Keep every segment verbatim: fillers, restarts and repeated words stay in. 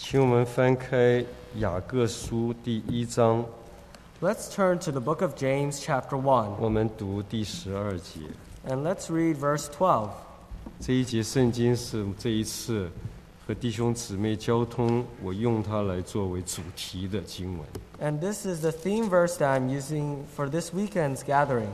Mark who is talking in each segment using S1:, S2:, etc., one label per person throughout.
S1: 请我们翻开雅各书第一章，
S2: Let's turn to the book of James, chapter one,
S1: 我们读第十二节。
S2: and let's read verse twelve.
S1: 这一节圣经是这一次和弟兄姊妹交通，我用它来作为主题的经文。
S2: And this is the theme verse that I'm using for this weekend's gathering.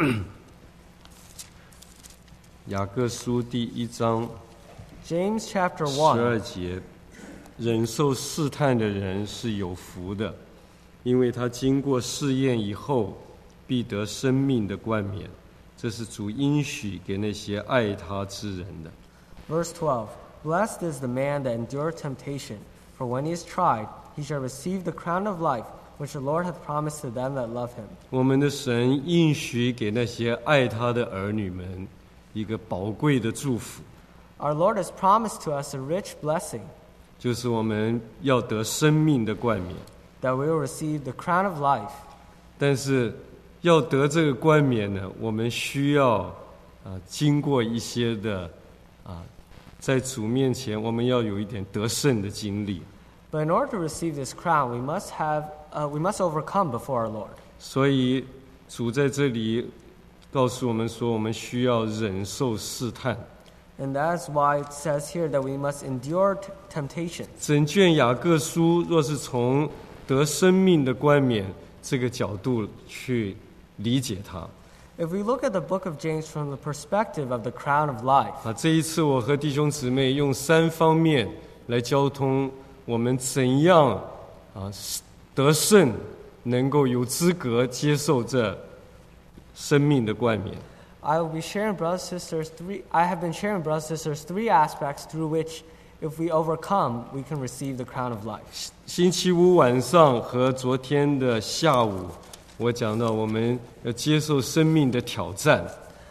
S1: 雅各书第一章
S2: James, chapter
S1: 十二
S2: one.
S1: 节，忍受试探的人是有福的，因为他经过试验以后，必得生命的冠冕。这是主应许给那些爱他之人的。
S2: Verse twelve. Blessed is the man that endureth temptation, for when he is tried, he shall receive the crown of life, which the Lord hath promised to them that love him.
S1: 我们的神应许给那些爱他的儿女们一个宝贵的祝福，
S2: Our Lord has promised to us a rich blessing,
S1: 就是我们要得生命的冠冕。
S2: that we will receive the crown of life.
S1: 但是要得这个冠冕呢，我们需要啊、呃、经过一些的啊、在主面前我们要有一点得胜的经历。
S2: But in order to receive this crown, we must have, uh, we must overcome before our Lord.
S1: 所以主在这里告诉我们说，我们需要忍受试探。
S2: And that's why it says here that we must endure t- temptation.
S1: 整卷雅各书若是从得生命的冠冕这个角度去理解它，
S2: If we look at the book of James from the perspective of the crown of life,
S1: 啊，这一次我和弟兄姊妹用三方面来交通我们怎样啊得胜，能够有资格接受这生命的冠冕。
S2: I will be sharing, brothers and sisters, three. I have been sharing, brothers and sisters, three aspects through which, if we overcome, we can receive the crown of life.
S1: 星期五晚上和昨天的下午，我讲到我们要接受生命的挑战。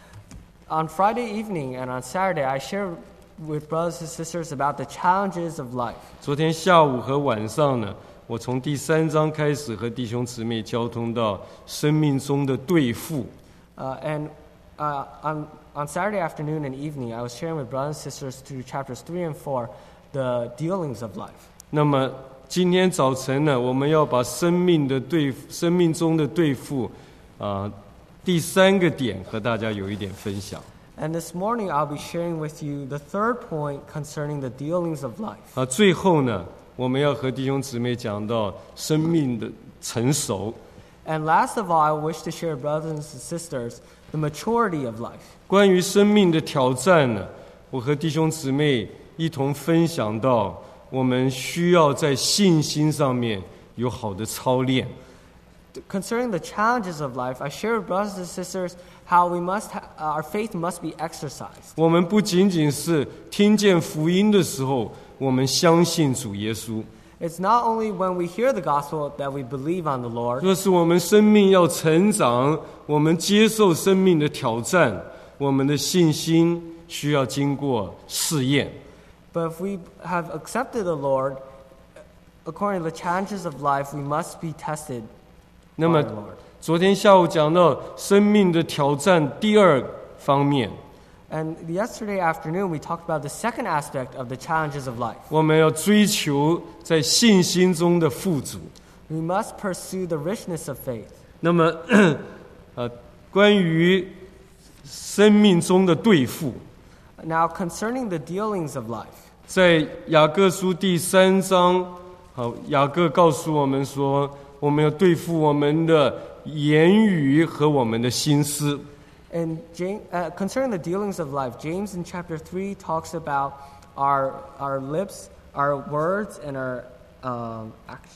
S2: On Friday evening and on Saturday, I shared with brothers and sisters about the challenges of life.
S1: 昨天下午和晚上呢，我从第三章开始和弟兄姊妹交通到生命中的对付。
S2: Uh, and uh, on, on Saturday afternoon and evening, I was sharing with brothers and sisters through chapters three and four the dealings of life.
S1: 那么今天早晨呢，我们要把生命的对生命中的对付啊、呃，第三个点和大家有一点分享。
S2: And this morning, I'll be sharing with you the third point concerning the dealings of life.
S1: 啊，最后呢，我们要和弟兄姊妹讲到生命的成熟。
S2: And last of all, I wish to share, brothers and sisters, the maturity of life.
S1: 关于生命的挑战呢，我和弟兄姊妹一同分享到，我们需要在信心上面有好的操练。
S2: Concerning the challenges of life, I share with brothers and sisters how we must ha- our faith must be exercised.
S1: 我们不仅仅是听见福音的时候，我们相信主耶稣。
S2: It's not only when we hear the gospel that we believe on the Lord.
S1: 若是我们生命要成长，我们接受生命的挑战，我们的信心需要经过试验。
S2: But if we have accepted the Lord, according to the challenges of life, we must be tested
S1: 那
S2: by
S1: 么
S2: the Lord.
S1: 昨天下午讲到生命的挑战第二方面，
S2: And yesterday afternoon, we talked about the second aspect of the challenges of life.
S1: 我们要追求在信心中的富足。
S2: We must pursue the richness of faith.
S1: 那么，呃，关于生命中的对付，
S2: Now, concerning the dealings of life,
S1: 在雅各书第三章，好，雅各告诉我们说，我们要对付我们的言语和我们的心思。
S2: and James, uh, concerning the dealings of life, James in chapter three talks about our our lips, our words, and our um, action.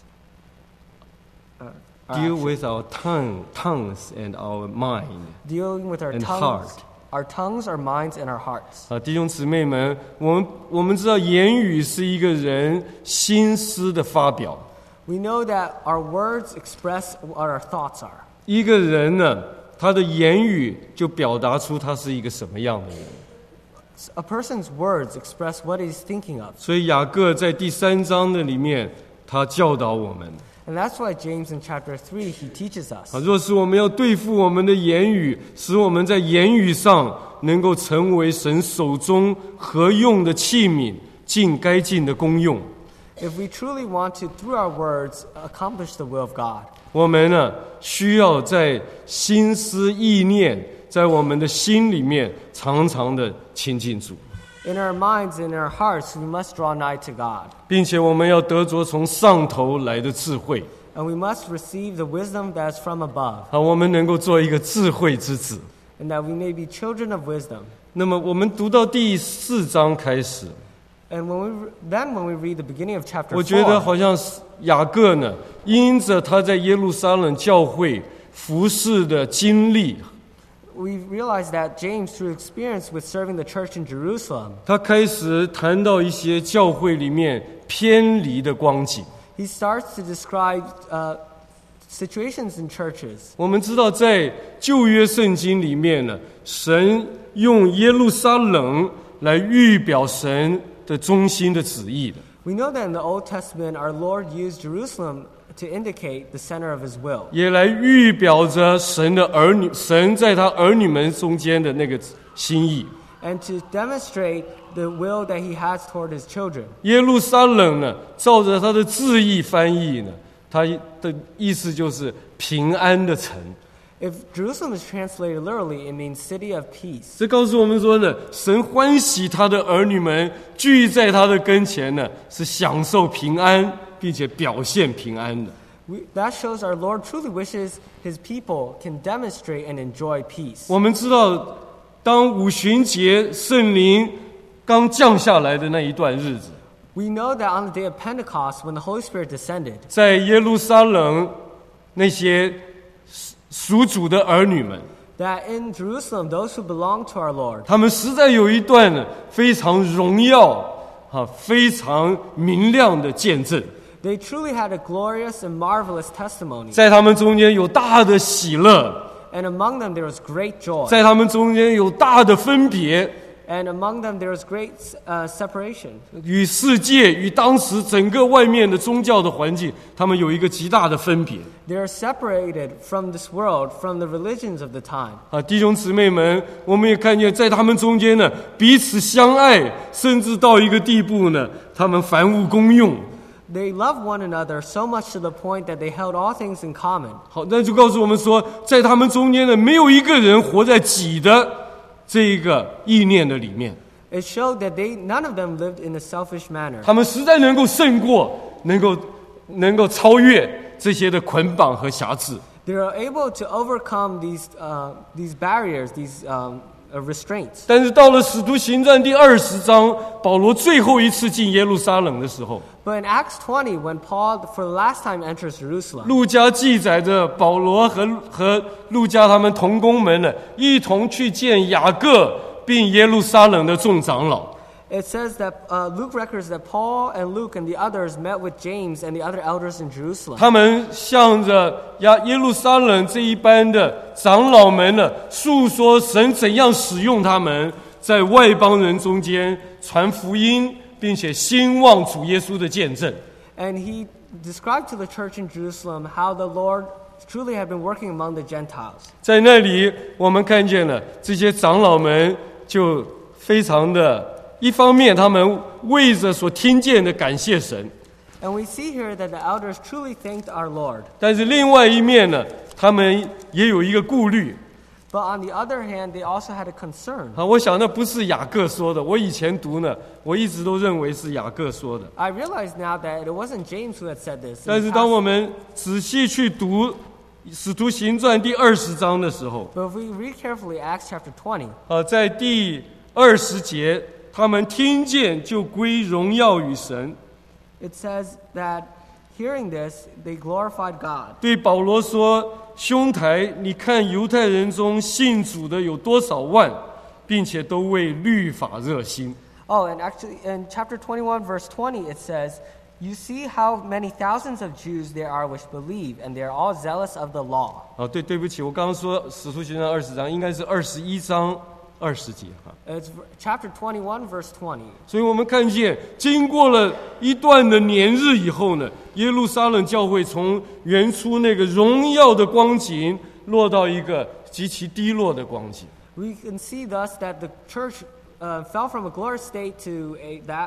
S2: Uh, our
S1: Deal
S2: action.
S1: with our tongue, tongues and our mind.
S2: Dealing with our
S1: and
S2: tongues,
S1: heart.
S2: our tongues, our minds, and our hearts.
S1: 啊，弟兄姊妹们，我们我们知道言语是一个人心思的发表。
S2: We know that our words express what our thoughts are.
S1: 一个人呢，他的言语就表达出他是一个什么样的人。
S2: A person's words express what he's thinking of.
S1: 所以雅各在第三章的里面，他教导我们
S2: And that's why James in chapter three, he teaches us.
S1: 啊，若是我们要对付我们的言语，使我们在言语上能够成为神手中合用的器皿，尽该尽的功用。
S2: if we truly want to, through our words, accomplish the will of God,
S1: 我们呢，需要在心思意念，在我们的心里面，常常的亲近主。
S2: in our minds, in our hearts, we must draw nigh to God.
S1: 并且我们要得着从上头来的智慧，
S2: And we must receive the wisdom that is from above,
S1: 好，我们能够做一个智慧之子。
S2: and that we may be children of wisdom.
S1: 那么我们读到第四章开始，
S2: And when we then when we read the beginning of chapter
S1: 我觉得
S2: four,
S1: 好像是雅各呢，因着他在耶路撒冷教会服侍的经历，
S2: we realize that James, through experience with serving the church in Jerusalem,
S1: 他开始谈到一些教会里面偏离的光景。
S2: he starts to describe uh, situations in churches.
S1: 我们知道，在旧约圣经里面呢，神用耶路撒冷来预表神的中心的旨意的。
S2: We know that in the Old Testament, our Lord used Jerusalem to indicate the center of His will,
S1: 也来预表着神的儿女，神在他儿女们中间的那个心意。
S2: and to demonstrate the will that He has toward His children.
S1: 耶路撒冷呢，照着他的字义翻译呢，它的意思就是平安的城。
S2: If Jerusalem is translated literally, it means city of peace.
S1: 这告诉我们说呢，神欢喜他的儿女们聚在他的跟前呢，是享受平安，并且表现平安的。
S2: We, that shows our Lord truly wishes His people can demonstrate and enjoy peace.
S1: 我们知道，当五旬节圣灵刚降下来的那一段日子，
S2: We know that on the day of Pentecost, when the Holy Spirit descended,
S1: 在耶路撒冷那些属主的儿女们，
S2: that in Jerusalem, those who belong to our Lord,
S1: 他们实在有一段呢非常荣耀、啊非常明亮的见证，
S2: they truly had a glorious and marvelous testimony.
S1: 在他们中间有大的喜乐，
S2: And among them there was great joy.
S1: 在他们中间有大的分别，
S2: And among them there was great uh, separation.
S1: 与世界、与当时整个外面的宗教的环境，他们有一个极大的分别。
S2: They are separated from this world, from the religions of the time.
S1: 啊，弟兄姊妹们，我们也看见在他们中间呢，彼此相爱，甚至到一个地步呢，他们凡物公用。
S2: They loved one another so much to the point that they held all things in common.
S1: 好，那就告诉我们说，在他们中间呢，没有一个人活在己的这一个意念的里面。
S2: It showed that they, none of them lived in a selfish manner.
S1: 他们实在能够胜过，能够能够超越这些的捆绑和辖制。
S2: They are able to overcome these, uh, these barriers, these um, uh, restraints.
S1: 但是到了使徒行传第二十章，保罗最后一次进耶路撒冷的时候，
S2: But in Acts twenty, when Paul for the last time enters Jerusalem,
S1: 路加记载着保罗和和路加他们同工们呢，一同去见雅各并耶路撒冷的众长老。
S2: it says that uh, Luke records that Paul and Luke and the others met with James and the other elders in Jerusalem.
S1: 他们向着亚耶路撒冷这一班的长老们呢，诉说神怎样使用他们，在外邦人中间传福音，并且兴旺主耶稣的见证。
S2: And he described to the church in Jerusalem how the Lord truly had been working among the Gentiles.
S1: 在那里，我们看见了这些长老们就非常的，一方面他们为着所听见的感谢神，
S2: And we see here that the elders truly thanked our Lord.
S1: 但是另外一面呢，他们也有一个顾虑。
S2: But on the other hand, they also had a concern.
S1: 啊，我想那不是雅各说的，我以前读呢，我一直都认为是雅各说的。
S2: I realize now that it wasn't James who had said this.
S1: 但是当我们仔细去读《使徒行传》第二十章的时候，
S2: But if we read carefully Acts chapter twenty,
S1: 啊，在第二十节，他们听见就归荣耀与神，
S2: it says that hearing this, they glorified God.
S1: 对保罗说：“兄台，你看犹太人中信主的有多少万，并且都为律法热心。”
S2: Oh, and actually in chapter twenty-one, verse twenty, it says, You see how many thousands of Jews there are which believe, and they are all zealous of the law.
S1: 啊，对，对不起，我刚刚说《使徒行传》二十章，应该是二十一章二十节哈。
S2: It's chapter twenty-one, verse twenty.
S1: 所以我们看见，经过了一段的年日以后呢，耶路撒冷教会从原初那个荣耀的光景，落到一个极其低落的光景。
S2: We can see thus that the church uh, fell from a glorious state to a, that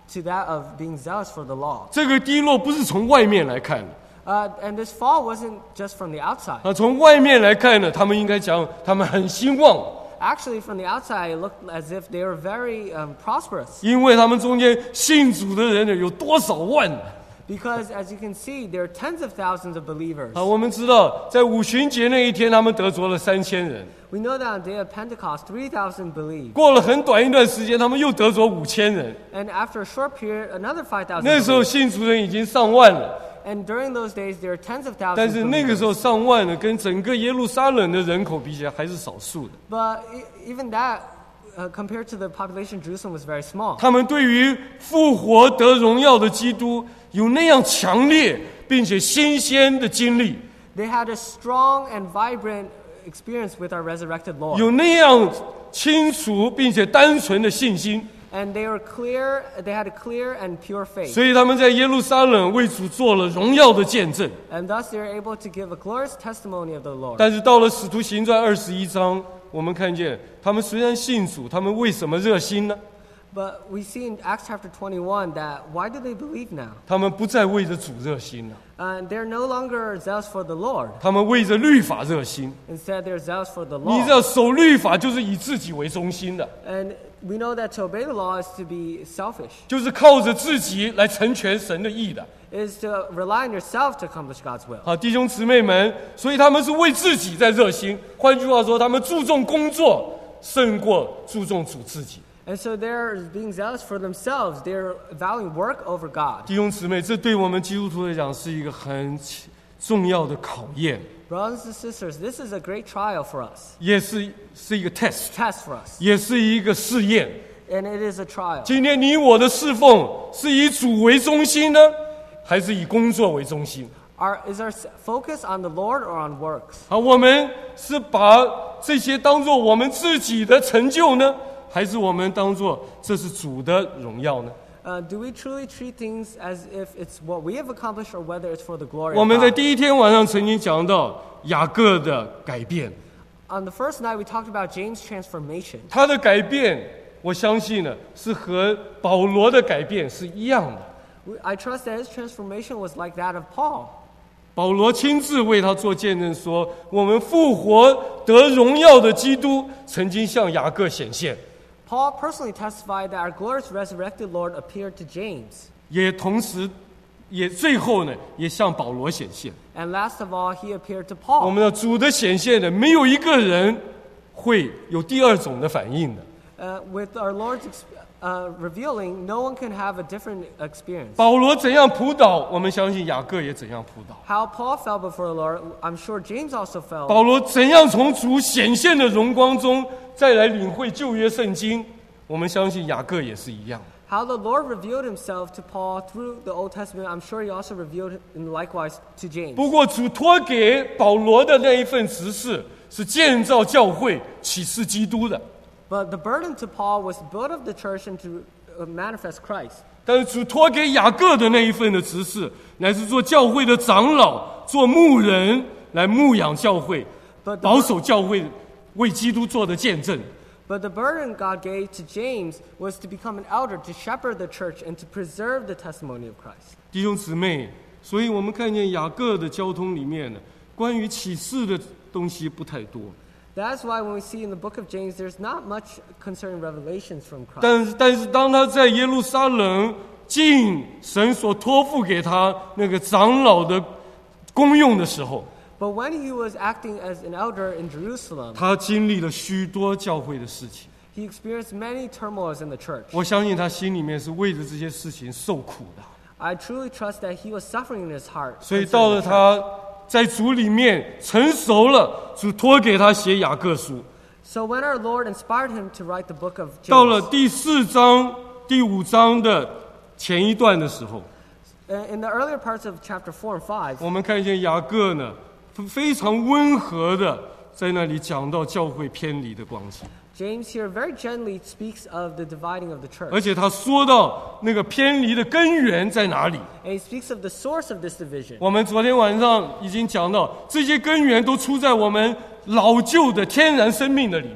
S2: to that of being zealous for the law.
S1: 这个低落不是从外面来看的，
S2: Uh, and this fall wasn't just from the outside.
S1: 啊，从外面来看呢，他们应该讲他们很兴旺，
S2: Actually, from the outside, it looked as if they were very um, prosperous.
S1: 因为他们中间信主的人呢有多少万呢？
S2: Because, as you can see, there are tens of thousands of believers.
S1: 啊，我们知道在五旬节那一天，他们得着了三千人。
S2: We know that on the day of Pentecost, three thousand believed.
S1: 过了很短一段时间，他们又得着五千人。
S2: And after a short period, another five thousand
S1: 那时候
S2: believed.
S1: 信主人已经上万了，
S2: And during those days, there are tens of
S1: 但
S2: thousands
S1: 是
S2: of
S1: 那个
S2: believers.
S1: 时候上万呢，跟整个耶路撒冷的人口比起来还是少数的。
S2: But e- even that, uh, compared to the population of Jerusalem, was very small.
S1: 他们对于复活得荣耀的基督有那样强烈并且新鲜的经历，
S2: They had a strong and vibrant experience with our resurrected Lord.
S1: 有那样清楚并且单纯的信心，
S2: And they were clear, they had a clear and pure faith.
S1: 所以他们在耶路撒冷为主做了荣耀的见证。
S2: And thus they were able to give a glorious testimony of the Lord.
S1: 但是到了使徒行传二十一章，我们看见他们虽然信主，他们为什么热心呢？
S2: But we see in Acts chapter twenty-one that why do they believe now?
S1: 他们不再为着主热心了，
S2: And they're no longer zealous for the Lord.
S1: 他们为着律法热心。
S2: Instead, they're zealous for the
S1: 你知
S2: law.
S1: 道守律法就是以自己为中心的，
S2: And we know that to obey the law is to be selfish.
S1: 就是靠着自己来成全神的义的。
S2: It is to rely on yourself to accomplish God's will.
S1: 好，弟兄姊妹们，所以他们是为自己在热心。换句话说，他们注重工作胜过注重主自己。
S2: And so they're being zealous for themselves. They're valuing work over God.
S1: 弟兄姊妹，这对我们基督徒来讲是一个很重要的考验，
S2: Brothers and sisters, this is a great trial for us.
S1: 也是是一个 test，
S2: Test for us.
S1: 也是一个试验。
S2: And it is a trial.
S1: 今天你我的侍奉是以主为中心呢，还是以工作为中心？
S2: Our, is our s- focus on the Lord or on works?
S1: 啊，我们是把这些当做我们自己的成就呢，还是我们当做这是主的荣耀呢？
S2: Uh, do we truly treat things as if it's what we have accomplished or whether it's for the glory
S1: 我
S2: of
S1: 们在
S2: God?
S1: 第一天晚上曾经讲到雅各的改变，
S2: On the first night, we talked about James' transformation.
S1: 他的改变，我相信呢是和保罗的改变是一样的。
S2: We- I trust that his transformation was like that of Paul.
S1: 保罗亲自为他做见证说，我们复活得荣耀的基督曾经向雅各显现，
S2: Paul personally testified that our glorious resurrected Lord appeared to James.
S1: 也同时，也最后呢，也向保罗显现。
S2: And last of all, he appeared to
S1: 我
S2: Paul.
S1: 们的主的显现呢，没有一个人会有第二种的反应的。
S2: Uh, with our Lord's ex- uh, revealing, no one can have a different experience.
S1: 保罗怎样扑倒，我们相信雅各也怎样扑倒。
S2: How Paul fell before the Lord, I'm sure James also fell.
S1: 保罗怎样从主显现的荣光中再来领会旧约圣经，我们相信雅各也是一样。
S2: How the Lord revealed himself to Paul through the Old Testament, I'm sure he also revealed him likewise to James.
S1: 不过主托给保罗的那一份职事是建造教会、启示基督的，
S2: But the burden to Paul was to build up the church and to uh, manifest Christ.
S1: 但是主托给雅各的那一份的职事，乃是做教会的长老、做牧人，来牧养教会，
S2: But the,
S1: 保守教会，为基督做的见证。
S2: but the burden God gave to James was to become an elder, to shepherd the church, and to preserve the testimony of Christ.
S1: 弟兄姊妹，所以我们看见雅各的交通里面呢，关于启示的东西不太多。
S2: That's why when we see in the book of James, there's not much concerning revelations from Christ.
S1: 但是，但是当他在耶路撒冷尽神所托付给他那个长老的功用的时候，
S2: But when he was acting as an elder in Jerusalem,
S1: 他经历了许多教会的事情。
S2: he experienced many turmoils in the church.
S1: 我相信他心里面是为着这些事情受苦的。
S2: I truly trust that he was suffering in his heart.
S1: 所以到了
S2: concerning the church.
S1: 他在主里面成熟了，主托给他写雅各书。
S2: So when our Lord inspired him to write the book of
S1: 到了
S2: James,
S1: 第四章、第五章的前一段的时候，
S2: uh, in the earlier parts of chapter four and five,
S1: 我们看见雅各呢，非常温和的在那里讲到教会偏离的光景，
S2: James here very gently speaks of the dividing of the church.
S1: 而且他说到那个偏离的根源在哪里。
S2: And he speaks of the source of this division.
S1: 我们昨天晚上已经讲到，这些根源都出在我们老旧的天然生命的里面。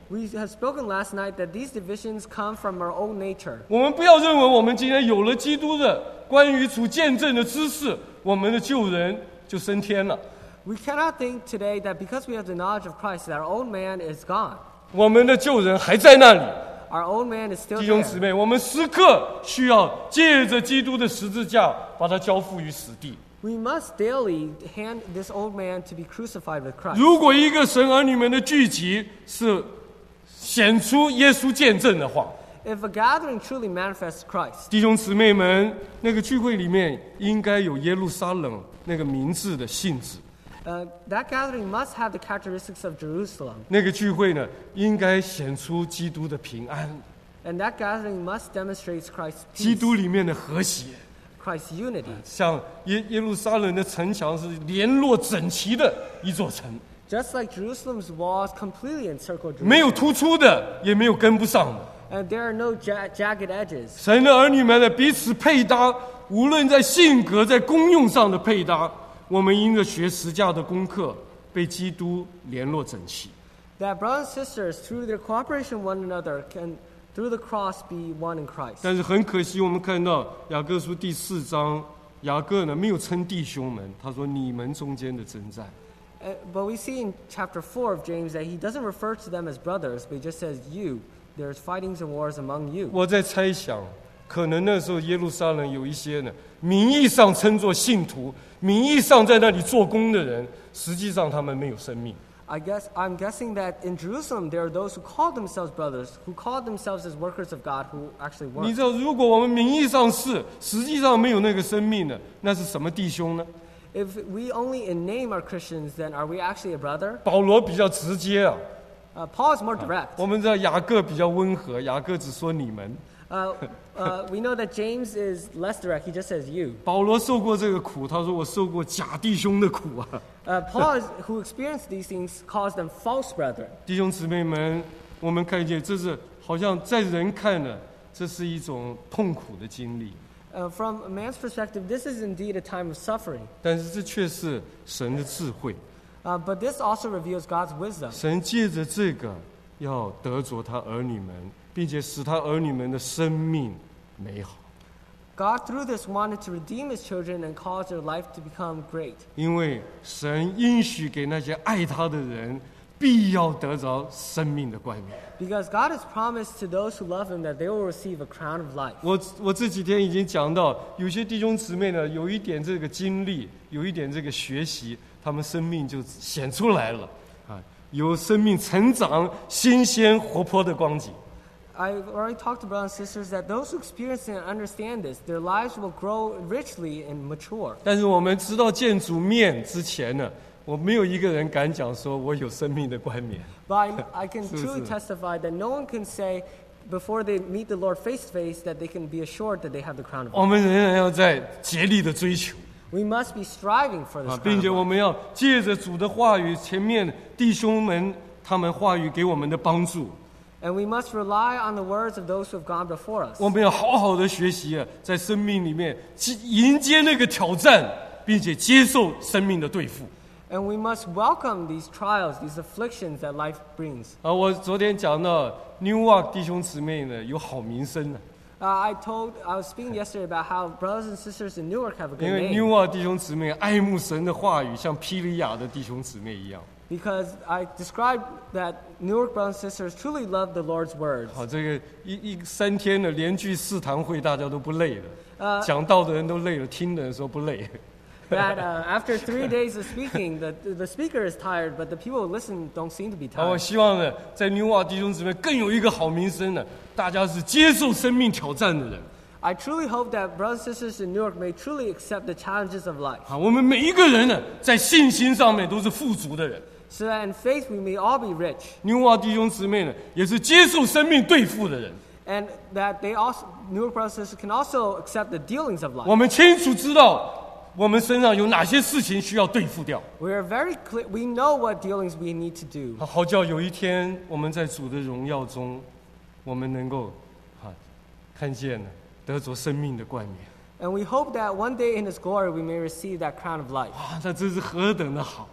S2: We have spoken last night that these divisions come from our own nature.
S1: 我们不要认为我们今天有了基督的关于主见证的知识，我们的救人就升天了。
S2: We cannot think today that because we have the knowledge of Christ, that our own man is gone.
S1: 我们的救人还在那里。
S2: Our own man is still
S1: 弟兄姊
S2: there.
S1: 妹，我们时刻需要借着基督的十字架，把它交付于死地。
S2: We must daily hand this old man to be crucified with Christ.
S1: 如果一个神儿女们的聚集是显出耶稣见证的话，
S2: If a gathering truly manifests Christ,
S1: 弟兄姊妹们，那个聚会里面应该有耶路撒冷那个名字的性质。
S2: uh, that gathering must have the characteristics of Jerusalem.
S1: 那个聚会呢，应该显出基督的平安，
S2: And that gathering must demonstrate Christ's
S1: 基
S2: peace,
S1: 督里面的和谐。
S2: Christ's unity.
S1: 像耶耶路撒冷的城墙是联络整齐的一座城，
S2: Just like Jerusalem's walls completely encircle
S1: 没
S2: Jerusalem.
S1: 有突出的，也没有跟不上的。
S2: And there are no ja- jagged edges.
S1: 神的儿女们的彼此配搭，无论在性格、在功用上的配搭，我们因着学十架的功课，被基督联络整齐。
S2: That brothers and sisters, through their cooperation with one another, can, through the cross, be one in Christ.
S1: 但是很可惜，我们看到雅各书第四章，雅各呢没有称弟兄们，他说你们中间的征战。
S2: Uh, but we see in chapter four of James that he doesn't refer to them as brothers, but he just says you. There's fightings and wars among you.
S1: 我在猜想，可能那时候耶路撒冷有一些呢，名义上称作信徒，名义上在那里做工的人，实际上他们没有生命。
S2: I guess I'm guessing that in Jerusalem there are those who call themselves brothers, who call themselves as workers of God, who actually
S1: 你
S2: work.
S1: 知道，如果我们名义上是，实际上没有那个生命的，那是什么弟兄呢？
S2: If we only in name are Christians, then are we actually a brother?
S1: 保罗比较直接啊，
S2: Uh, Paul is more direct.
S1: 我们知道雅各比较温和，雅各只说你们。
S2: Uh, uh, we know that James is less direct. He just says you.
S1: 保罗受过这个苦，他说我受过假弟兄的苦啊。
S2: Uh, Paul, is, who experienced these things, calls them false brethren.
S1: 弟兄姊妹们，我们看见这是好像在人看呢，这是一种痛苦的经历，
S2: Uh, from a man's perspective, this is indeed a time of suffering.
S1: 但是这却是神的智慧。
S2: Uh, but this also reveals God's wisdom.
S1: 神借着这个要得着他儿女们，并且使他儿女们的生命美好。
S2: God, through this, wanted to redeem his children and cause their life to become great.
S1: 因为神应许给那些爱他的人，必要得着生命的冠冕。
S2: Because God has promised to those who love him that they will receive a crown of life.
S1: 我我这几天已经讲到，有些弟兄姊妹呢，有一点这个经历，有一点这个学习，他们生命就显出来了，啊，有生命成长、新鲜活泼的光景。
S2: I've already talked to brothers and sisters that those who experience and understand this, their lives will grow richly and mature.
S1: 但是我们直到见主面之前呢，我没有一个人敢讲说我有生命的冠冕。
S2: But I, I can
S1: 是不是？
S2: truly testify that no one can say before they meet the Lord face to face that they can be assured that they have the crown of
S1: 我
S2: life.
S1: 们仍然要在竭力的追求
S2: We must be striving for this
S1: 啊，
S2: crown
S1: 并
S2: of
S1: 且我
S2: life.
S1: 们要借着主的话语，前面弟兄们他们话语给我们的帮助，
S2: And we must rely on the words of those who have gone before us.
S1: 我们要好好的学习啊，在生命里面去迎接那个挑战，并且接受生命的对付。
S2: And we must welcome these trials, these afflictions that life brings.
S1: 啊，我昨天讲到 Newark 弟兄姊妹呢有好名声呢、
S2: Uh, I told, I was speaking yesterday about how brothers and sisters in Newark have a good
S1: 因为
S2: name.
S1: Newark 弟兄姊妹爱慕神的话语，像披利亚的弟兄姊妹一样。
S2: Because I described that Newark brothers and sisters truly love the Lord's words.
S1: 好，这个一一三天的连续四堂会，大家都不累了，
S2: 呃
S1: 讲道的人都累了，听的人说不累。
S2: That uh, after three days of speaking, the, the speaker is tired, but the people who listen don't seem to be
S1: 好，我
S2: tired.
S1: 希望呢，在 Newark 弟兄姊妹更有一个好名声呢，大家是接受生命挑战的人。
S2: I truly hope that brothers and sisters in Newark may truly accept the challenges of life,
S1: 啊，我们每一个人呢，在信心上面都是富足的人。
S2: so that in faith we may all be rich,
S1: Newark 弟兄姊妹呢，也是接受生命对付的人。
S2: and that they also Newark brothers and sisters can also accept the dealings of life.
S1: 我们清楚知道，我们身上有哪些事情需要对付掉，
S2: We are very clear. We know what dealings we need to do,
S1: 好好叫有一天我们在主的荣耀中，我们能够啊看见呢得着生命的冠冕。
S2: and we hope that one day in His glory we may receive that crown of life.
S1: 啊，那真是何等的好！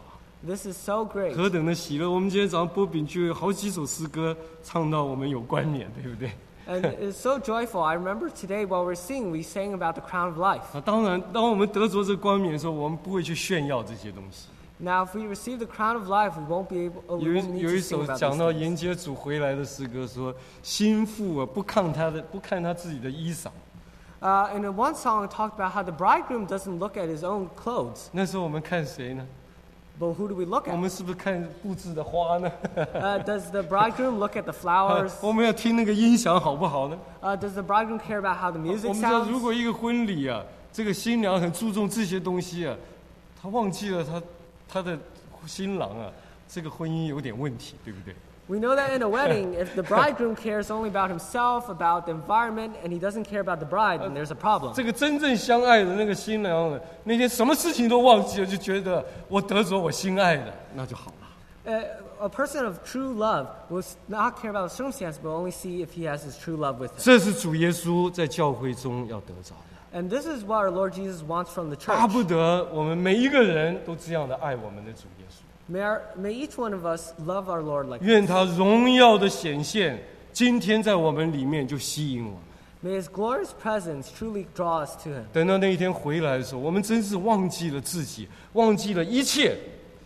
S2: This is so great.
S1: 何等的喜乐！我们今天早上播饼就有好几首诗歌唱到我们有冠冕，对不对？
S2: And it's so joyful. I remember today while we're singing, we sang about the crown of life.
S1: 啊，当然，当我们得着这个冠冕的时候，我们不会去炫耀这些东西。
S2: Now, if we receive the crown of life, we won't be able. Uh,
S1: 有
S2: we
S1: 一
S2: won't need
S1: 有
S2: to
S1: 一
S2: sing
S1: 首
S2: about
S1: 讲
S2: these
S1: 到
S2: things.
S1: 迎接主回来的诗歌，说心腹啊不看他的，不看他自己的衣裳。
S2: Uh, in one song, it talked about how the bridegroom doesn't look at his own clothes,
S1: 那时候我们看谁呢？
S2: but who do we look
S1: 我
S2: at?
S1: 们是不是看布置的花呢？
S2: Uh, does the bridegroom look at the
S1: 啊
S2: flowers?
S1: 我们要听那个音响好不好呢？
S2: Uh, does the bridegroom care about how the
S1: 我
S2: music
S1: 们知道，如
S2: sounds?
S1: 果一个婚礼啊，这个新娘很注重这些东西啊，她忘记了她她的新郎啊，这个婚姻有点问题，对不对？
S2: We know that in a wedding, if the bridegroom cares only about himself, about the environment, and he doesn't care about the bride, then there's a problem.
S1: 这个真正相爱的那个新娘啊，那天什么事情都忘记了，就觉得我得着我心爱的，那就好了。
S2: Uh, a person of true love will not care about the circumstance, but only see if he has his true love with him.
S1: 这是主耶稣在教会中要得着的。
S2: And this is what our Lord Jesus wants from the
S1: 巴
S2: church.
S1: 不得我们每一个人都这样的爱我们的主耶稣。
S2: May, our, may each one of us love our Lord like
S1: 愿他荣耀的显现，今天在我们里面就吸引我们。
S2: May His glorious presence truly draw us to Him.
S1: 等到那一天回来的时候，我们真是忘记了自己，忘记了一切，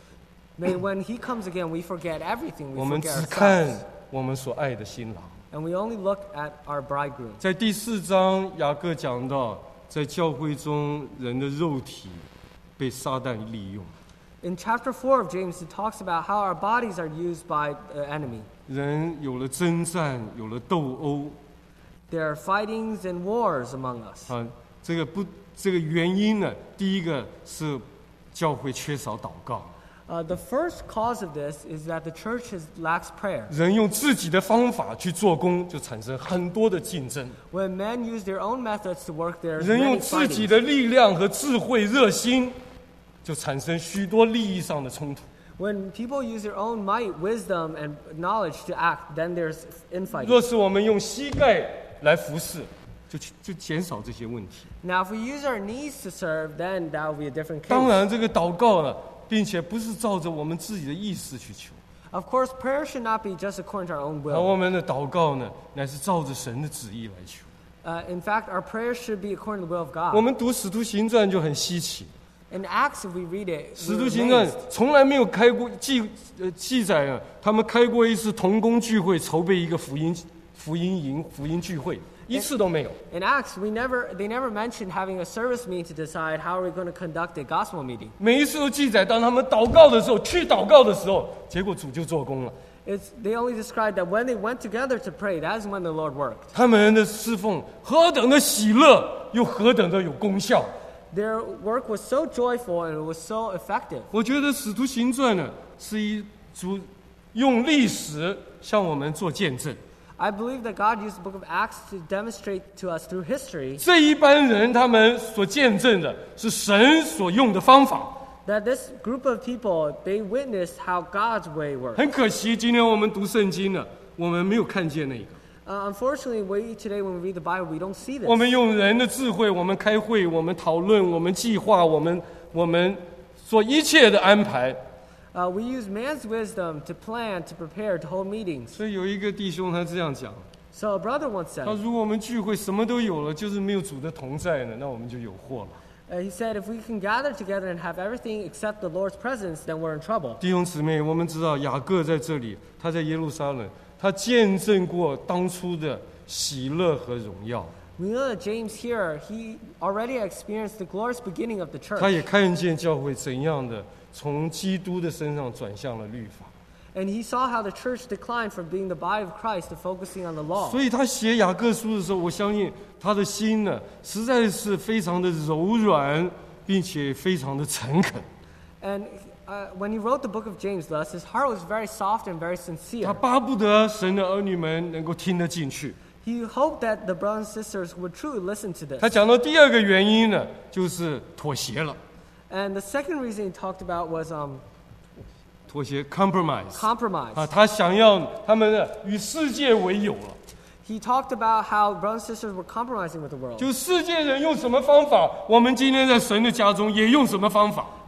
S2: May when He comes again, we forget everything.
S1: 我
S2: We
S1: 们
S2: forget
S1: 只看
S2: ourselves.
S1: 我们所爱的新郎。
S2: And we only look at our bridegroom.
S1: 在第四章，雅各讲到，在教会中人的肉体被撒旦利用，
S2: In chapter four of James, it talks about how our bodies are used by the enemy.
S1: 人有了征战，有了斗殴
S2: There are fightings and wars among us.
S1: 啊。这个不，这个原因呢，第一个是教会缺少祷告。
S2: Uh, the first cause of this is that the church has lacks prayer.
S1: 人用自己的方法去做工，就产生很多的竞争。
S2: When men use their own methods to work, there's
S1: 人用
S2: many
S1: 自己
S2: fightings.
S1: 的力量和智慧、热心，就产生许多利益上的冲突。
S2: When people use their own might, wisdom, and knowledge to act, then there's infighting.
S1: 若是我们用膝盖来服侍，就就减少这些问题。
S2: Now, if we use our knees to serve, then that will be a different
S1: 当
S2: case.
S1: 然，这个祷告呢，并且不是照着我们自己的意思去求，
S2: Of course, prayer should not be just according to our own
S1: 而
S2: will.
S1: 我们的祷告呢，乃是照着神的旨意来求。
S2: Uh, in fact, our prayers should be according to the will of
S1: 我
S2: God.
S1: 们读《使徒行传》就很稀奇，
S2: In Acts, if we read it,
S1: 《使
S2: we're
S1: 徒行传》
S2: amazed.
S1: 从来没有开过记呃记载啊，他们开过一次同工聚会，筹备一个福音福音营、福音聚会，一次都没有。
S2: In Acts, we never, they never mentioned having a service meeting to decide how are we going to conduct a gospel meeting.
S1: 每一次都记载，当他们祷告的时候，去祷告的时候，结果主就做工了。
S2: It's, they only described that when they went together to pray, that is when the Lord worked.
S1: 他们的侍奉何等的喜乐，又何等的有功效。
S2: Their work was so joyful and it was so effective.
S1: 我觉得《使徒行传》呢，是一主用历史向我们做见证。
S2: I believe that God used the book of Acts to demonstrate to us through history
S1: 这一班人他们所见证的是神所用的方法。
S2: that this group of people, they witnessed how God's way works.
S1: 很可惜，今天我们读圣经呢，我们没有看见那个。
S2: Uh, unfortunately, we, today when we read the Bible, we don't see this.
S1: 我们用人的智慧，我们开会，我们讨论，我们计划，我们我们做一切的安排。
S2: Uh, we use man's wisdom to plan, to prepare, to hold meetings.
S1: 所以有一个弟兄他这样讲，
S2: So a brother once
S1: 他
S2: said,
S1: 如果我们聚会什么都有了，就是没有主的同在呢，那我们就有祸了。
S2: uh, he said, if we can gather together and have everything except the Lord's presence, then we're in trouble.
S1: 弟兄姊妹，我们知道雅各在这里，他在耶路撒冷，他见证过当初的喜乐和荣耀，
S2: We know that James here, he already experienced the glorious beginning of the
S1: 他
S2: church.
S1: 也看见教会怎样的从基督的身上转向了律法，
S2: And he saw how the church declined from being the body of Christ to focusing on the law.
S1: 所以他写雅各书的时候，我相信他的心呢，实在是非常的柔软，并且非常的诚恳。
S2: And uh, when he wrote the book of James, thus, his heart was very soft and very
S1: 他
S2: sincere.
S1: 巴不得神的儿女们能够听得进去。
S2: He hoped that the brothers and sisters would truly listen to
S1: 他
S2: this.
S1: 讲到第二个原因呢，就是妥协了，
S2: And the second reason he talked about was um,
S1: 妥协 compromise
S2: compromise.
S1: 啊，他想要他们呢与世界为友了。
S2: He talked about how brothers and sisters were compromising with the world.
S1: 就世界人用什么方法，我们今天在神的家中也用什么方法。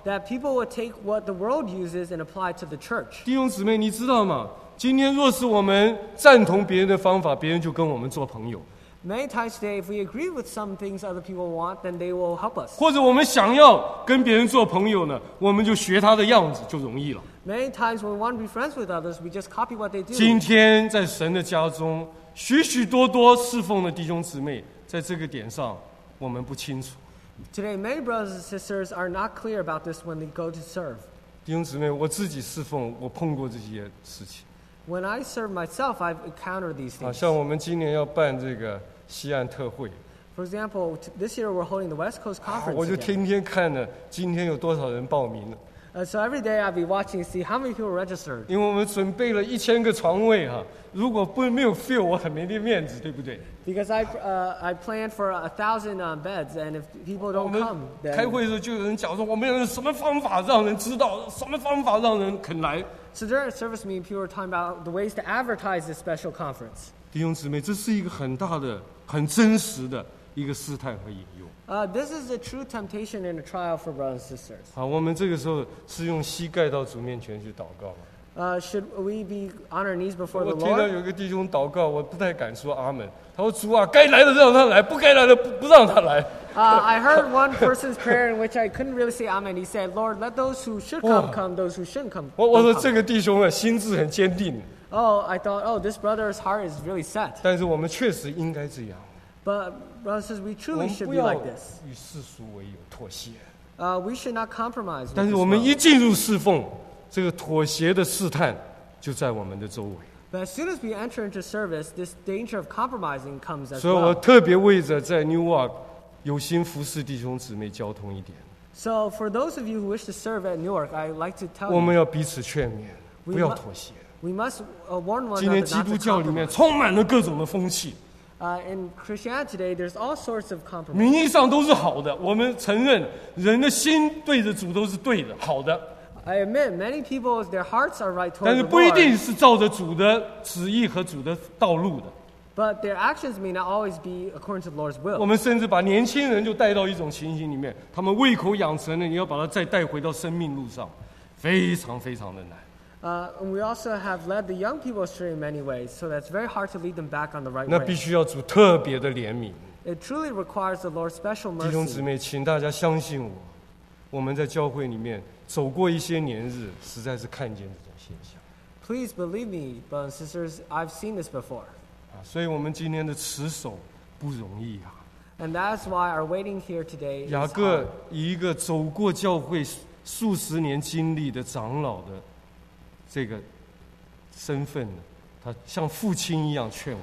S2: that people would take what the world uses and apply it to the church.
S1: 弟兄姊妹，你知道吗？今天若是我们赞同别人的方法，别人就跟我们做朋友。
S2: Many times today, if we agree with some things other people want, then they will help us.
S1: 或者我们想要跟别人做朋友呢，我们就学他的样子，就容易了。
S2: Many times when we want to be friends with others, we just copy what they do.
S1: 今天在神的家中，许许多多侍奉的弟兄姊妹，在这个点上，我们不清楚。
S2: Today, many brothers and sisters are not clear about this when they go to serve.
S1: 弟兄姊妹，我自己侍奉，我碰过这些事情。
S2: When I serve myself, I've encountered these
S1: 啊，
S2: things.
S1: 像我们今年要办这个西岸特会，
S2: For example, t- this year we're holding the West Coast
S1: 啊
S2: Conference
S1: 我就
S2: again.
S1: 天天看呢，今天有多少人报名了。
S2: Uh, so every day I'll be watching to see how many people registered.
S1: 因为我们准备了一千个床位哈、如果不没有 fill， 我很没这面子，对不对？
S2: Because I, uh, I planned for a thousand uh, beds, and if people
S1: 我
S2: don't
S1: 们
S2: come,
S1: 开
S2: then...
S1: 会的时候就有人讲说，我们要用什么方法让人知道，什么方法让人肯来。
S2: So during a service meeting, people were talking about the ways to advertise this special conference.
S1: 弟兄姊妹，这是一个很大的、很真实的一个试探和引诱。
S2: Uh, this is a true temptation and a trial for brothers and sisters.
S1: 好，我们这个时候是用膝盖到主面前去祷告吗？
S2: Uh, should we be on our knees before
S1: 我
S2: the
S1: 听到
S2: Lord?
S1: 有一个弟兄祷告，我不太敢说阿门。他说：“主啊，该来的让他来，不该来的不不让他来。”
S2: Uh, I heard one person's prayer in which I couldn't really say amen. He said, Lord, let those who should come,
S1: Oh.
S2: come, those who shouldn't come,
S1: 我我
S2: don't
S1: 说
S2: come.
S1: 这个弟兄啊，心智很坚定，
S2: Oh, I thought, oh, this brother's heart is really set.
S1: 但是我们确实应该这样。
S2: But, brothers and sisters, we
S1: 我
S2: truly
S1: 们
S2: should
S1: 不
S2: be
S1: 要
S2: like this.
S1: 与世俗为友妥协。
S2: Uh, we should not compromise with
S1: 但是
S2: this
S1: 我们
S2: world.
S1: 一进入侍奉，这个妥协的试探就在我们的周围。
S2: But as soon as we enter into service, this danger of compromising comes as
S1: 所以我
S2: well.
S1: 特别为着在 Newark 有心服侍弟兄姊妹交通一点，
S2: So for those of you who wish to serve at Newark, I'd like to tell
S1: 我们
S2: you,
S1: 要彼此劝勉，
S2: We
S1: 不要
S2: mu-
S1: 妥协。
S2: we must uh, warn one
S1: 今天
S2: another
S1: 基
S2: not
S1: 督
S2: to
S1: 教里面
S2: compromise.
S1: 充满了各种的风气，
S2: Uh, in Christianity today, there's all sorts of compromise.
S1: 名义上都是好的，我们承认人的心对着主都是对的，好的，
S2: I admit, many people, their hearts are right
S1: 但
S2: towards
S1: 是
S2: the
S1: 不一
S2: Lord,
S1: 定是照着主的旨意和主的道路的。
S2: but their actions may not always be according to the Lord's
S1: 我
S2: will.
S1: 们甚至把年轻人就带到一种情形里面，他们胃口养成了，你要把他再带回到生命路上，非常非常的难。
S2: Uh, and we also have led the young people astray in many ways, so that's very hard to lead them back on the right
S1: 那必
S2: way.
S1: 须要主特别的怜悯。
S2: It truly requires the Lord's special
S1: 弟兄姊
S2: mercy.
S1: 妹，请大家相信我，我们在教会里面走过一些年日，实在是看见这种现象
S2: Please believe me, brothers and sisters, I've seen this before.
S1: 啊，所以我们今天的持守不容易啊。
S2: And that's why our waiting here today
S1: 雅
S2: is
S1: 各
S2: hard.
S1: 以一个走过教会数十年经历的长老的这个身份呢，他像父亲一样劝我。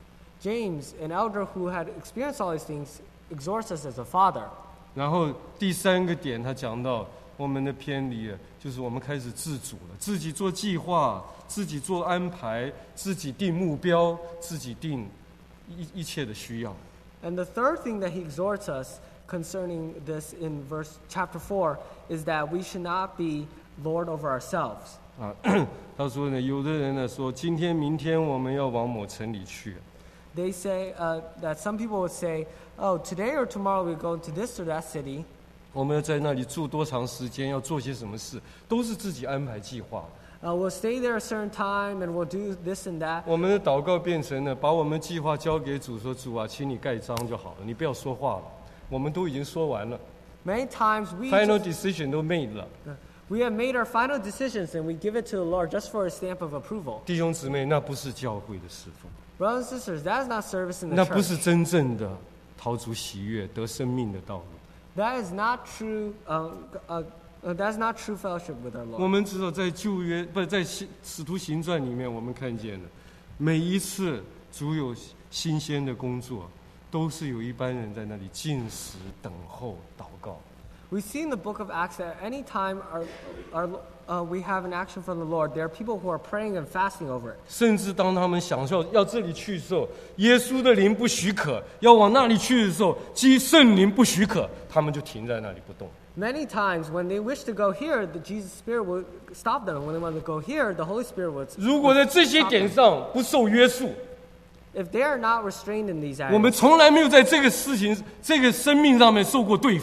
S2: James, an elder who had experienced all these things, exhorts us as a father.
S1: 然后第三个点，他讲到我们的偏离了，就是我们开始自主了，自己做计划，自己做安排，自己定目标，自己定一一切的需要。
S2: And the third thing that he exhorts us concerning this in verse chapter four is that we should not be Lord over ourselves.
S1: 啊，他说呢，有的人呢说，今天、明天我们要往某城里去，
S2: They say uh, that some people would say, oh, today or tomorrow we go to this or that city.
S1: 我们要在那里住多长时间，要做些什么事，都是自己安排计划。
S2: Uh, we'll stay there a certain time and we'll do this and that.
S1: 我们的祷告变成了把我们计划交给主，说主啊，请你盖章就好了，你不要说话了。我们都已经说完了
S2: Many times we,
S1: ，final
S2: just-
S1: decision 都 made 了。
S2: we have made our final decisions and we give it to the Lord just for a stamp of approval.
S1: 弟兄姊妹，那不是教会的侍奉，
S2: Brothers and sisters, that is not service in the
S1: 那不是
S2: church.
S1: 真正的讨主喜悦、得生命的道路。
S2: That is not true. Uh, uh, uh, that is not true fellowship with our
S1: 我
S2: Lord.
S1: 们知道，在旧约不在使使徒行传里面，我们看见了每一次主有新鲜的工作，都是有一班人在那里禁食、等候、祷告。
S2: We see in the book of Acts that any time our, our, uh, we have an action from the Lord, there are people who are praying and fasting over it.
S1: 甚至当他们想要要这里去的时候，耶稣的灵不许可；要往那里去的时候，基圣灵不许可，他们就停在那里不动。
S2: Many times when they wish to go here, the Jesus Spirit will stop them. When they want to go here, the Holy Spirit would
S1: 如果在这些点上不受约束，
S2: If they are not restrained in these
S1: 我们
S2: areas,
S1: 从来没有在这个事情、这个生命上面受过对付。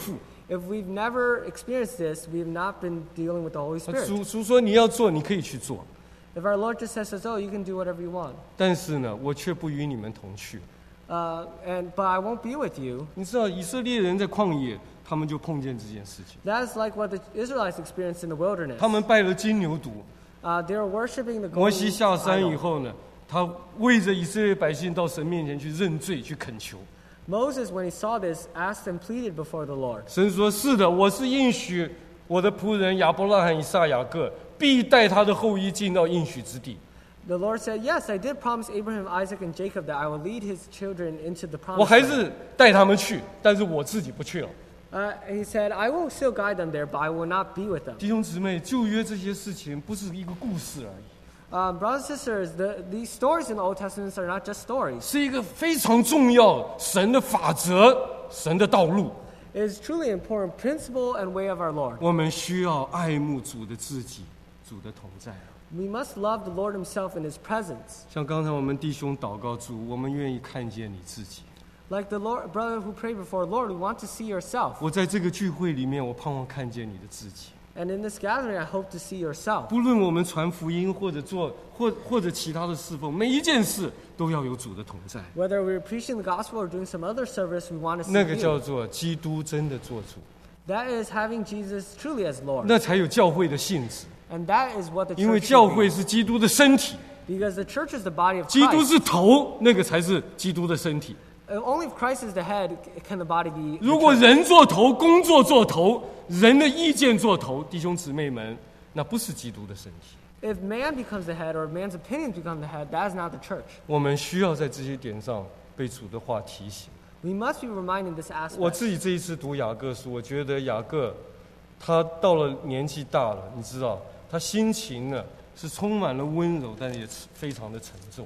S2: If we've never experienced this, we've not been dealing with the Holy
S1: 主
S2: Spirit.
S1: 主说你要做，你可以去做，
S2: If our Lord just says, "Oh, you can do whatever you want,"
S1: 但是呢，我却不与你们同去。
S2: uh, and but I won't be with you.
S1: 你知道以色列人在旷野，他们就碰见这件事情，
S2: That is like what the Israelites experienced in the wilderness.
S1: 他们拜了金牛犊。
S2: Uh, they were worshiping the
S1: 摩
S2: golden
S1: 西下山以
S2: idol.
S1: 后呢，他为着以色列百姓到神面前去认罪，去恳求。
S2: Moses, when he saw this, asked and pleaded before the Lord.
S1: 神说：“是的，我是应许我的仆人亚伯拉罕、以撒、雅各，必带他的后裔进到应许之地。
S2: The Lord said, "Yes, I did promise Abraham, Isaac, and Jacob that I will lead his children into the
S1: 我
S2: promised
S1: 还
S2: land."
S1: 是带他们去，但是我自己不去了。”
S2: Uh, he said, "I will still guide them there, but I will not be with them."
S1: 弟兄姊妹，旧约这些事情不是一个故事而已，
S2: Um, brothers and sisters, the, these stories in the Old Testament are not just stories.
S1: 是一个非常重要神的法则、神的道路。
S2: It is truly an important principle and way of our Lord.
S1: 我们需要爱慕主的自己，主的同在。
S2: We must love the Lord himself in his presence.
S1: 像刚才我们弟兄祷告主，我们愿意看见你自己。
S2: Like the Lord, brother who prayed before Lord, we want to see yourself.
S1: 我在这个聚会里面，我盼望看见你的自己。
S2: And in this gathering, I hope to see yourself.
S1: 不论我们传福音，或者做或或者其他的侍奉，每一件事都要有主的同在。
S2: Whether we're preaching the gospel or doing some other service, we want to see
S1: 那个叫
S2: you.
S1: 做基督真的做主，
S2: That is having Jesus truly as Lord.
S1: 那才有教会的性质。
S2: And that is what the
S1: 因为
S2: church
S1: 教
S2: should
S1: 会
S2: be.
S1: 是基督的身体，
S2: Because the church is the body of
S1: 基督
S2: Christ.
S1: 是头，那个才是基督的身体。
S2: Uh, Only if Christ is the head can the body be. the
S1: 如果
S2: church.
S1: 人做头，工作做头，人的意见做头，弟兄姊妹们，那不是基督的身体。
S2: If man becomes the head or man's opinions become the head, that is not the church.
S1: 我们需要在这些点上被主的话提醒。
S2: We must be reminded this
S1: 我
S2: aspect.
S1: 自己这一次读雅各书，我觉得雅各他到了年纪大了，你知道，他心情呢是充满了温柔，但也非常的沉重。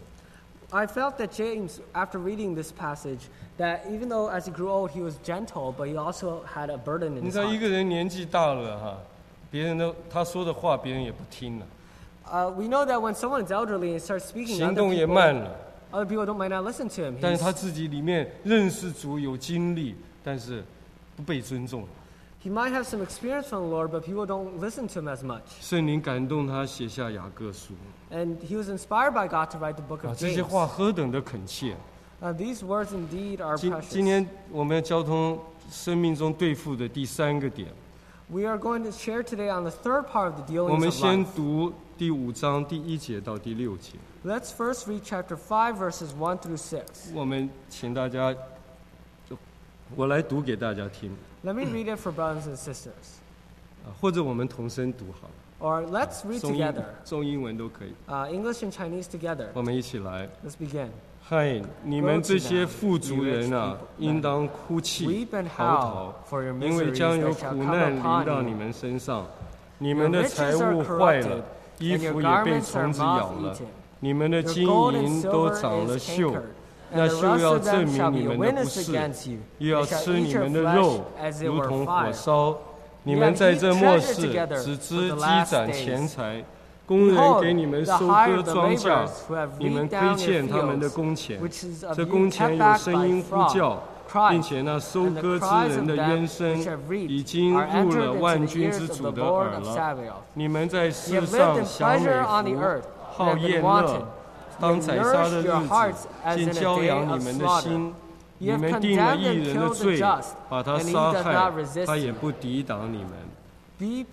S2: I felt that James, after reading this passage, that even though as he grew old he was gentle, but he also had a burden in
S1: 你
S2: his
S1: 知道，一
S2: heart.
S1: 个人年纪大了哈，别人的他说的话，别人也不听了，
S2: Uh, we know that when someone is elderly and starts speaking,
S1: 行
S2: other
S1: 动也
S2: people,
S1: 慢了。
S2: other people don't might not listen to him.
S1: 但是
S2: He's-
S1: 他自己里面认识主有经历，但是不被尊重。
S2: He might have some experience from the Lord, but people don't listen to him as much.
S1: 圣灵感动他写下雅各书
S2: And he was inspired by God to write the book
S1: 啊，
S2: of
S1: 这些
S2: James.
S1: 话何等的恳切！
S2: Uh, these words indeed are
S1: 今
S2: precious.
S1: 今天我们要交通生命中对付的第三个点，
S2: We are going to share today on the third part of the
S1: 我
S2: dealings
S1: 们
S2: of
S1: 先
S2: life.
S1: 读第五章第一节到第六节。
S2: Let's first read chapter five, verses one through six.
S1: 我们请大家，我来读给大家听
S2: Let me read it for brothers and sisters.
S1: 啊，或者我们同声读好了，
S2: Or let's read
S1: 中英
S2: together.
S1: 中英文都可以。
S2: Uh, English and Chinese together.
S1: 我们一起来。
S2: Let's begin.
S1: 嗨，你们这些富足人啊，应当哭泣
S2: Weep and
S1: 嚎
S2: howl
S1: 啕，
S2: for your
S1: 因为
S2: miseries
S1: 将有
S2: that shall
S1: 苦
S2: come
S1: 难临
S2: upon
S1: 到
S2: you.
S1: 你们身上。你
S2: Your
S1: 们的
S2: riches
S1: 财
S2: are
S1: 物坏了
S2: corrupted,，
S1: 衣
S2: and your
S1: 服也被
S2: garments are
S1: 虫子咬
S2: moth
S1: 了
S2: eaten.，
S1: 你们的
S2: Your
S1: 金
S2: gold
S1: 银
S2: and
S1: 都
S2: silver
S1: 长了
S2: is
S1: 锈
S2: cankered,，
S1: 那
S2: and the
S1: 锈
S2: rust
S1: 要
S2: of
S1: 证
S2: them
S1: 明
S2: shall
S1: 你
S2: be a
S1: 们的不
S2: witness
S1: 是，
S2: against you.
S1: 又要
S2: They shall
S1: 吃
S2: eat
S1: 你
S2: your
S1: 们的
S2: flesh
S1: 肉，
S2: as it
S1: 如
S2: were
S1: 同火
S2: fire.
S1: 烧。你
S2: You
S1: 们
S2: have
S1: 在
S2: heaped
S1: 这末
S2: treasure
S1: 世
S2: together
S1: 只
S2: for
S1: 知
S2: the
S1: 积
S2: last
S1: 攒
S2: days.
S1: 钱财，工人
S2: Behold,
S1: 给你们
S2: the
S1: 收
S2: hire
S1: 割
S2: of the
S1: 庄稼
S2: laborers who have，
S1: 你们
S2: reaped
S1: 亏
S2: down your
S1: 欠他们的
S2: fields,
S1: 工钱
S2: which is of
S1: 这
S2: you
S1: 工钱
S2: kept
S1: 有
S2: back
S1: 声
S2: by
S1: 音呼
S2: fraud,
S1: 叫，
S2: cries,
S1: 并且那收
S2: and the
S1: 割之
S2: cries
S1: 人
S2: of
S1: 的
S2: them
S1: 冤声
S2: which have reaped
S1: 已经
S2: are
S1: 入
S2: entered
S1: 了万
S2: into the
S1: 军
S2: ears
S1: 之
S2: of
S1: 主
S2: the
S1: 的
S2: Lord
S1: 耳
S2: of
S1: 了。
S2: Sabaoth.
S1: 你们在
S2: You
S1: 世
S2: have lived
S1: 上
S2: in
S1: 享
S2: pleasure on the
S1: 美福
S2: earth,，
S1: 好
S2: and have been
S1: 宴
S2: wanton.
S1: 乐，
S2: You
S1: 当
S2: have
S1: 宰杀的
S2: nourished your
S1: 日
S2: hearts
S1: 子，
S2: as
S1: 竟
S2: in a
S1: 教
S2: day
S1: 养
S2: of
S1: 你们的
S2: slaughter.
S1: 心。
S2: You
S1: 你
S2: have
S1: 们定了
S2: condemned
S1: 义
S2: and
S1: 人的
S2: killed the
S1: 罪
S2: just,，
S1: 把他
S2: and he
S1: 杀
S2: does
S1: 害
S2: not，resist
S1: 他也
S2: you.
S1: 不抵挡你们。
S2: Be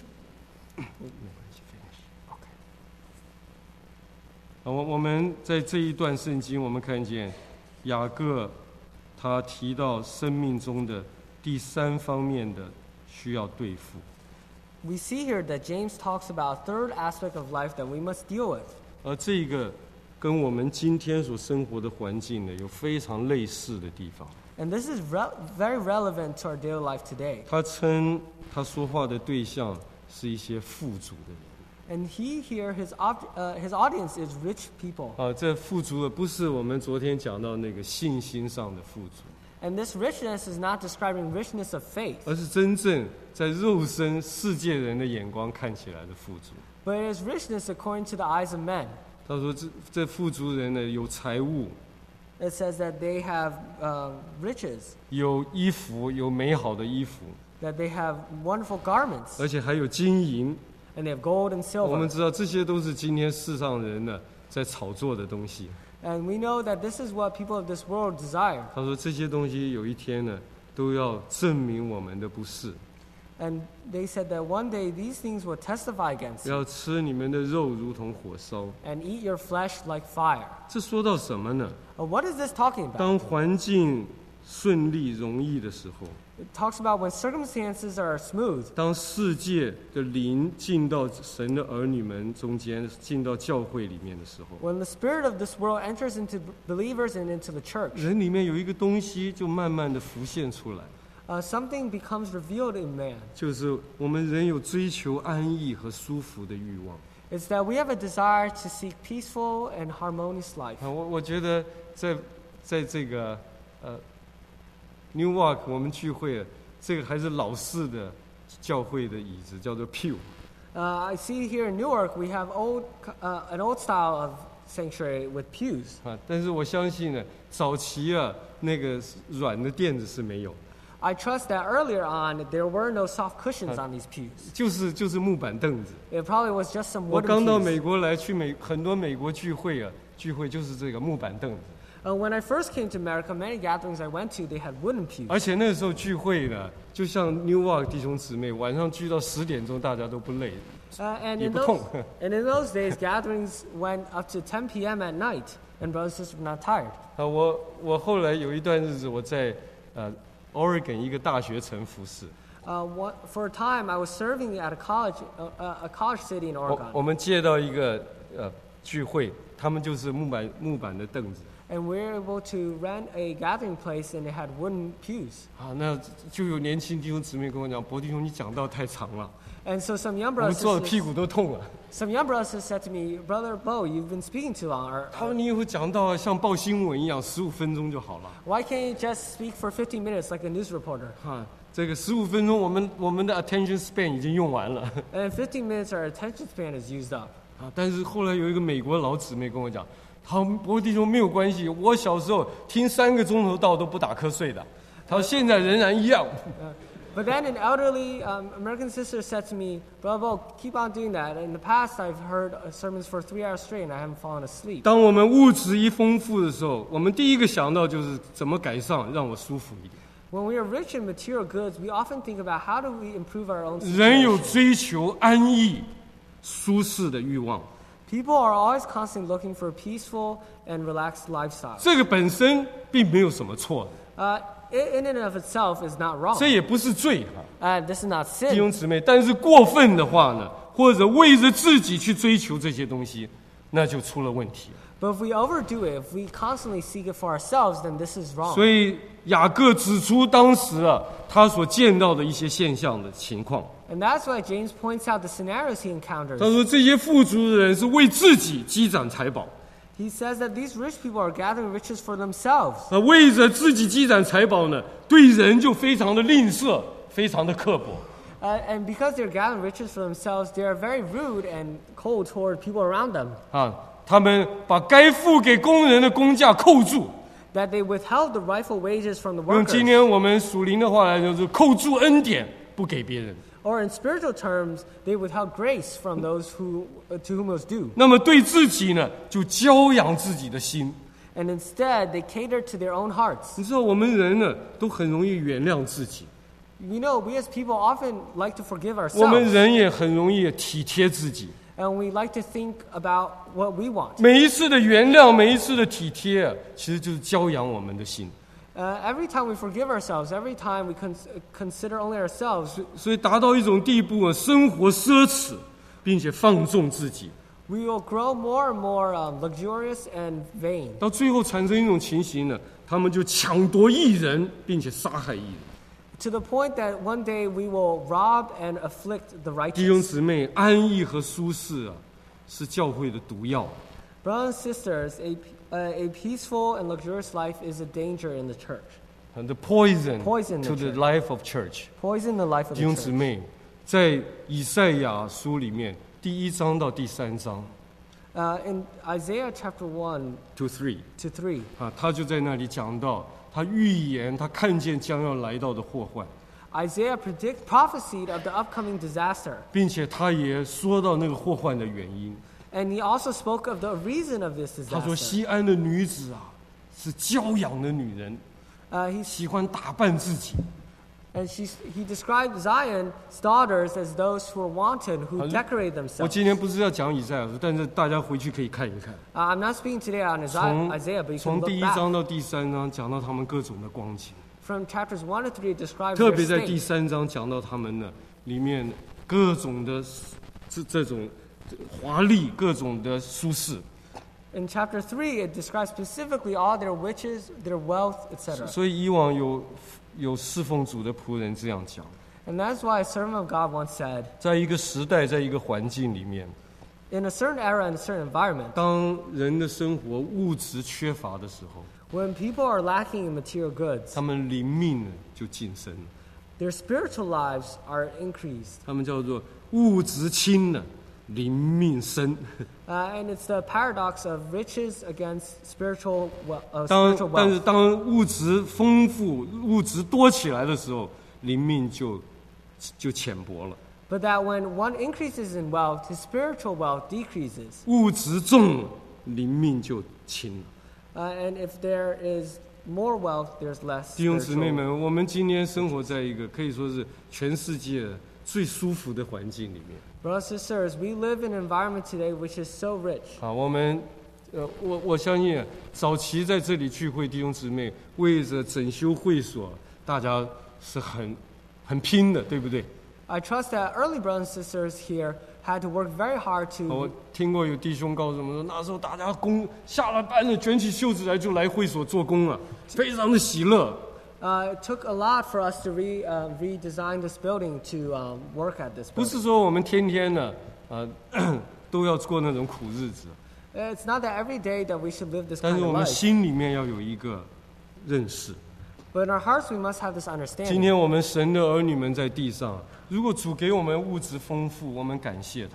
S1: 啊，我我们在这一段圣经，我们看见雅各他提到生命中的第三方面的需要对付。
S2: We see here that James talks about a third aspect of life that we must deal with.
S1: 而这个跟我们今天所生活的环境呢，有非常类似的地方。
S2: And this is re- very relevant to our daily life today.
S1: 他称他说话的对象是一些富足的人。
S2: And he here, his, ob- uh, his audience is rich people.
S1: 啊，这富足的不是我们昨天讲到那个信心上的富足，
S2: And this richness is not describing richness of faith,
S1: 而是真正在肉身世界人的眼光看起来的富足。
S2: but it is richness according to the eyes of men.
S1: 他说这这富足人呢，有财物，
S2: It says that they have uh, riches,
S1: 有衣服，有美好的衣服，
S2: that they have wonderful garments,
S1: 而且还有金银。
S2: and they have gold and
S1: 我们
S2: silver.
S1: 知道这些都是今天世上人呢在炒作的东西。
S2: And we know that this is what people of this world desire.
S1: 他说这些东西有一天呢都要证明我们的不是，
S2: And they said that one day these things will testify against you
S1: 要吃你们的肉如同火烧。
S2: and eat your flesh like fire.
S1: 这说到什么呢？
S2: Uh, what is this talking about?
S1: 当环境顺利容易的时候，
S2: It talks about when circumstances are smooth,
S1: 当世界的灵进到神的儿女们中间，进到教会里面的时候，
S2: when the spirit of this world enters into believers and into the church,
S1: 人里面有一个东西就慢慢的浮现出来，
S2: uh, something becomes revealed in man.
S1: 就是我们人有追求安逸和舒服的欲望。
S2: It's that we have a desire to seek peaceful and harmonious life.
S1: 啊，我我觉得在在这个呃 New Walk 我们聚会，这个还是老式的教会的椅子，叫做 pew。
S2: Uh, I see here in Newark we have old, uh, an old style of sanctuary with pews.
S1: 啊，但是我相信呢，早期啊那个软的垫子是没有，
S2: I trust that earlier on there were no soft cushions on these pews.
S1: 就是就是木板凳子。
S2: It probably was just some
S1: 我
S2: wooden
S1: 刚到
S2: pews.
S1: 美国来，去美很多美国聚会啊，聚会就是这个木板凳子，
S2: Uh, when I first came to America, many gatherings I went to, they had wooden pews.
S1: 而且那时候聚会呢，就像 New Walk 弟兄姊妹，晚上聚到十点钟，大家都不累，
S2: Uh, and,
S1: 也
S2: in
S1: 不
S2: those,
S1: 痛。
S2: and in those days, gatherings went up to ten p.m. at night, and brothers and sisters were not tired.
S1: 啊，我我后来有一段日子我在呃 Oregon 一个大学城服侍，
S2: Uh, what, for a time, I was serving at a college, uh, uh, a college city in
S1: 我
S2: Oregon,
S1: 我们借到一个呃聚会，他们就是木板木板的凳子
S2: and we were able to rent a gathering place, and they had wooden pews.
S1: 啊，那就有年轻弟兄姊妹跟我讲，博弟兄你讲道太长了，
S2: And so some young
S1: 我们
S2: brothers,
S1: 坐的屁
S2: sisters,
S1: 股都痛了。
S2: some young brothers said to me, Brother Bo, you've been speaking too long. Or,
S1: 他说你以后讲道像报新闻一样，十五分钟就好了。
S2: why can't you just speak for fifteen minutes like a news reporter?
S1: 哈，这个十五分钟，我们我们的 attention span 已经用完了
S2: And in fifteen minutes, our attention span is used up.
S1: 啊。但是后来有一个美国老姊妹跟我讲，他说博弟兄没有关系，我小时候听三个钟头道都不打瞌睡的。他说现在仍然一样。
S2: But then an elderly um, American sister said to me, Brother Bo, keep on doing that. In the past, I've heard uh, sermons for three hours straight, and I haven't fallen asleep.
S1: 当我们物质一丰富的时候，我们第一个想到就是怎么改善，让我舒服一点。
S2: When we are rich in material goods, we often think about how do we improve our own
S1: 人有
S2: situation.
S1: 追求安逸、舒适的欲望，
S2: People are always constantly looking for a peaceful and relaxed lifestyle.
S1: 这个本身并没有什么错的，
S2: Uh, in in and of itself is not wrong.
S1: 这也不是罪哈。
S2: Uh, this is not
S1: 弟
S2: sin.
S1: 兄姊妹，但是过分的话呢，或者为着自己去追求这些东西，那就出了问题。
S2: But if we overdo it, if we constantly seek it for ourselves, then this is wrong.
S1: 所以雅各指出当时啊，他所见到的一些现象的情况。
S2: And that's why James points out the scenarios he encounters.
S1: 他说，这些富足的人是为自己积攒财宝，
S2: He says that these rich people are gathering riches for themselves.
S1: 啊，为着自己积攒财宝呢，对人就非常的吝啬，非常的刻薄。
S2: Uh, and because they're gathering riches for themselves, they are very rude and cold toward people around them.
S1: 啊，他们把该付给工人的工价扣住，
S2: That they withheld the rightful wages from the
S1: 用今
S2: workers.
S1: 天我们属灵的话来说，就是扣住恩典，不给别人。
S2: Or in spiritual terms, they withheld grace from those who, uh, to whom it was due.
S1: 那么对自己呢，就骄养自己的心。
S2: And instead, they catered to their own hearts.
S1: 你知道，我们人呢，都很容易原谅自己，
S2: You know, we as people often like to forgive
S1: 我们
S2: ourselves.
S1: 人也很容易体贴自己。
S2: And we like to think about what we want.
S1: 每一次的原谅，每一次的体贴啊，其实就是教养我们的心。
S2: Uh, every time we forgive ourselves, every time we con- consider only ourselves,
S1: 所以达到一种地步啊，生活奢侈，并且放纵自己，
S2: we will grow more and more um, luxurious and vain.
S1: 到最后产生一种情形呢，他们就抢夺义人，并且杀害义人。
S2: To the point that one day we will rob and afflict the
S1: 弟兄
S2: righteous.
S1: 姊妹，安逸和舒适啊，是教会的毒药。
S2: Brothers and sisters, a, uh, a peaceful and luxurious life is a danger in the church.
S1: And the poison
S2: Poison
S1: to
S2: the
S1: the
S2: church.
S1: life of church。
S2: Poison the life of
S1: 弟
S2: the
S1: 兄姊
S2: church.
S1: 妹，在以赛亚书里面第一章到第三章
S2: Uh, in Isaiah chapter one
S1: ，two three
S2: to three,
S1: 啊，他就在那里讲到，他预言他看见将要来到的祸患。
S2: Isaiah predict prophesied of the upcoming disaster,
S1: 并且他也说到那个祸患的原因。
S2: and he also spoke of the reason of this
S1: 他说：“
S2: disaster.
S1: 西安的女子啊，是娇养的女人，
S2: Uh, he
S1: 喜欢打扮自己。
S2: and she he described Zion's daughters as those who are wanton, who decorate
S1: 我
S2: themselves.
S1: 今天不是要讲以赛亚书，但是大家回去可以看一看。
S2: Uh, I'm not speaking today on
S1: 从
S2: Isaiah, Isaiah, but you can
S1: 从
S2: look
S1: 第一
S2: back.
S1: 章到第三章，讲到他们各种的光景。
S2: From chapters one to three, it describes
S1: 特
S2: their
S1: 别在第
S2: state.
S1: 三章讲到他们呢，里面各种的这这种华丽，各种的舒适。
S2: In chapter three, it describes specifically all their riches, their wealth, et cetera.
S1: 所以以往有有侍奉主的仆人这样讲，
S2: And that's why a servant of God once said,
S1: 在一个时代，在一个环境里面，
S2: in a certain era and a certain environment,
S1: 当人的生活物质缺乏的时候，
S2: when people are lacking in material goods,
S1: 他们灵命呢就晋升了。
S2: their spiritual lives are increased.
S1: 他们叫做物质轻呢，灵命深。
S2: Uh, and it's the paradox of riches against spiritual, we- uh,
S1: 当
S2: spiritual
S1: 但是
S2: wealth.
S1: 当物质丰富、物质多起来的时候，灵命就就浅薄了。
S2: But that when one increases in wealth, his spiritual wealth decreases.
S1: 物质重了，灵命就轻了。
S2: Uh, and if there is more wealth, there's less
S1: 弟兄姊妹
S2: spiritual.
S1: 们，我们今天生活在一个可以说是全世界最舒服的环境里面。
S2: Brothers and sisters, we live in an environment today which is so rich.
S1: 啊，我们，呃，我我相信啊早期在这里聚会，弟兄姊妹为着整修会所，大家是很很拼的，对不对？
S2: I trust that early brothers and sisters here had to work very hard
S1: 我
S2: to
S1: 听过有弟兄告诉我们说，那时候大家工下了班了，卷起袖子来就来会所做工了，非常的喜乐。
S2: Uh, it took a lot for us to re, uh, redesign this building to um, work at this
S1: 不
S2: building.
S1: 是说我们天天呢，呃，都要过那种苦日子，
S2: It's not that every day that we should live this
S1: 但
S2: kind
S1: 是
S2: of
S1: 我们
S2: life.
S1: 心里面要有一个认识。
S2: But in our hearts, we must have this
S1: 今
S2: understanding.
S1: 天我们神的儿女们在地上，如果主给我们物质丰富，我们感谢他；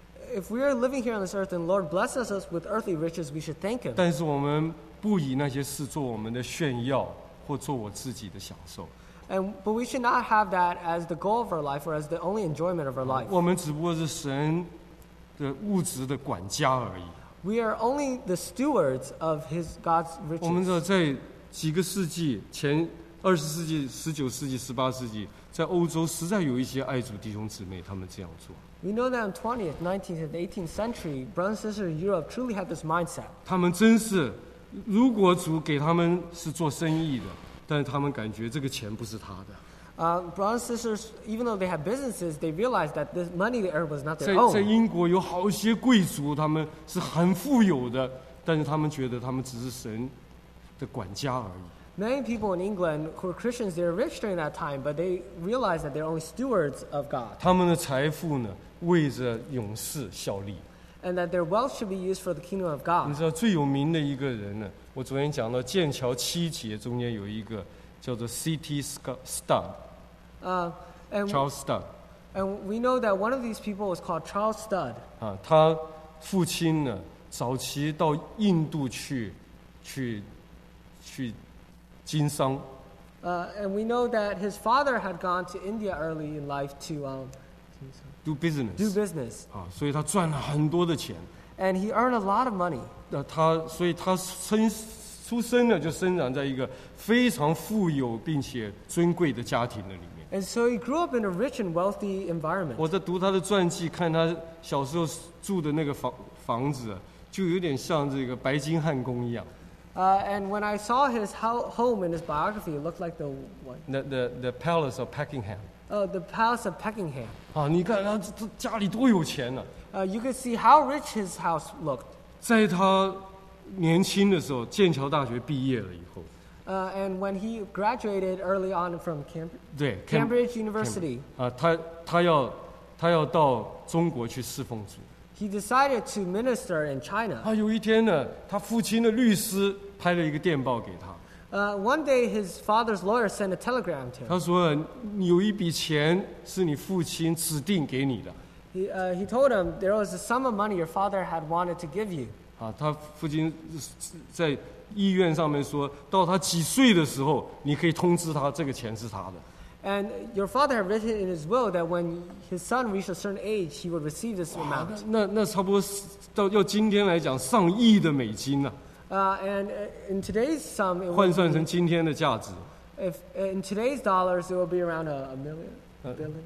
S2: If we are living here on this earth and Lord blesses us with earthly riches, we should thank Him.
S1: 但是我们不以那些事做我们的炫耀，或做我自己的享受。
S2: And, but we should not have that as the goal of our life or as the only enjoyment of our life.
S1: 我们只不过是神的物质的管家而已。
S2: We are only the stewards of His God's
S1: 我们
S2: riches.
S1: 知道，在几个世纪前，二十世纪、十九世纪、十八世纪，在欧洲实在有一些爱主弟兄姊妹，他们这样做。
S2: We know that in twentieth, nineteenth, and eighteenth century, brothers and sisters in Europe truly had this mindset.
S1: 他们真是，如果主给他们是做生意的，但是他们感觉这个钱不是他的。
S2: Uh, brothers and sisters, even though they had businesses, they realized that this money they earned was not
S1: 在
S2: their
S1: 在
S2: own.
S1: 英国有好些贵族，他们是很富有的，但是他们觉得他们只是神的管家而已。
S2: Many people in England who were Christians, they were rich during that time, but they realized that they're only stewards of God
S1: 他们的财富呢，为着勇士效力。
S2: and that their wealth should be used for the kingdom of
S1: 你
S2: God.
S1: 知道最有名的一个人呢？我昨天讲到剑桥七杰中间有一个叫做 C T Studd，
S2: Uh, and,
S1: Charles Studd
S2: and we know that one of these people was called Charles Studd.
S1: 啊，他父亲呢早期到印度去去去经商，
S2: Uh, and we know that his father had gone to India early in life to um,
S1: do
S2: do
S1: business
S2: business.
S1: 啊，所以他赚了很多的钱。
S2: And he earned a lot of money.
S1: 那他，所以他生出生呢，就生长在一个非常富有并且尊贵的家庭的里面。
S2: And so he grew up in a rich and wealthy environment.
S1: 我在读他的传记，看他小时候住的那个房房子啊，就有点像这个白金汉宫一样。
S2: Uh, and when I saw his ho- home in his biography, it looked like the what?
S1: The the the Palace of Buckingham
S2: Uh, the Palace of Buckingham.
S1: 啊，你看他这家里多有钱呢、
S2: Uh, you could see how rich his house looked.
S1: 在他年轻的时候，剑桥大学毕业了以后，
S2: Uh, and when he graduated early on from Cam-
S1: 对
S2: Cambridge University,
S1: 啊，他他要他要到中国去侍奉主。
S2: he decided to minister in China.
S1: 啊，有一天呢，他父亲的律师拍了一个电报给他，
S2: Uh, one day, his father's lawyer sent a telegram to him.
S1: 他说你有一笔钱是你父亲指定给你的。
S2: He, uh, he told him there was a sum of money your father had wanted to give you.
S1: 啊，他父亲在医院上面说到他几岁的时候，你可以通知他这个钱是他的。
S2: And your father had written in his will that when his son reached a certain age, he would receive this
S1: 哇
S2: amount.
S1: 那那那差不多是到要今天来讲上亿的美金啊，
S2: Uh, and uh, in today's sum, it
S1: 换
S2: would
S1: 算
S2: be,
S1: 成今天的价值
S2: if in today's dollars, it will be around a, a million, a
S1: Uh,
S2: billion,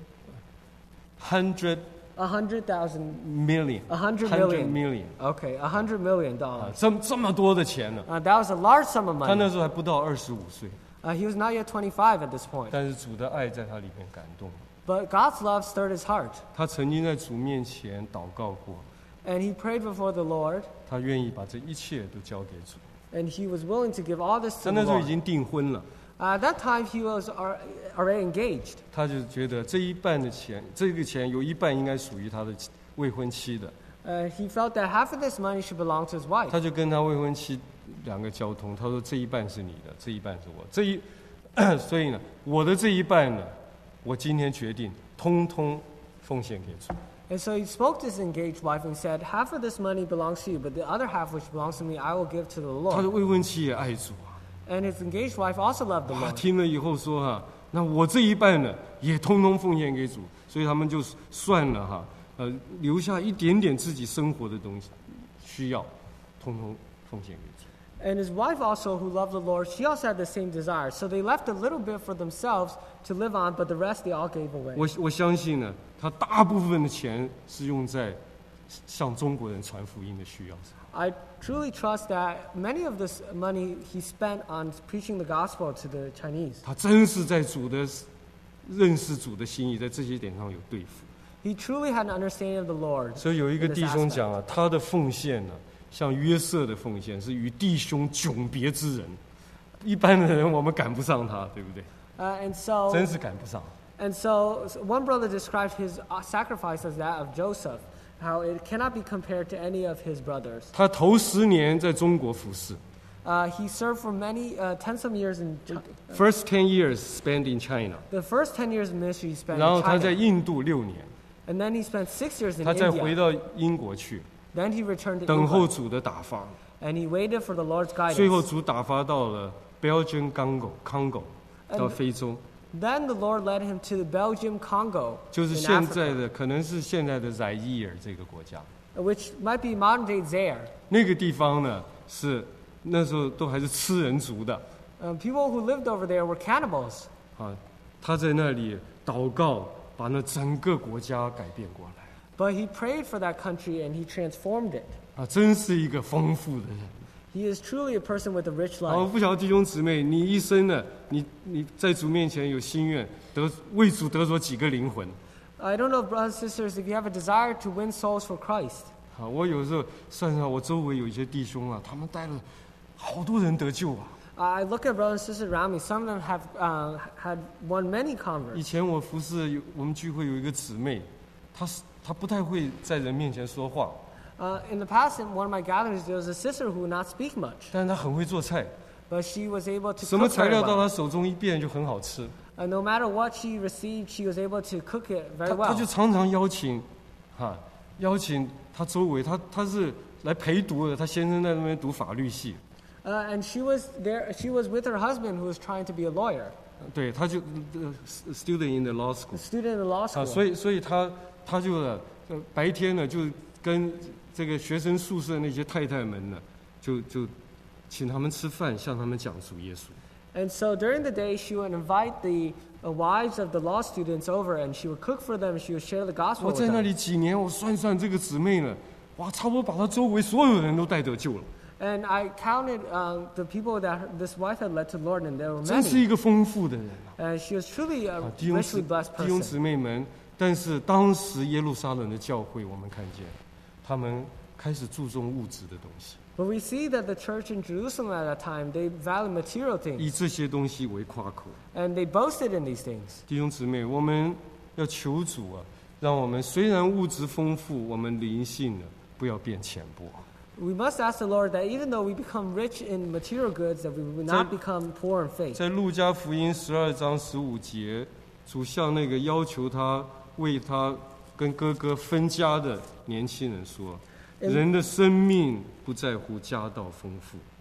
S1: ，hundred
S2: a hundred thousand,
S1: million，
S2: a hundred
S1: hundred
S2: million.
S1: million
S2: Okay, a hundred million
S1: 啊
S2: dollars.，
S1: 这这么多的钱呢、
S2: Uh, that was a large sum of
S1: 他那
S2: money.
S1: 时候还不到二十五岁，
S2: Uh, he was not yet twenty-five at this point.
S1: 但是主的爱在他里面感动了。
S2: But God's love stirred his heart,
S1: 他曾经在主面前祷告过，
S2: and he prayed before the Lord,
S1: 他愿意把这一切都交给主。
S2: and he was willing to give all this
S1: 他
S2: to
S1: 那
S2: the
S1: 时候已
S2: Lord.
S1: 经订婚了，
S2: Uh, at that time, he was al- already engaged.
S1: 他就觉得这一半的钱，这个钱有一半应该属于他的未婚妻的，
S2: Uh, he felt that half of this money should belong to his wife.
S1: 他就跟他未婚妻两个交通，他说这一半是你的，这一半是我，这一，所以呢，我的这一半呢，我今天决定通通奉献给主。
S2: And so he spoke to his engaged wife and said, half of this money belongs to you, but the other half which belongs to me, I will give to the
S1: 他的
S2: Lord.
S1: 未婚妻也爱主啊，
S2: And his engaged wife also loved the
S1: 哇，
S2: Lord.
S1: 听了以后说哈、那我这一半呢，也通通奉献给主，所以他们就算了哈、呃，留下一点点自己生活的东西需要，通通奉献给主。
S2: And his wife also, who loved the Lord, she also had the same desire. So they left a little bit for themselves to live on, but the rest they all gave away.
S1: 我我相信呢，他大部分的钱是用在向中国人传福音的需要上。
S2: I truly trust that many of this money he spent on preaching the gospel to the Chinese.
S1: 他真是在主的认识主的心意，在这些点上有对付。
S2: He truly had an understanding of the Lord.
S1: 所以有一个
S2: in this
S1: 弟兄
S2: aspect.
S1: 讲啊，他的奉献呢，像约瑟的奉献是与弟兄迥别之人，一般的人我们赶不上他，对不对？
S2: Uh, and so
S1: 真是赶不上。
S2: And so, so one brother described his uh, sacrifice as that of Joseph, how it cannot be compared to any of his brothers.
S1: 他头十年在中国服侍
S2: Uh, he served for many, uh, ten some years in Ch-
S1: ，first ten years spent in China，
S2: the first ten years of ministry he spent
S1: 然后
S2: in
S1: 他在
S2: China.
S1: 印度六年，
S2: And then he spent six years in
S1: 他再回
S2: India.
S1: 到英国去，
S2: Then he returned to
S1: 等候
S2: England.
S1: 主的打发，
S2: And he waited for the Lord's
S1: 最后
S2: guidance.
S1: 主打发到了 Belgian Congo Congo 到非洲，
S2: Then the Lord led him to the Belgium Congo
S1: 就是
S2: in
S1: 现在
S2: Africa,
S1: 的可能是现在的宰伊尔这个国家。
S2: which might be modern day Zaire.
S1: 那个地方呢是那时候都还是吃人族的
S2: Uh, people who lived over there were cannibals.
S1: 啊，他在那里祷告，把那整个国家改变过来
S2: But he prayed for that country and he transformed it.
S1: 啊，真是一个丰富的人。
S2: He is truly a person with a rich
S1: 啊，我
S2: life.
S1: 不晓得弟兄姊妹，你一生呢，你你在主面前有心愿，得为主得着几个灵魂
S2: I don't know, brothers and sisters, if you have a desire to win souls for Christ.
S1: 啊？我有时候算上我周围有一些弟兄啊，他们带了好多人得救啊。
S2: I look at brothers and sisters around me. Some of them have uh, had won many
S1: 以
S2: converts.
S1: 前我服侍有我们聚会有一个姊妹，她是她不太会在人面前说话，
S2: Uh, in the past, in one of my gatherings, there was a sister who would not speak much,
S1: 但是她很会做菜，
S2: but she was able to
S1: 什么
S2: cook
S1: 材
S2: very
S1: 料到
S2: well.
S1: 她手中一变就很好吃。
S2: Uh, no matter what she received, she was able to cook it
S1: 她
S2: very
S1: 她就
S2: well.
S1: 常常邀请，哈、邀请她周围，她她是来陪读的，她先生在那边读法律系，
S2: Uh, and she was there. She was with her husband, who was trying to be a lawyer,
S1: 对，她就呃 student in the law
S2: a
S1: school。
S2: student in law
S1: 啊，
S2: school.
S1: 所以所以他他就呢，呃白天呢就跟这个学生宿舍那些太太们呢，就就请他们吃饭，向他们讲主耶稣。
S2: And so during the day, she would invite the uh, wives of the law students over, and she would cook for them. She would share the gospel
S1: 我
S2: with
S1: 在那
S2: them.
S1: 里几年，我算算这个姊妹呢，哇，差不多把她周围所有人都带得救了，
S2: And I counted uh, the people that her, this wife had led to the Lord, and there were
S1: 真是
S2: many.
S1: 一个丰富的人啊！
S2: And she was truly a
S1: 啊弟兄
S2: richly
S1: 姊
S2: blessed
S1: 弟兄
S2: person.
S1: 姊妹们，但是当时耶路撒冷的教会，我们看见他们开始注重物质的东西，
S2: But we see that the church in Jerusalem at that time, they valued material
S1: 以
S2: things,
S1: 这些东西为夸口。
S2: and they boasted in these things.
S1: 弟兄姊妹，我们要求主啊，让我们虽然物质丰富，我们灵性呢不要变浅薄。
S2: We must ask the Lord that even though we become rich in material goods, that we will not
S1: 在-
S2: become poor in faith.
S1: 在路加福音十二章十五节，主向那个要求他为他跟哥哥分家的年轻人说：“
S2: 嗯
S1: 人的生命不在乎家道丰富。”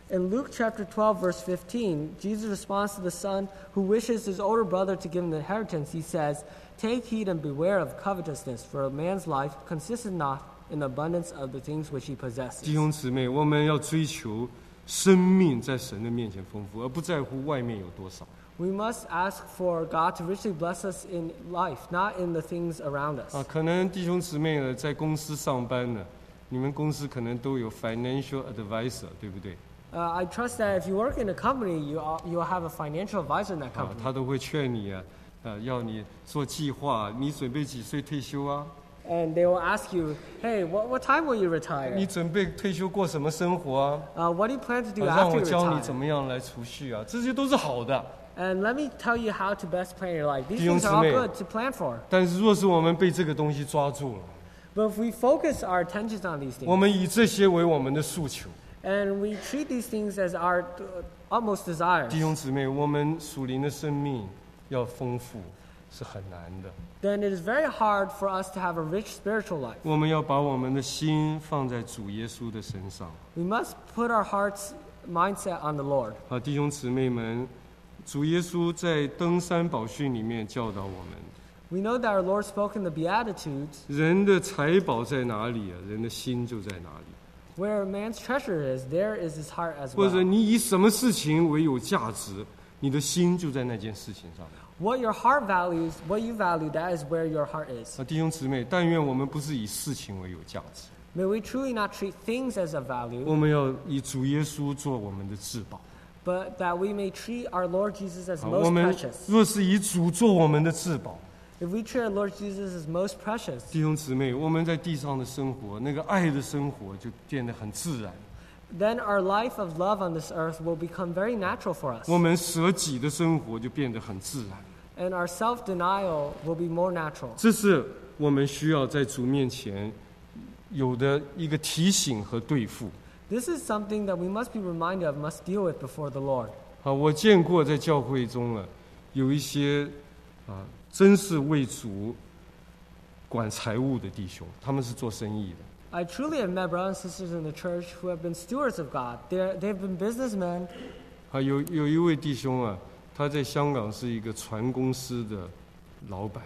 S2: In Luke chapter twelve, verse fifteen, Jesus responds to the son who wishes his older brother to give him the inheritance. He says, "Take heed and beware of covetousness, for a man's life consisteth not in the abundance of the things which he possesses."
S1: 弟兄姊妹，我们要追求生命在神的面前丰富，而不在乎外面有多少。
S2: We must ask for God to richly bless us in life, not in the things around us.
S1: 啊，可能弟兄姊妹呢在公司上班呢，你们公司可能都有 financial advisor， 对不对？
S2: Uh, I trust that if you work in a company, you all, you'll have a financial advisor in that
S1: 啊，
S2: company.
S1: 他都会劝你啊，呃，要你做计划，你准备几岁退休啊？
S2: And they will ask you, hey, what, what time will you
S1: 你
S2: retire?
S1: 准备退休过什么生活啊？
S2: Uh, what do you plan to do
S1: 啊让
S2: after
S1: 我
S2: you
S1: 教你怎
S2: retire?
S1: 么样来储蓄啊，这些都是好的。
S2: And let me tell you how to best plan your life. These
S1: 弟兄
S2: things are all
S1: 姊妹。
S2: good to plan for.
S1: 但是若是我们被这个东西抓住了，
S2: But if we focus our attentions on these
S1: 我
S2: things,
S1: 们以这些为我们的诉求，
S2: and we treat these things as our uh, utmost desires,
S1: 弟兄姊妹，我们属灵的生命要丰富是很难的。
S2: then it is very hard for us to have a rich spiritual life.
S1: 我们要把我们的心放在主耶稣的身上。
S2: We must put our heart's mindset on the Lord.
S1: 啊，弟兄姊妹们，主耶稣在登山宝训里面教导我们：
S2: We know that our Lord spoke in the Beatitudes,
S1: 人的财宝在哪里啊，人的心就在哪里。
S2: where a man's treasure is, there is his heart as
S1: 或者
S2: well.
S1: 你以什么事情为有价值，你的心就在那件事情上。
S2: What your heart values, what you value, that is where your heart is.
S1: 啊，弟兄姊妹，但愿我们不是以事情为有价值，
S2: May we truly not treat things as of value,
S1: 我们要以主耶稣做我们的至宝。
S2: but that we may treat our Lord Jesus as
S1: 啊，我
S2: most
S1: 们
S2: precious.
S1: 若是以主做我们的至宝，
S2: If we treat our Lord Jesus as most precious,
S1: 弟兄姊妹，我们在地上的生活，那个爱的生活就变得很自然。
S2: then our life of love on this earth will become very natural for us.
S1: 我们舍己的生活就变得很自然。
S2: And our self-denial will be more natural.
S1: 这是我们需要在主面前有的一个提醒和对付。
S2: This is something that we must be reminded of, must deal with before the Lord.
S1: 啊，我见过在教会中啊，有一些啊，真是为主管财务的弟兄，他们是做生意的。
S2: I truly have met brothers and sisters in the church who have been stewards of God. They're, they've been businessmen.
S1: 啊，有有一位弟兄啊，他在香港是一个船公司的老板。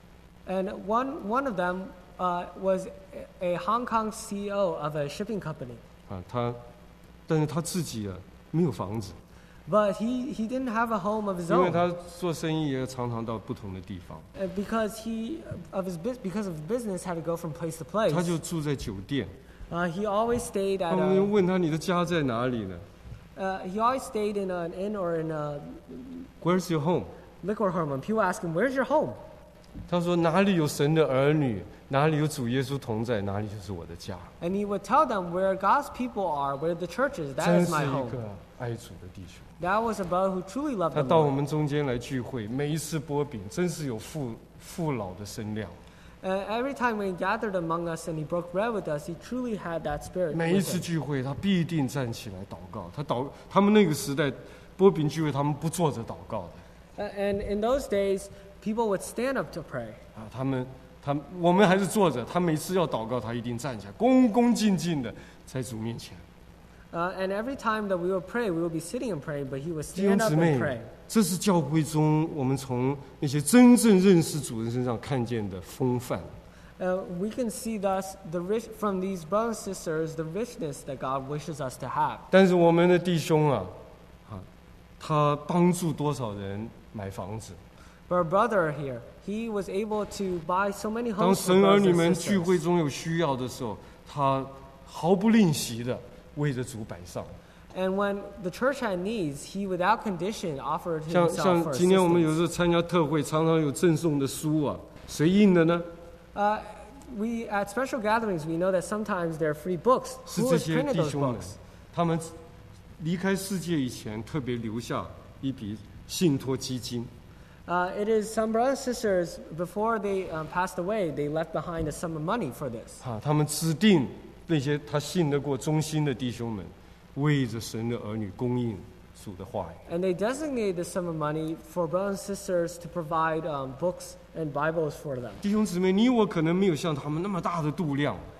S2: And one, one of them uh, was a, a Hong Kong C E O of a shipping company.
S1: 啊，他，但是他自己啊没有房子，
S2: But he, he didn't have a home of his
S1: 因为
S2: own.
S1: 他做生意也常常到不同的地方，
S2: Uh, because he of his bus- because of his business had to go from place to place.
S1: 他就住在酒店。
S2: Uh, he always stayed
S1: 他
S2: at
S1: 们就
S2: a,
S1: 问他你的家在哪里呢
S2: uh, he always stayed in an inn or in a
S1: ？Where's your home？
S2: liquor home. And people ask him, "Where's your home?"
S1: 他说哪里有神的儿女，哪里有主耶稣同在，哪里就是我的家。
S2: And he would tell them, "Where God's people are, where the church is, that
S1: 真
S2: is
S1: 是
S2: my
S1: 一
S2: home."
S1: 个爱主的弟兄。
S2: That was a brother who truly loved
S1: 他
S2: the
S1: 到我
S2: Lord.
S1: 们中间来聚会，每一次拨饼，真是有父父老的身量。
S2: And every time when he gathered among us and he broke bread with us, he truly had that spirit.
S1: 每一
S2: with
S1: 次
S2: him.
S1: 聚会，他必定站起来祷告。他祷，他们那个时代拨饼聚会，他们不坐着祷告的
S2: Uh, And in those days, people would stand up to pray.
S1: 啊，他们，他们我们还是坐着。他每次要祷告，他一定站起来，恭恭敬敬的在主面前。
S2: Uh, and every time that we would pray, we would be sitting and praying, but he would
S1: 弟兄
S2: stand up
S1: 姊
S2: and
S1: 妹
S2: pray.，
S1: 这是教会中我们从那些真正认识主人身上看见的风范。
S2: Uh, we can see thus the rich, from these brothers and sisters the richness that God wishes us to have.
S1: 但是我们的弟兄啊，啊，他帮助多少人买房子？
S2: But our brother here, he was able to buy so many
S1: 当
S2: homes for
S1: 神儿
S2: brothers
S1: 女
S2: and
S1: 们聚
S2: sisters.
S1: 会中有需要的时候，他毫不吝惜的为着主摆上。
S2: And when the church had needs, he without condition offered
S1: 像
S2: himself
S1: 像
S2: for
S1: 今天我们有
S2: assistance.
S1: 时候参加特会，常常有赠送的书啊，谁印的呢？
S2: Uh, we at special gatherings, we know that sometimes there are free books.
S1: 是
S2: Who
S1: 这
S2: has
S1: 些
S2: printed
S1: 弟
S2: those
S1: 兄们
S2: books?，
S1: 他们离开世界以前，特别留下一笔信托基金。
S2: Uh, it is some brothers and sisters, before they um, passed away, they left behind a sum of money for this.
S1: 啊，他们指定那些他信得过忠心的弟兄们，为着神的儿女供应主的话语。
S2: And they designated the sum of money for brothers and sisters to provide um, books and Bibles for them.
S1: 弟兄姊妹，你我可能没有像他们那么大的度量，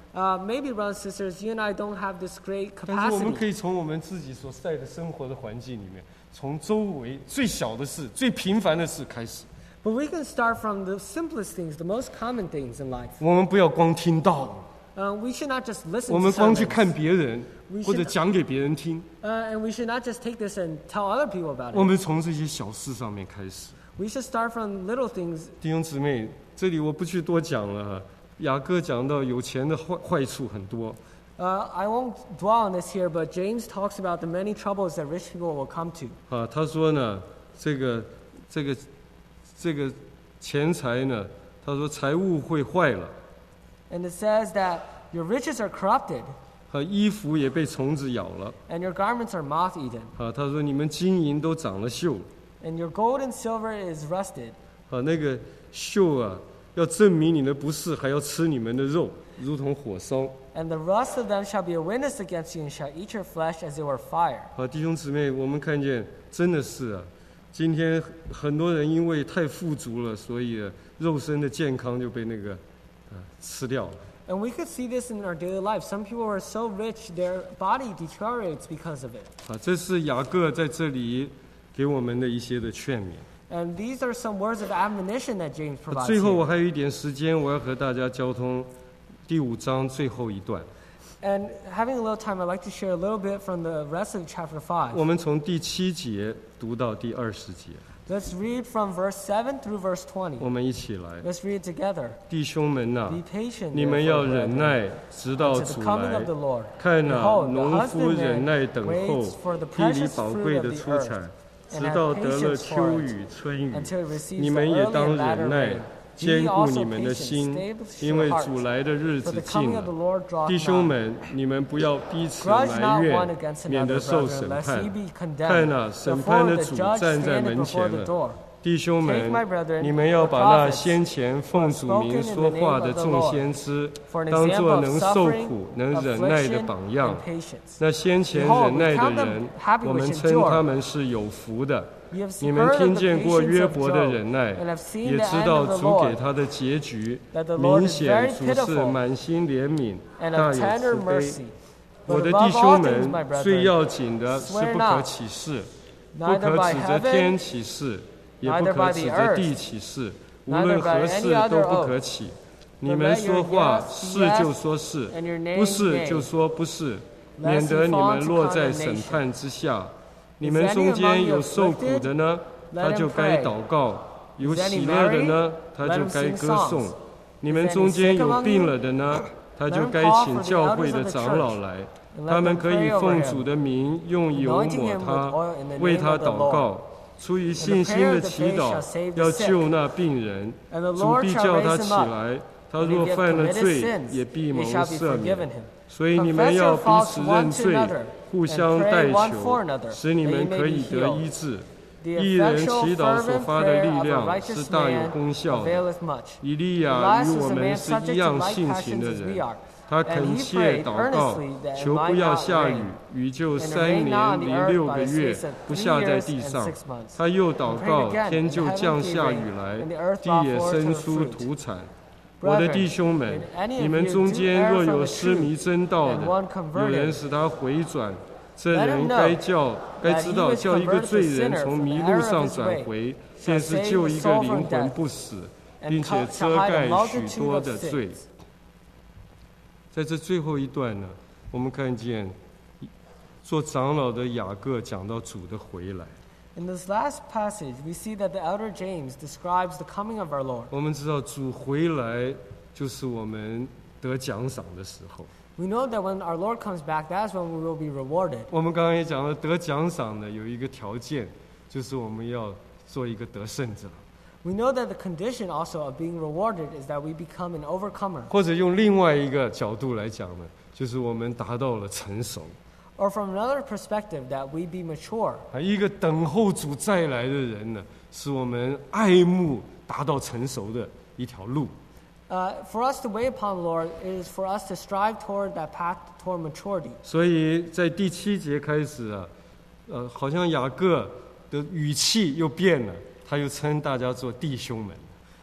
S2: Uh, maybe, brothers and sisters, you and I don't have this great
S1: 但是我们可
S2: capacity.
S1: 以从我们自己所在的生活的环境里面，从周围最小的事、最平凡的事开始。
S2: But we can start from the simplest things, the most common things in life.
S1: 我们不要光听到，
S2: Uh, we should not just listen
S1: 我
S2: to
S1: 们光去
S2: sermons.
S1: 看别人，
S2: We
S1: 或者
S2: should-
S1: 讲给别人听。
S2: Uh, and we should not just take this and tell other people about
S1: 我
S2: it.
S1: 们从这些小事上面开始。
S2: We should start from little things.
S1: 弟兄姊妹，这里我不去多讲了哈。雅各讲到有钱的坏坏处很多，
S2: Uh, I won't dwell on this here, but James talks about the many troubles that rich people will come to.
S1: 啊，他说呢，这个这个这个钱财呢，他说财物会坏了，
S2: And it says that your riches are corrupted,
S1: 啊，衣服也被虫子咬了，
S2: and your garments are moth-eaten,
S1: 啊，他说你们金银都长了锈，
S2: and your gold and silver is rusted.
S1: 啊，那个锈啊，要证明你的不是，还要吃你们的肉，如同火烧。
S2: And the rust of them shall be a witness against you, and shall eat your flesh as it were fire.
S1: 啊，弟兄姊妹，我们看见真的是啊，今天很多人因为太富足了，所以、啊、肉身的健康就被那个啊吃掉了。
S2: And we could see this in our daily life. Some people are so rich, their body deteriorates because of it.
S1: 啊，这是雅各在这里给我们的一些的劝勉。
S2: And these are some words of admonition that James
S1: 啊
S2: provides
S1: 最后我
S2: here.
S1: 还有一点时间，我要和大家交通第五章最后一段。
S2: And having a little time, I'd like to share a little bit from the rest of chapter five.
S1: 我们从第七节读到第二十节，
S2: Let's read from verse seven through verse twenty.
S1: 我们一起来。
S2: Let's read it together.
S1: 弟兄们呐、
S2: Be patient,
S1: 你们要
S2: therefore,
S1: 忍
S2: brethren,
S1: 耐，直到
S2: unto
S1: 主
S2: the coming
S1: 来
S2: of the。Lord.
S1: 看呐、
S2: Behold, the
S1: 农夫忍
S2: husbandman
S1: 耐等候
S2: waits for the
S1: 地里
S2: precious
S1: 宝
S2: fruit
S1: 贵
S2: of
S1: 的
S2: the
S1: 出
S2: earth,
S1: 产，
S2: and
S1: 直
S2: have
S1: 到得了
S2: patience
S1: 秋
S2: for
S1: 雨
S2: it,
S1: 春雨。
S2: until it receives
S1: 你
S2: the
S1: 们也
S2: early
S1: 当
S2: and latter
S1: 忍耐
S2: rain.
S1: 坚
S2: Be
S1: 固
S2: also
S1: 你们的
S2: patient,
S1: 心，
S2: establish
S1: 因
S2: your
S1: 为
S2: hearts,
S1: 主来的日
S2: for
S1: 子
S2: the
S1: 近
S2: coming of the
S1: 了。
S2: Lord draweth
S1: 弟兄
S2: nigh.
S1: 们，你们不要彼此
S2: Grudge
S1: 埋
S2: not
S1: 怨
S2: one，against
S1: 免
S2: another,
S1: 得受
S2: brethren,
S1: 审
S2: lest
S1: 判
S2: ye be。
S1: 看
S2: condemned.
S1: 呐、审判
S2: Behold,
S1: 的
S2: the
S1: 主
S2: judge
S1: 站在
S2: standeth
S1: 门
S2: before
S1: 前
S2: the
S1: 了。
S2: door.
S1: 弟兄
S2: Take
S1: 们
S2: my brethren,，
S1: 你们要把那先前奉主名说话的众先知，
S2: for an
S1: 当
S2: example
S1: 作
S2: of
S1: 能受
S2: suffering,
S1: 苦、能忍耐的
S2: affliction,
S1: 榜样
S2: and。patience.
S1: 那先前
S2: Behold,
S1: 忍耐
S2: we
S1: 的
S2: count them
S1: 人，
S2: happy
S1: 我们
S2: which
S1: 称
S2: endure.
S1: 他们是有福的。
S2: You have
S1: 你们
S2: heard
S1: 听
S2: of the
S1: 见过
S2: patience
S1: 约
S2: of
S1: 伯的
S2: Job,
S1: 忍耐，
S2: and have seen
S1: 也
S2: the
S1: 知
S2: end
S1: 道
S2: of the
S1: 主给
S2: Lord,
S1: 他的结局。
S2: that the Lord
S1: 明
S2: is
S1: 显
S2: very
S1: 主是
S2: pitiful
S1: 满心怜悯，
S2: and
S1: 大
S2: of
S1: 有
S2: tender
S1: 慈悲。
S2: mercy.
S1: 我
S2: But
S1: 的弟
S2: above
S1: 兄
S2: all things,
S1: 们
S2: my，
S1: 最
S2: brethren,
S1: 要紧的是
S2: swear
S1: 不可
S2: not,
S1: 起誓，不
S2: neither
S1: 可
S2: by
S1: 指着天
S2: heaven,
S1: 起誓，也不
S2: neither
S1: 可
S2: by
S1: 指
S2: the
S1: 着
S2: earth,
S1: 地起誓，无
S2: neither
S1: 论
S2: by
S1: 何
S2: any
S1: 事
S2: other
S1: 都不
S2: oath,
S1: 可起。
S2: but
S1: 你们
S2: let your
S1: 说话
S2: yes
S1: 是
S2: be
S1: 就
S2: yes,
S1: 说是，
S2: and your nay
S1: 不是
S2: nay,
S1: 就说不是，
S2: lest
S1: 免
S2: ye
S1: 得你
S2: fall
S1: 们
S2: into
S1: 落在审
S2: condemnation.
S1: 判之下。你
S2: Is
S1: 们
S2: any
S1: 中
S2: among
S1: 间
S2: you
S1: 有受苦
S2: afflicted?
S1: 的呢，
S2: Let
S1: 他
S2: him
S1: 就该
S2: pray.
S1: 祷告；有
S2: Is any
S1: 喜乐的
S2: merry?
S1: 呢，他
S2: Let
S1: 就
S2: him
S1: 该
S2: sing
S1: 歌颂
S2: songs.。
S1: 你们
S2: Is any
S1: 中间
S2: sick
S1: 有
S2: among
S1: 病
S2: you?
S1: 了的呢，他
S2: Let
S1: 就
S2: him
S1: 该
S2: call
S1: 请
S2: for the
S1: 教
S2: elders
S1: 会的
S2: of the
S1: 长老
S2: church,
S1: 来，
S2: and let
S1: 他们
S2: them
S1: 可以
S2: pray over
S1: 奉
S2: him,
S1: 主的名用油
S2: anointing
S1: 抹
S2: him with
S1: 他
S2: oil in the，
S1: 为
S2: name
S1: 他
S2: of the
S1: 祷
S2: Lord.
S1: 告。出于
S2: And
S1: 信
S2: the
S1: 心
S2: prayer
S1: 的
S2: of the
S1: 祈
S2: faith
S1: 祷
S2: shall save the
S1: 要
S2: sick.
S1: 救那病人，
S2: And the
S1: 主
S2: Lord
S1: 必
S2: shall
S1: 叫他
S2: raise
S1: 起
S2: him up.
S1: 来。他
S2: And
S1: 若
S2: if he hath
S1: 犯了
S2: committed
S1: 罪，
S2: sins,
S1: 也必
S2: it
S1: 蒙
S2: shall be
S1: 赦
S2: forgiven
S1: 免。
S2: him.
S1: 所以你
S2: Confess
S1: 们
S2: your
S1: 要彼
S2: faults
S1: 此
S2: one
S1: 认
S2: to
S1: 罪，
S2: another,
S1: 互
S2: and
S1: 相
S2: pray
S1: 代
S2: one
S1: 求，
S2: for another,
S1: 使你
S2: that
S1: 们
S2: ye may
S1: 可
S2: be
S1: 以得
S2: healed.
S1: 医治。
S2: The
S1: 一人
S2: effectual
S1: 祈祷所
S2: fervent
S1: 发的
S2: prayer
S1: 力
S2: of a
S1: 量是
S2: righteous
S1: 大有
S2: man
S1: 功效的。
S2: availeth much.
S1: 以利亚
S2: Elias
S1: 与
S2: was
S1: 我
S2: a
S1: 们
S2: man
S1: 是一
S2: subject to
S1: 样
S2: like
S1: 性情
S2: passions
S1: 的
S2: as we
S1: 人，
S2: are.
S1: 他
S2: And
S1: 恳
S2: he
S1: 切
S2: prayed
S1: 祷告
S2: earnestly，that it
S1: 求
S2: might
S1: 不要
S2: not
S1: 下
S2: rain.
S1: 雨，雨就
S2: And it
S1: 三
S2: rained not on
S1: 年
S2: the
S1: 零
S2: earth
S1: 六
S2: by
S1: 个
S2: the
S1: 月
S2: space of
S1: 不
S2: three
S1: 下在
S2: years
S1: 地
S2: and
S1: 上
S2: six months.
S1: 他又祷
S2: And
S1: 告
S2: prayed again,
S1: 天
S2: and
S1: 就
S2: heaven
S1: 降
S2: gave
S1: 下
S2: rain,
S1: 雨来
S2: and the earth
S1: 地
S2: brought
S1: 也
S2: forth
S1: 生
S2: her
S1: 出
S2: fruit.
S1: 土产。我的
S2: Brethren,
S1: 弟兄们
S2: if，any
S1: 你
S2: of
S1: 们
S2: you
S1: 中
S2: do
S1: 间
S2: err
S1: 若
S2: from
S1: 有
S2: the
S1: 失迷
S2: truth,
S1: 真道
S2: and
S1: 的，
S2: one
S1: 有
S2: converted,
S1: 人使他回转，这
S2: let
S1: 人
S2: him
S1: 该
S2: know
S1: 叫该
S2: that
S1: 知
S2: he
S1: 道
S2: was
S1: 叫一个
S2: converted
S1: 罪
S2: the
S1: 人
S2: sinner
S1: 从
S2: from
S1: 迷
S2: the
S1: 路
S2: error
S1: 上
S2: of his
S1: 转
S2: way,
S1: 回，
S2: shall
S1: 便是
S2: save
S1: 救
S2: his
S1: 一个
S2: soul
S1: 灵
S2: from
S1: 魂
S2: death,
S1: 不死，
S2: and
S1: 并且
S2: shall
S1: 遮
S2: hide a
S1: 盖许
S2: multitude
S1: 多
S2: of
S1: 的罪。
S2: sins.
S1: 在这最后一段呢，我们看见做长老的雅各讲到主的回来。
S2: In this last passage, we see that the elder James describes the coming of our Lord.
S1: 我们知道主回来就是我们得奖赏的时候。
S2: We know that when our Lord comes back, that's when we will be rewarded.
S1: 我们刚刚也讲了，得奖赏的有一个条件，就是我们要做一个得胜者，
S2: We know that the condition also of being rewarded is that we become an overcomer.
S1: 或者用另外一个角度来讲呢，就是我们达到了成熟。
S2: Or from another perspective, that we be mature.
S1: 啊，一个等候主再来的人呢，是我们爱慕达到成熟的一条路。
S2: Uh, for us to wait upon the Lord is for us to strive toward that path toward maturity.
S1: 所以在第七节开始啊，呃，好像雅各的语气又变了，他又称大家做弟兄们。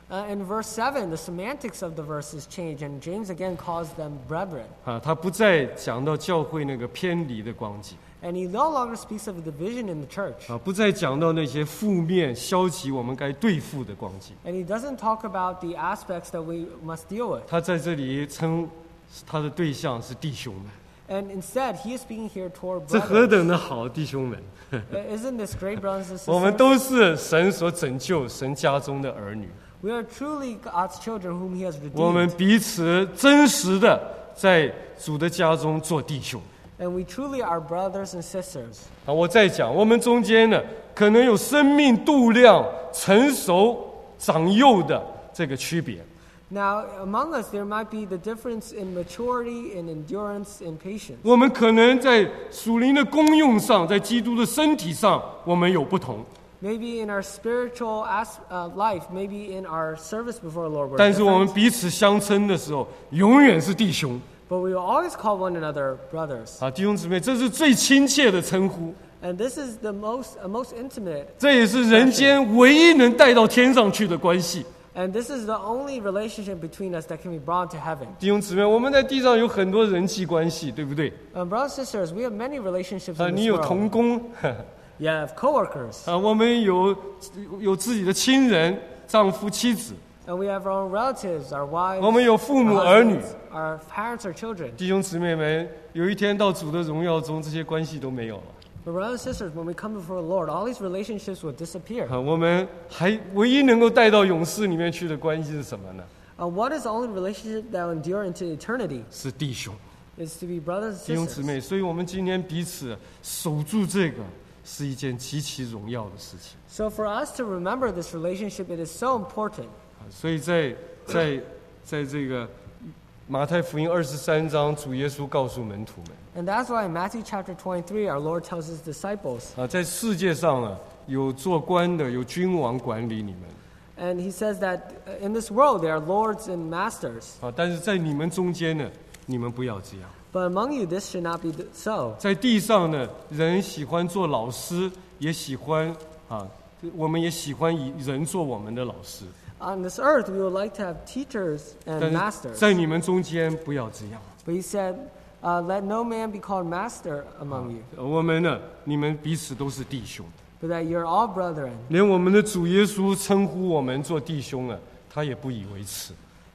S2: Uh, in verse seven, the semantics of the verses change, and James again calls them brethren.
S1: 啊，他不再讲到教会那个偏离的光景。
S2: And he no longer speaks of a division in the church.
S1: 啊，不再讲到那些负面、消极我们该对付的光景。
S2: And he doesn't talk about the aspects that we must deal with.
S1: 他在这里称他的对象是弟兄们，
S2: And instead, he is speaking here toward
S1: 这何
S2: brothers.
S1: 等的好，弟兄们！
S2: Uh, Isn't this great, brothers and
S1: 我们
S2: sisters?
S1: 都是神所拯救、神家中的儿女，
S2: We are truly God's children whom he has
S1: 我们
S2: redeemed.
S1: 彼此真实的在主的家中做弟兄。
S2: And we truly are brothers and sisters.
S1: 啊，我再讲，我们中间呢，可能有生命度量、成熟、长幼的这个区别。
S2: Now, among us, there might be the difference in maturity, in endurance, in patience.
S1: 我们可能在属灵的功用上，在基督的身体上，我们有不同。
S2: Maybe in our spiritual as, uh, life, maybe in our service before the Lord, we're
S1: 但是我们
S2: different.
S1: 彼此相称的时候，永远是弟兄
S2: But we will always call one another brothers.
S1: 啊，弟兄姊妹，这是最亲切的称呼，
S2: And this is the most, uh, most intimate.
S1: 这也是人间唯一能带到天上去的关系。
S2: And this is the only relationship between us that can be brought to heaven.
S1: 弟兄姊妹，我们在地上有很多人际关系，对不对？
S2: Um, brothers and sisters, we have many relationships
S1: 啊，
S2: in
S1: 你
S2: this
S1: 有
S2: world.
S1: 同工，
S2: You have coworkers,
S1: 啊，我们有有自己的亲人，丈夫、妻子，
S2: and we have our own relatives, our wives,
S1: 我们有父
S2: our
S1: 母儿女。
S2: husbands, our parents, our children.
S1: 弟兄姊妹们，有一天到主的荣耀中，这些关系都没有了。
S2: But brothers and sisters, when we come before the Lord, all these relationships will disappear.
S1: 啊，我们还唯一能够带到勇士里面去的关系是什么呢？
S2: Uh, what is the only relationship that will endure into eternity?
S1: 是弟兄。
S2: Is to be brothers
S1: 弟
S2: and
S1: 兄姊
S2: sisters.
S1: 妹，所以我们今天彼此守住这个，是一件极其荣耀的事情。
S2: So for us to remember this relationship, it is so important.
S1: 啊，所以在在在这个马太福音二十三章，主耶稣告诉门徒们
S2: And that's why in Matthew chapter twenty-three, our Lord tells his disciples,
S1: 啊，在世界上啊，有做官的，有君王管理你们
S2: and he says that uh, in this world there are lords and masters,
S1: 啊，但是在你们中间呢，你们不要这样。
S2: but among you this should not be th- so.
S1: 在地上呢，人喜欢做老师，也喜欢啊，我们也喜欢以人做我们的老师。
S2: On this earth, we would like to have teachers
S1: 但
S2: and
S1: 是
S2: masters.
S1: 在你们中间不要这样。
S2: But he said, uh, let no man be called master among you,
S1: 呃我们呢，你们彼此都是弟兄，
S2: but that you're all brethren.
S1: 连我们的主耶稣称呼我们做弟兄啊，他也不以为耻。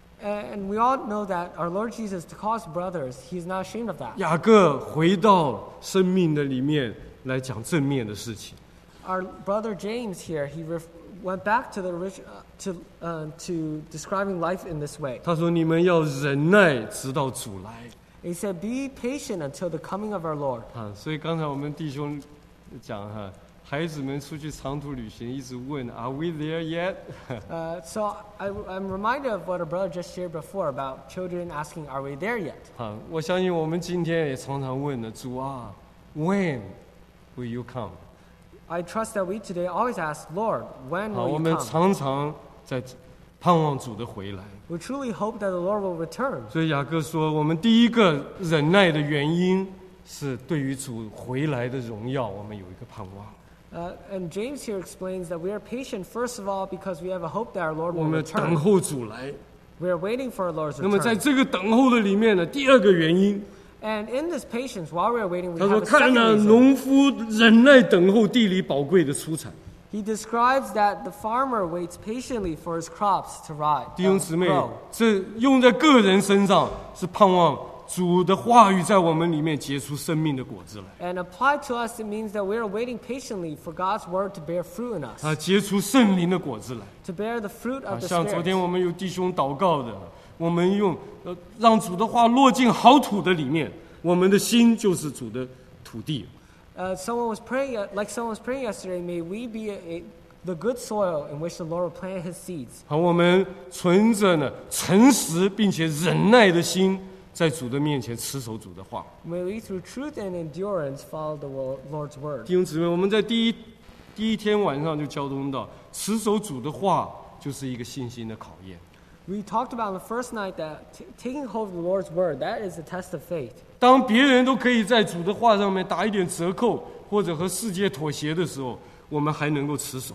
S2: And we all know that our Lord Jesus, to call us brothers, he's not ashamed of that.
S1: 雅各回到生命的里面来讲正面的事情。
S2: Our brother James here, he ref- went back to the orig- uh, to uh, to describing life in this way.
S1: 他说：“你们要忍耐，直到主来。
S2: He said, "Be patient until the coming of our Lord." ”
S1: 啊，所以刚才我们弟兄讲哈，孩子们出去长途旅行，一直问 ：“Are we there yet？”
S2: Uh, so I, I'm reminded of what our brother just shared before about children asking, "Are we there yet?"
S1: 啊，我相信我们今天也常常问了主啊 ，When will you come？
S2: I trust that we today always ask, "Lord, when
S1: 好，
S2: will
S1: 我
S2: you
S1: 们
S2: come?"
S1: 常常在盼望主的回来。
S2: We truly hope that the Lord will return.
S1: 所以雅各说，我们第一个忍耐的原因是对于主回来的荣耀，我们有一个盼望。
S2: Uh, and James here explains that we are patient, first of all, because we have a hope that our Lord
S1: 我
S2: will
S1: 们等
S2: return.
S1: 候主来。
S2: We are waiting for our Lord's
S1: 那么在
S2: return.
S1: 这个等候的里面呢，第二个原因，
S2: And in this patience, while we are waiting, we
S1: 他说
S2: have a
S1: 看
S2: second
S1: 了
S2: reason.
S1: 农夫忍耐等候地里宝贵的出产。
S2: He describes that the farmer waits patiently for his crops to rise,
S1: 弟兄
S2: uh,
S1: 姊妹
S2: grow.，
S1: 这用在个人身上是盼望主的话语在我们里面结出生命的果子来，
S2: And applied to us, it means that we are waiting patiently for God's word to bear fruit in us,
S1: 啊，结出圣灵的果子来。
S2: to bear the fruit
S1: 啊，
S2: of the
S1: 像昨天
S2: Spirit.
S1: 我们有弟兄祷告的，我们用呃让主的话落进好土的里面，我们的心就是主的土地。
S2: Uh, someone was praying, uh, like someone was praying yesterday, may we be a, a, the good soil in which the Lord will plant His seeds.
S1: 好，我们存着呢诚实并且忍耐的心，在主的面前持守主的话。
S2: May we, through truth and endurance, follow the wo- Lord's word.
S1: 弟兄姊妹，我们在第一第一天晚上就交通到，持守主的话就是一个信心的考验。
S2: We talked about on the first night that t- taking hold of the Lord's word, that is a test of faith.
S1: 当别人都可以在主的话上面打一点折扣，或者和世界妥协的时候，我们还能够持守。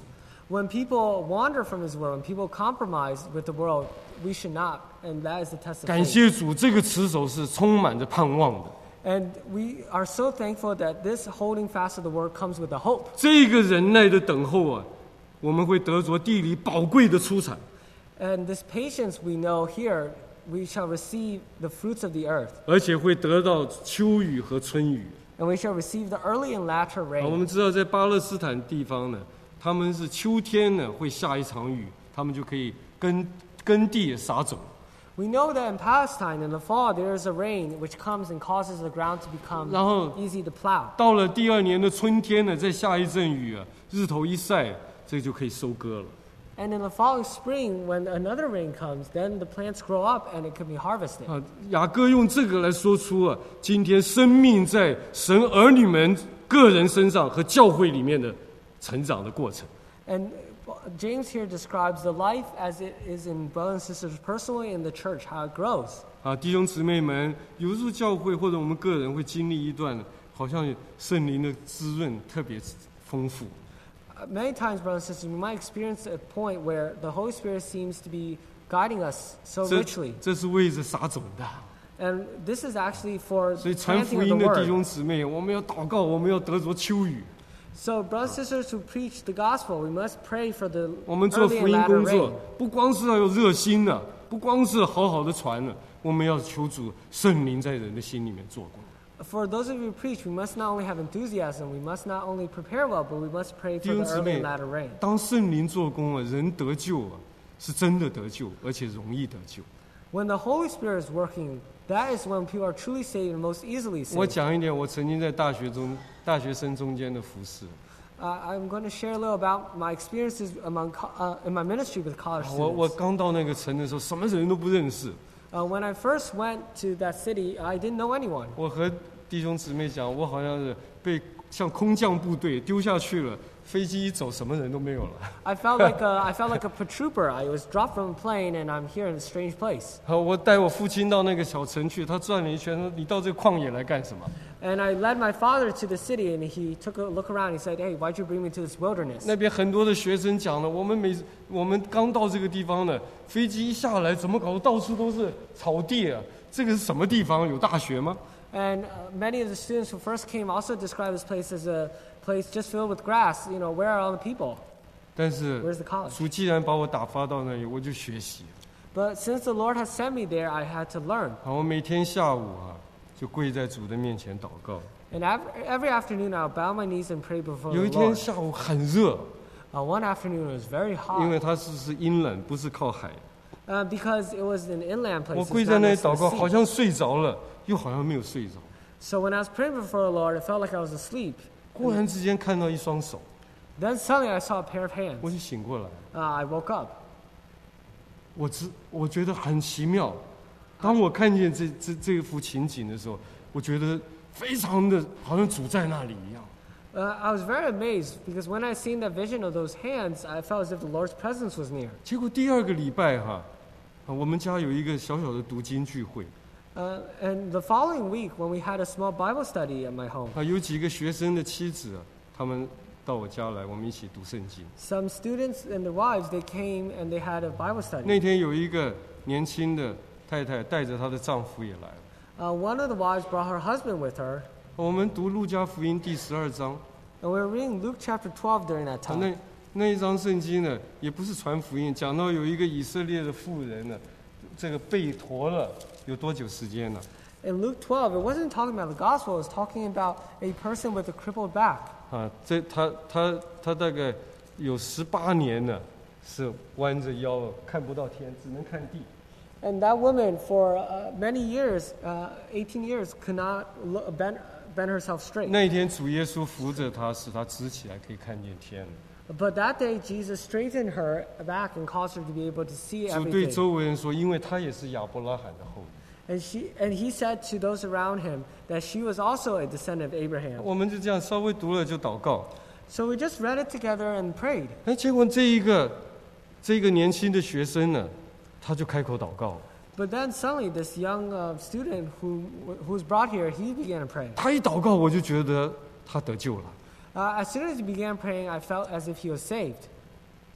S2: When people wander from His word, when people compromise with the world, we should not, and that is the test of
S1: 感
S2: faith.
S1: 谢主，这个持守是充满着盼望的。
S2: And we are so thankful that this holding fast of the word comes with a hope.
S1: 这个忍耐的等候啊，我们会得着地里宝贵的出产，
S2: And this patience we know here, we shall receive the fruits of the earth,
S1: 而且会得到秋雨和春雨。
S2: and we shall receive the early and latter
S1: 啊，我
S2: rain.
S1: 们知道在巴勒斯坦地方呢，他们是秋天呢会下一场雨，他们就可以耕耕地撒种。
S2: We know that in Palestine, in the fall, there is a rain which comes and causes the ground to become
S1: 然后
S2: easy to plow.
S1: 到了第二年的春天呢，再下一阵雨啊，日头一晒，这就可以收割了。
S2: And in the following spring, when another rain comes, then the plants grow up and it can be harvested.
S1: 啊，雅各用这个来说出啊，今天生命在神儿女们个人身上和教会里面的成长的过程。
S2: And James here describes the life as it is in brothers and sisters personally in the church, how it grows.
S1: 啊，弟兄姊妹们，有时候教会或者我们个人会经历一段，好像圣灵的滋润特别丰富。
S2: Uh, Many times, brothers and sisters, we might experience a point where the Holy Spirit seems to be guiding us so
S1: 这
S2: richly.
S1: 这是为着撒种的。
S2: And this is actually for
S1: 所以
S2: the
S1: 传
S2: planting
S1: 福
S2: of
S1: 音
S2: the
S1: 的弟
S2: word.
S1: 兄姊妹，我们要祷告，我们要得着秋雨。
S2: So, brothers and sisters who preach the gospel, we must pray for the
S1: 我们做
S2: early
S1: 福
S2: and
S1: 音
S2: latter
S1: 工
S2: rain.
S1: 作，不光是要有热心的，不光是好好的传的，我们要求主圣灵在人的心里面做工。
S2: For those of you who preach, we must not only have enthusiasm, we must not only prepare well, but we must pray
S1: 弟
S2: for
S1: 兄
S2: the
S1: 姊
S2: early
S1: 妹
S2: and latter rain.
S1: 当圣灵做工啊，人得救啊，是真的得救，而且容易得救。
S2: When the Holy Spirit is working, that is when people are truly saved and most easily
S1: 我
S2: saved.
S1: 讲一点，我曾经在大学中大学生中间的服侍。
S2: Uh, I'm going to share a little about my experiences among co- uh, in my ministry with college
S1: 我我
S2: students.
S1: 刚到那个城的时候，什么人都不认识。
S2: Uh, when I first went to that city, I didn't know anyone.
S1: 我和弟兄姊妹讲，我好像是被像空降部队丢下去了，飞机一走，什么人都没有了。
S2: I felt like a, I felt like a trooper. I was dropped from a plane, and I'm here in a strange place.
S1: 好，我带我父亲到那个小城去，他转了一圈，说：“你到这个旷野来干什么
S2: And I led my father to the city, and he took a look around. He said, "Hey, why'd you bring me to this？” wilderness?
S1: 那边很多的学生讲了，我们每我们刚到这个地方呢，飞机一下来，怎么搞？到处都是草地啊！这个是什么地方？有大学吗？
S2: And uh, many of the students who first came also described this place as a place just filled with grass. You know, where are all the people?
S1: 但是
S2: Where's the college?
S1: 主既然把我打发到那里，我就学习。
S2: But since the Lord has sent me there, I had to learn.
S1: 好，我每天下午啊，就跪在主的面前祷告。
S2: And every, every afternoon, I'll bow my knees and pray before
S1: 有
S2: the
S1: 一天
S2: Lord.
S1: 下午很热，
S2: Uh, one afternoon, it was very
S1: 因为
S2: hot
S1: 它是是阴冷，不是靠海。
S2: uh, because it was an inland place.
S1: 我
S2: It's
S1: 跪
S2: not
S1: 在那里
S2: next to
S1: 祷
S2: the
S1: 告，好
S2: sea.
S1: 像睡着了，又好像没有睡着。
S2: So when I was praying before the Lord, it felt like I was asleep.
S1: 忽然之间看到一双手，
S2: Then suddenly, I saw a pair of hands.
S1: 我就醒过来。
S2: Uh, I woke up.
S1: 我知我觉得很奇妙。当我看见这这这幅情景的时候，我觉得非常的好像主在那里一样。
S2: Uh, I was very amazed because when I seen that vision of those hands, I felt as if the Lord's presence was near.
S1: 结果第二个礼拜哈，啊，我们家有一个小小的读经聚会，
S2: Uh, and the following week, when we had a small Bible study at my home,
S1: 啊，有几个学生的妻子啊，他们到我家来，我们一起读圣经。
S2: some students and their wives, they came and they had a Bible study.
S1: 那天有一个年轻的太太带着她的丈夫也来了。
S2: Uh, one of the wives brought her husband with her,
S1: 我们读路加福音第十二章，
S2: and we were reading Luke chapter twelve during that
S1: 啊
S2: time.
S1: 那那一章圣经呢，也不是传福音，讲到有一个以色列的妇人呢，这个背驼了有多久时间呢？
S2: In Luke twelve, it wasn't talking about the gospel, it was talking about a person with a crippled back.
S1: 啊，这他他他大概有十八年呢，是弯着腰看不到天，只能看地。
S2: And that woman, for uh, many years, uh, eighteen years, could not look, bend, bend herself straight.
S1: 那一天主耶稣扶着他，使他直起来可以看见天。
S2: But that day, Jesus straightened her back and caused her to be able to see
S1: 主对
S2: everything.
S1: 周围人说，因为他也是亚伯拉罕的后裔。
S2: And, she, and he said to those around him that she was also a descendant of Abraham.
S1: 我们就这样稍微读了就祷告。
S2: So we just read it together and prayed.
S1: 哎，结果这一个这个年轻的学生呢，他就开口祷告。
S2: But then suddenly, this young uh, student who, who was brought here, he began to pray.
S1: 他一祷告，我就觉得他得救了。
S2: Uh, as soon as he began praying, I felt as if he was saved.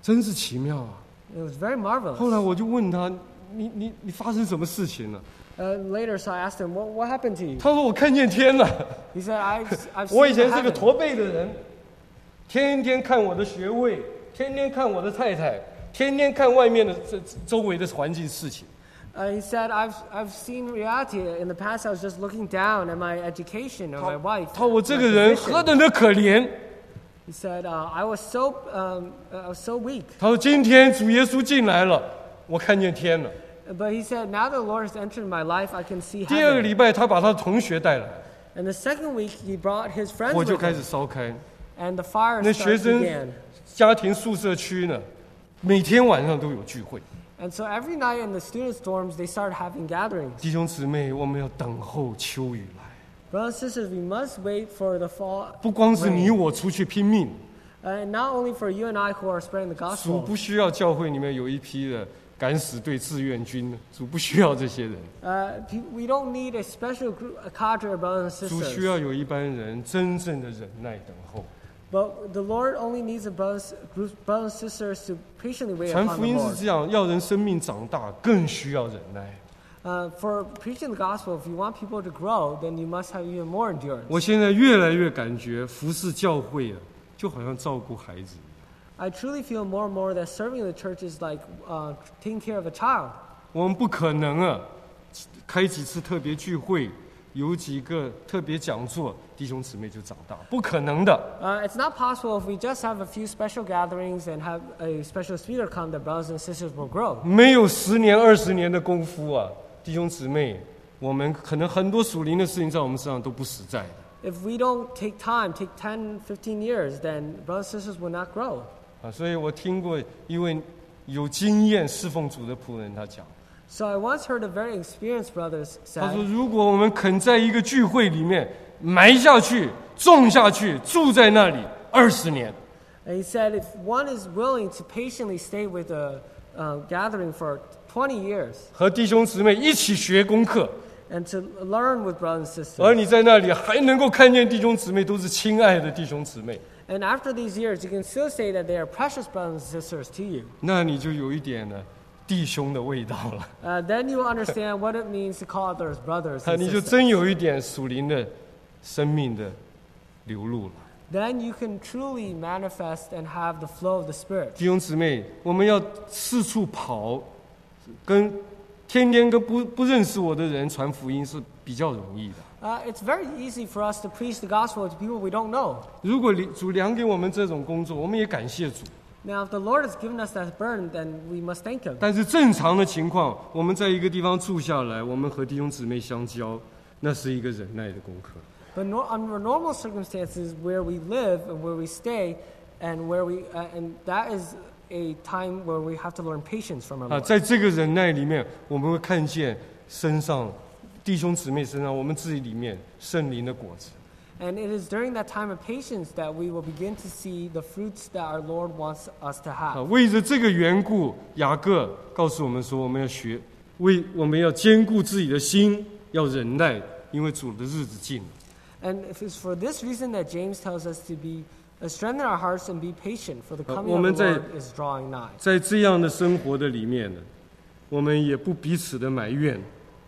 S1: 真是奇妙啊！
S2: It was very marvelous.
S1: 后来我就问他：“你你你发生什么事情了？”
S2: Uh, later, so I asked him, what, what happened to you?
S1: 他说：“我看见天了。”
S2: He said, I've, I've
S1: 我以
S2: seen
S1: 前是个
S2: heaven.
S1: 驼背的人，天天看我的学位，天天看我的太太，天天看外面的这周围的环境事情。
S2: Uh, he said, I've, I've seen reality. In the past, I was just looking down at my education or my wife.
S1: 他说：“我这
S2: my
S1: 个人
S2: position."
S1: 何等的可怜。”
S2: He said, uh, I was so, um, I was so weak.
S1: 他说：“今天主耶稣进来了，我看见天了。”
S2: But he said, now the Lord has entered my life, I can see
S1: 第二个
S2: heaven.
S1: 礼拜，他把他的同学带来，
S2: And the second week, he brought his friends
S1: 火就
S2: with
S1: 开
S2: him.
S1: 始烧开。
S2: And the fire
S1: 那学
S2: started
S1: 生
S2: began.
S1: 家庭宿舍区呢，每天晚上都有聚会。
S2: And so every night in the student dorms, they started having gatherings.
S1: 弟兄姊妹，我们要等候秋雨来。
S2: Brothers and sisters, we must wait for the fall.
S1: 不光是你我出去拼命，
S2: Uh, and not only for you and I who are spreading the
S1: 主
S2: gospel.
S1: 不需要教会里面有一批的敢死队志愿军，主不需要这些人，
S2: Uh, pe- we don't need a special group, a cadre of brothers and
S1: 主需
S2: sisters.
S1: 要有一班人真正的忍耐等候。
S2: But the Lord only needs a brothers, group, brothers and sisters to patiently wait
S1: 传
S2: upon
S1: 福
S2: the
S1: 音是
S2: Lord.
S1: 这样，要人生命长大，更需要忍耐。
S2: Uh, for preaching the gospel, if you want people to grow, then you must have even more endurance.
S1: 我现在越来越感觉服侍教会啊，就好像照顾孩子。
S2: I truly feel more and more that serving the church is like uh, taking care of a child.
S1: 我们不可能啊，开几次特别聚会，有几个特别讲座，弟兄姊妹就长大，不可能的。
S2: Uh, it's not possible if we just have a few special gatherings and have a special speaker come that brothers and sisters will grow.
S1: 没有十年、二十年的功夫啊，弟兄姊妹，我们可能很多属灵的事情在我们身上都不实在的
S2: If we don't take time, take ten, fifteen years, then brothers and sisters will not grow.
S1: 啊。所以我听过一位有经验侍奉主的仆人，他讲，
S2: So I once heard a very experienced brother
S1: 他说，
S2: say,
S1: 如果我们肯在一个聚会里面埋下去、种下去、住在那里二十年，
S2: and he said, if one is willing to patiently stay with a uh, gathering for twenty years
S1: 和弟兄姊妹一起学功课，
S2: and to learn with brothers and
S1: 而
S2: sisters,
S1: 你在那里还能够看见弟兄姊妹都是亲爱的弟兄姊妹，
S2: and after these years, you can still say that they are precious brothers and sisters to you.
S1: 那你就有一点呢弟兄的味道了，
S2: Uh, then you will understand what it means to call others brothers
S1: 啊，
S2: and
S1: 你就
S2: sisters.
S1: 真有一点属灵的生命的流露了。
S2: Then you can truly manifest and have the flow of the Spirit.
S1: 弟兄姊妹，我们要四处跑，跟天天跟不不认识我的人传福音是比较容易的。
S2: Uh, it's very easy for us to preach the gospel to people we don't know.
S1: 如果主量给我们这种工作，我们也感谢主。
S2: Now, if the Lord has given us that burden, then we must thank Him.
S1: 但是正常的情况，我们在一个地方住下来，我们和弟兄姊妹相交，那是一个忍耐的功课。
S2: But nor, under normal circumstances, where we live and where we stay, and where we uh, and that is a time where we have to learn patience from our
S1: 啊，
S2: Lord.
S1: 在这个忍耐里面，我们会看见身上弟兄姊妹身上，我们自己里面圣灵的果子。
S2: And it is during that time of patience that we will begin to see the fruits that our Lord wants us to
S1: 啊，
S2: have.
S1: 为着这个缘故，雅各告诉我们说，我们要学，为我们要兼顾自己的心，要忍耐，因为主的日子近了。
S2: And if it's for this reason that James tells us to be uh, strengthen our hearts and be patient, for the coming
S1: 我
S2: of
S1: 们
S2: the
S1: 在
S2: Lord is drawing nigh.
S1: 在这样的生活的里面呢，我们也不彼此的埋怨。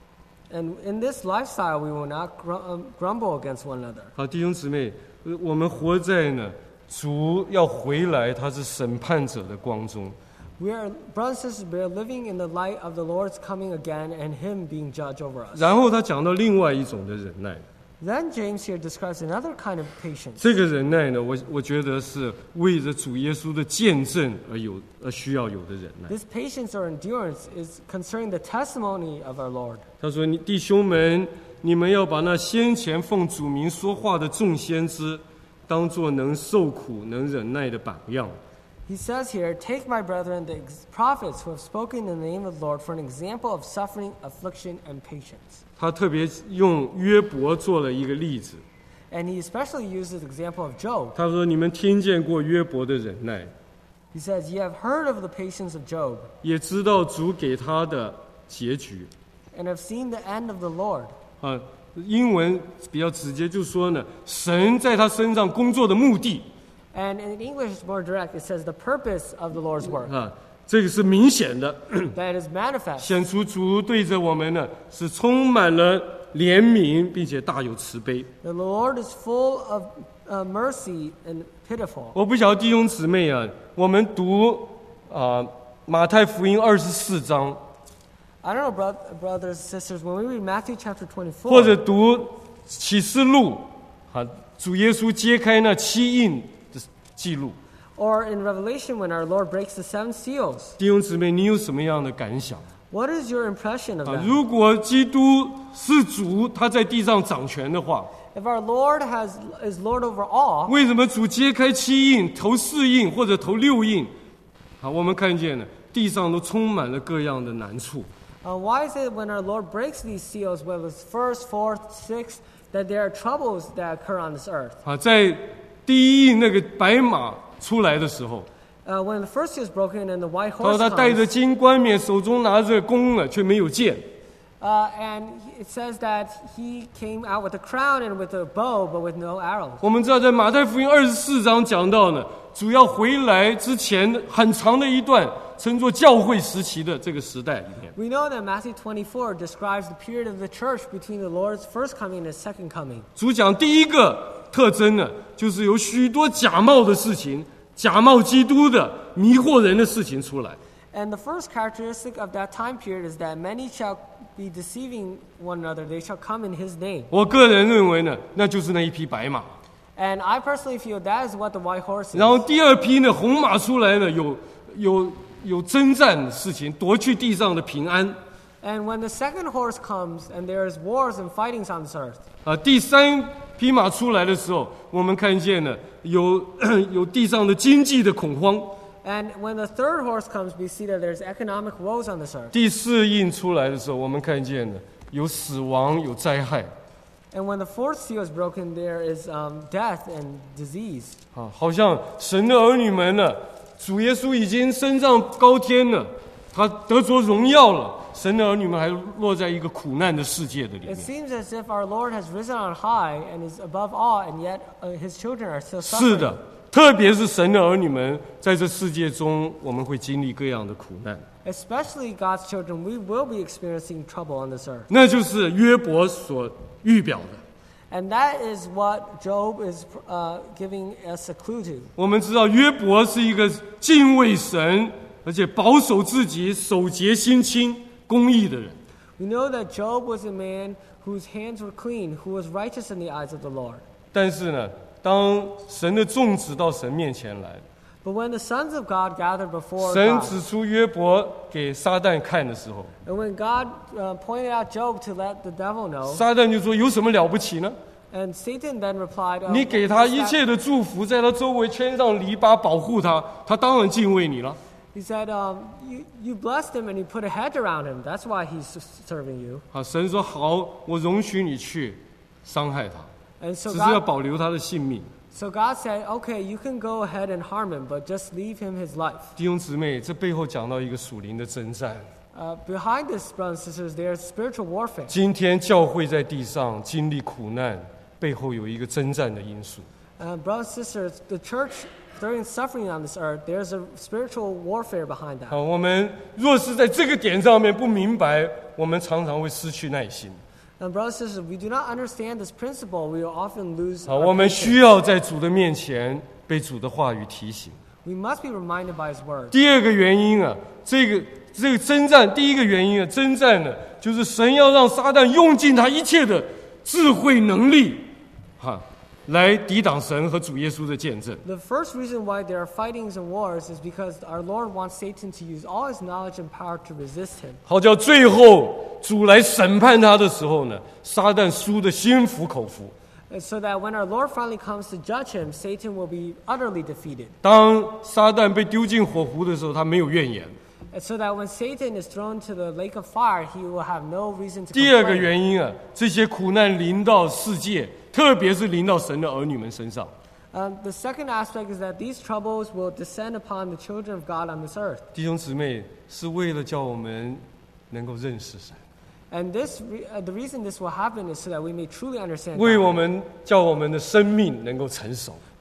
S2: And in this lifestyle, we will not gr- um, grumble against one another.
S1: 好，弟兄姊妹，呃我们活在呢，主要回来，他是审判者的光中。
S2: We are, brothers and sisters, we are living in the light of the Lord's coming again and Him being judge over us.
S1: 然后他讲到另外一种的忍耐，
S2: Then James here describes another kind of patience.
S1: 这个忍耐呢，我我觉得是为着主耶稣的见证而有而需要有的忍耐。
S2: This patience or endurance is concerning the testimony of our Lord.
S1: 他说：“你弟兄们，你们要把那先前奉主名说话的众先知，当作能受苦、能忍耐的榜样。”
S2: He says here, take my brethren, the ex- prophets who have spoken in the name of the Lord, for an example of suffering, affliction, and patience.
S1: 他特别用约伯做了一个例子。
S2: And he especially uses the example of Job.
S1: 他说：“你们听见过约伯的忍耐，
S2: He says, ye have heard of the patience of Job,
S1: 也知道主给他的结局。
S2: and have seen the end of the Lord. ”
S1: 啊，英文比较直接，就说呢，神在他身上工作的目的，
S2: And in English, it's more direct. It says the purpose of the Lord's work.
S1: 啊，这个是明显的，
S2: That is manifest.
S1: 显出主对着我们呢是充满了怜悯，并且大有慈悲。
S2: The Lord is full of uh, mercy and pitiful.
S1: 我不晓得弟兄姊妹啊，我们读啊马太福音二十四章，
S2: I don't know, bro- brothers and sisters, when we read Matthew chapter
S1: 或者
S2: twenty-four,
S1: 读启示录，啊，主耶稣揭开那七印的记录。
S2: or in Revelation when our Lord breaks the seven seals,
S1: 弟兄姊妹，你有什么样的感想？
S2: what is your impression of
S1: 啊，
S2: that?
S1: 如果基督是主，他在地上掌权的话，
S2: If our Lord has is Lord over all,
S1: 为什么主揭开七印、头四印或者头六印？啊，我们看见了地上都充满了各样的难处。
S2: uh, why is it when our Lord breaks these seals, whether it's first, fourth, sixth, that there are troubles that occur on this earth?
S1: 啊，在第一印那个白马出来的时候，
S2: Uh, when the first seal is broken and the white
S1: 他说
S2: horse
S1: 他戴着
S2: comes,
S1: 金冠冕，手中拿着弓了，却没有剑。
S2: uh, and it says that he came out with a crown and with a bow, but with no arrows.
S1: 我们知道，在马太福音二十四章讲到呢，主要回来之前很长的一段，称作教会时期的这个时代里面，
S2: We know that Matthew twenty-four describes the period of the church between the Lord's first coming and his second coming.
S1: 主讲第一个特征呢，就是有许多假冒的事情，假冒基督的迷惑人的事情出来。
S2: And the first characteristic of that time period is that many shall be deceiving one another. They shall come in his name.
S1: 我个人认为呢，那就是那一匹白马。
S2: And I personally feel that is what the white horse is.
S1: 然后第二批呢，红马出来呢，有有有征战的事情，夺去地上的平安。
S2: And when the second horse comes and there is wars and fightings on this earth.
S1: 啊，第三匹马出来的时候，我们看见了有有地上的经济的恐慌。
S2: And when the third horse comes, we see that there's economic woes on this earth.
S1: 第四印出来的时候，我们看见了有死亡，有灾害。
S2: And when the fourth seal is broken, there is um, death and disease.
S1: 啊，好像神的儿女们呢，主耶稣已经升上高天了，他得着荣耀了。神的儿女们还落在一个苦难的世界的里
S2: It
S1: 面。
S2: seems as if our Lord has risen on high and is above all, and yet uh, his children are still
S1: 是
S2: suffering.
S1: 的，特别是神的儿女们，在这世界中，我们会经历各样的苦难。
S2: Especially God's children, we will be experiencing trouble on this earth.
S1: 那就是约伯所预表的。
S2: And that is what Job is uh, giving us a clue to.
S1: 我们知道约伯是一个敬畏神，而且保守自己、守节心清、公义的人。
S2: We know that Job was a man whose hands were clean, who was righteous in the eyes of the Lord.
S1: 但是呢，当神的众子到神面前来，
S2: But when the sons of God gathered before
S1: 神
S2: God,
S1: 指出约伯给撒旦看的时候，
S2: and when God uh, pointed out Job to let the devil know,
S1: 撒旦就说：“有什么了不起呢？
S2: and Satan then replied, "Oh,
S1: 你给他
S2: what's
S1: 一
S2: that?"
S1: 切的祝福，在他周围圈上篱笆保护他，他当然敬畏你了。
S2: He said, um, you, you blessed him and you put a hedge around him. That's why he's serving you. ”
S1: 啊，神说：“好，我容许你去伤害他，
S2: And so
S1: 只是要
S2: God,
S1: 保留他的性命。”
S2: so God said, okay, you can go ahead and harm him, but just leave him his life.
S1: 弟兄姊妹，这背后讲到一个属灵的征战。
S2: Uh, behind this, brothers and sisters, there's spiritual warfare.
S1: 今天教会在地上经历苦难，背后有一个征战的因素。
S2: Uh, brothers and sisters, the church during suffering on this earth, there's a spiritual warfare behind that.
S1: 好，我们若是在这个点上面不明白，我们常常会失去耐心。
S2: And brothers and sisters, we do not understand this principle, we will often lose
S1: 好，
S2: our
S1: 我们
S2: patience.
S1: 需要在主的面前被主的话语提醒。
S2: We must be reminded by his word.
S1: 第二个原因啊，这个这个征战，第一个原因啊，征战呢，就是神要让撒旦用尽他一切的智慧能力，哈，来抵挡神和主耶稣的见证。
S2: The first reason why there are fightings and wars is because our Lord wants Satan to use all his knowledge and power to resist him.
S1: 好叫最后主来审判他的时候呢，撒旦输得心服口服。
S2: And so that when our Lord finally comes to judge him, Satan will be utterly defeated.
S1: 当撒旦被丢进火湖的时候，他没有怨言。
S2: And so that when Satan is thrown to the lake of fire, he will have no reason to
S1: 第二个
S2: complain.
S1: 原因啊，这些苦难临到世界，特别是临到神的儿女们身上。
S2: Um, the second aspect is that these troubles will descend upon the children of God on this earth.
S1: 弟兄姊妹，是为了叫我们能够认识神，
S2: And this, re- uh, the reason this will happen is so that we may truly understand
S1: 为
S2: God,
S1: 我们叫我们的生命能够成熟。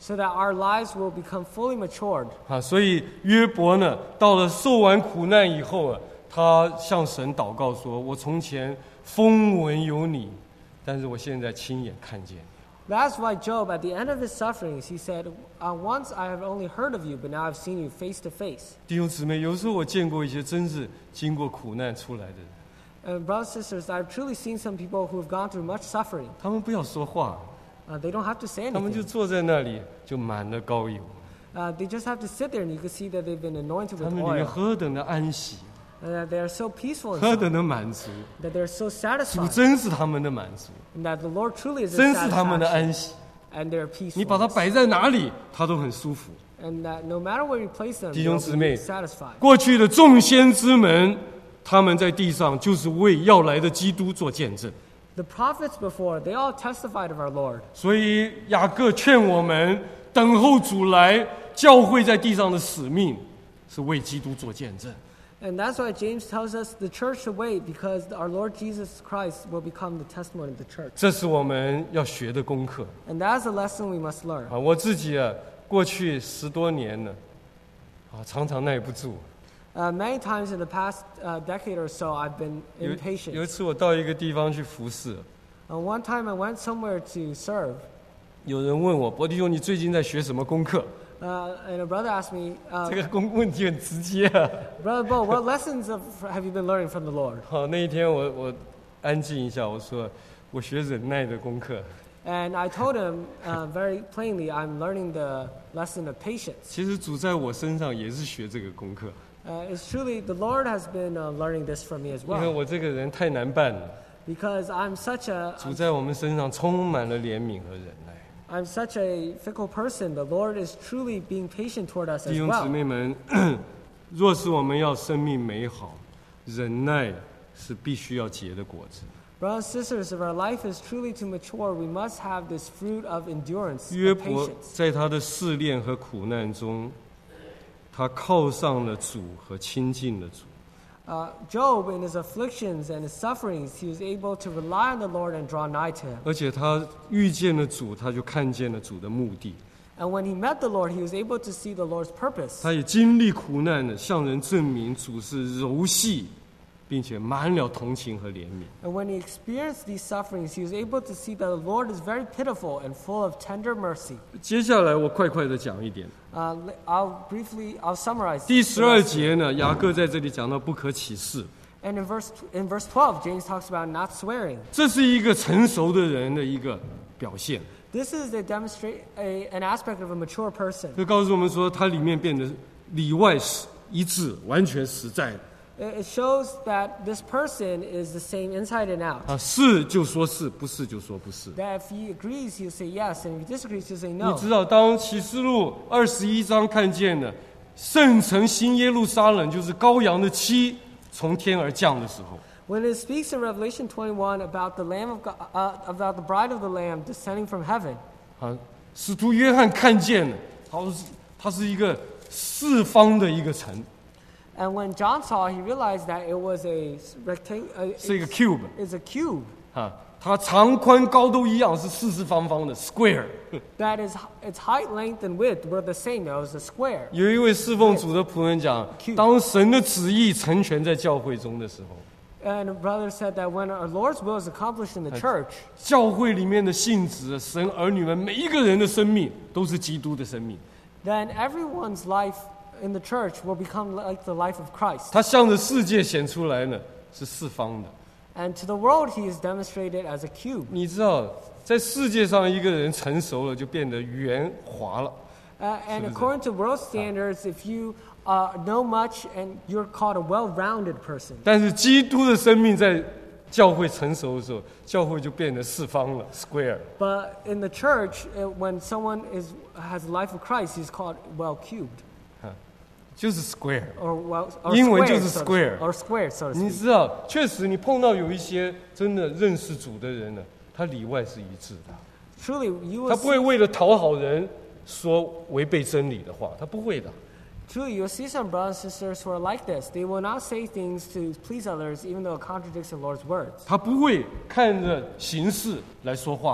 S2: so that our lives will become fully matured.
S1: 啊，所以约伯呢，到了受完苦难以后啊，他向神祷告说：“我从前风闻有你，但是我现在亲眼看见你。”
S2: That's why Job, at the end of his sufferings, he said, uh, once I have only heard of you, but now I've seen you face to face.
S1: 弟兄姊妹，有时候我见过一些真是经过苦难出来的人。
S2: And brothers and sisters, I've truly seen some people who have gone through much suffering.
S1: 他们不要说话，
S2: Uh, they don't have to say
S1: 他们就
S2: anything.
S1: 坐在那里，就满了膏油，
S2: Uh, they just have to sit there, and you can see that they've been anointed
S1: 他
S2: with
S1: 们里面
S2: oil.
S1: 何等的安息，
S2: And that they are so peaceful
S1: 何
S2: inside,
S1: 等的满足，
S2: that they're so
S1: 主
S2: satisfied,
S1: 真是他们的满足，
S2: and that the Lord truly is
S1: 真
S2: their
S1: 是他们的
S2: satisfaction,
S1: 安息。
S2: and their
S1: 你把它
S2: peacefulness.
S1: 摆在哪里，他都很舒服。
S2: And that no matter where you place them,
S1: 弟兄
S2: they'll
S1: 姊妹
S2: be satisfied.
S1: 过去的众先知们，他们在地上就是为要来的基督做见证。
S2: The prophets before, they all testified of our Lord.
S1: 所以雅各劝我们等候主来，教会在地上的使命是为基督做见证。
S2: And that's why James tells us the church to wait, because our Lord Jesus Christ will become the testimony of the church.
S1: 这是我们要学的功课
S2: And that's a lesson we must learn.
S1: 啊！我自己啊，过去十多年了，啊，常常耐不住。
S2: Uh, many times in the past uh, decade or so, I've been
S1: 有有一
S2: impatient.
S1: 次我到一个地方去服侍，
S2: Uh, one time I went somewhere to serve,
S1: 有人问我：“伯弟兄，你最近在学什么功课
S2: uh, and a brother asked me, uh,？”
S1: 这个公问题很直接啊。
S2: Brother Bo, what lessons of, have you been learning from the Lord?
S1: 好，那一天我我安静一下，我说我学忍耐的功课。
S2: And I told him uh, very plainly, I'm learning the lesson of patience.
S1: 其实主在我身上也是学这个功课，
S2: Uh, it's truly, the Lord has been uh, learning this from me as
S1: 因为
S2: well.
S1: 我这个人太难办了。
S2: Because I'm such a,
S1: 主在我们身上充满了怜悯和忍耐。
S2: I'm such a fickle person. The Lord is truly being patient toward us
S1: 弟
S2: as
S1: 兄姊
S2: well.
S1: 妹们，若是我们要生命美好，忍耐是必须要结的果子。
S2: Brothers and sisters, if our life is truly to mature, we must have this fruit of endurance
S1: 约
S2: and
S1: 伯
S2: patience.
S1: 在他的试炼和苦难中，他靠上了主和亲近了主。
S2: Uh, Job, in his afflictions and his sufferings, he was able to rely on the Lord and draw nigh to him.
S1: 而且他遇见了主，他就看见了主的目的。
S2: And when he met the Lord, he was able to see the Lord's purpose.
S1: 他也经历苦难了，向人证明主是柔细，并且满了同情和怜悯。
S2: And when he experienced these sufferings, he was able to see that the Lord is very pitiful and full of tender mercy.
S1: 接下来我快快的讲一点。
S2: Uh, I'll briefly, I'll summarize.
S1: 第
S2: the
S1: 十二
S2: lesson.
S1: 节呢，雅各在这里讲到不可起誓，
S2: And in verse in verse twelve, James talks about not swearing.
S1: 这是一个成熟的人的一个表现。
S2: This is a demonstrate a, an aspect of a mature person.
S1: 这告诉我们说，它里面变得里外是一致，完全实在的。
S2: It it shows that this person is the same inside and out.
S1: 啊，是就说是，不是就说不是。
S2: That if he agrees, he'll say yes, and if he disagrees, he'll say
S1: 你
S2: no.
S1: 知道，当启示录二十一章看见了圣城新耶路撒冷，就是羔羊的妻从天而降的时候，
S2: When it speaks in Revelation twenty-one about the Lamb of God, uh, about the bride of the Lamb descending from heaven,
S1: 啊，使徒约翰看见了，他是他是一个四方的一个城，
S2: and when John saw, he realized that it was a rectangle.
S1: 是一个 cube。
S2: It's a cube
S1: 啊，它长宽高都一样，是四四方方的 square。
S2: that is its height, length, and width were the same. It was a square.
S1: 有一位侍奉主的仆人讲，当神的旨意成全在教会中的时候，
S2: And a brother said that when our Lord's will is accomplished in the church,
S1: 教会里面的信子、神儿女们每一个人的生命都是基督的生命。
S2: then everyone's life in the church will become like the life of Christ.
S1: 他向着世界显出来呢，是四方的。
S2: And to the world, he is demonstrated as a cube.
S1: 你知道，在世界上一个人成熟了，就变得圆滑了。
S2: Uh, and according to world standards, if you uh, know much and you're called a well-rounded person.
S1: 但是基督的生命在教会成熟的时候，教会就变得四方了 ，square。
S2: But in the church, uh, when someone is has the life of Christ, he's called well-cubed.
S1: 就是 square。
S2: Or well, or
S1: 英文
S2: squared,
S1: 就是
S2: so to
S1: square.
S2: speak, or squared, so to
S1: 你
S2: speak.
S1: 知道，确实你碰到有一些真的认识主的人呢，他里外是一致的，
S2: Truly, you
S1: 他
S2: will
S1: 不会
S2: see,
S1: 为了讨好人说违背真理的话，他不会的。
S2: truly, you'll see some brothers and sisters who are like this. They will not say things to please others, even though it contradicts the Lord's words.
S1: 他不会看着形式来说话的。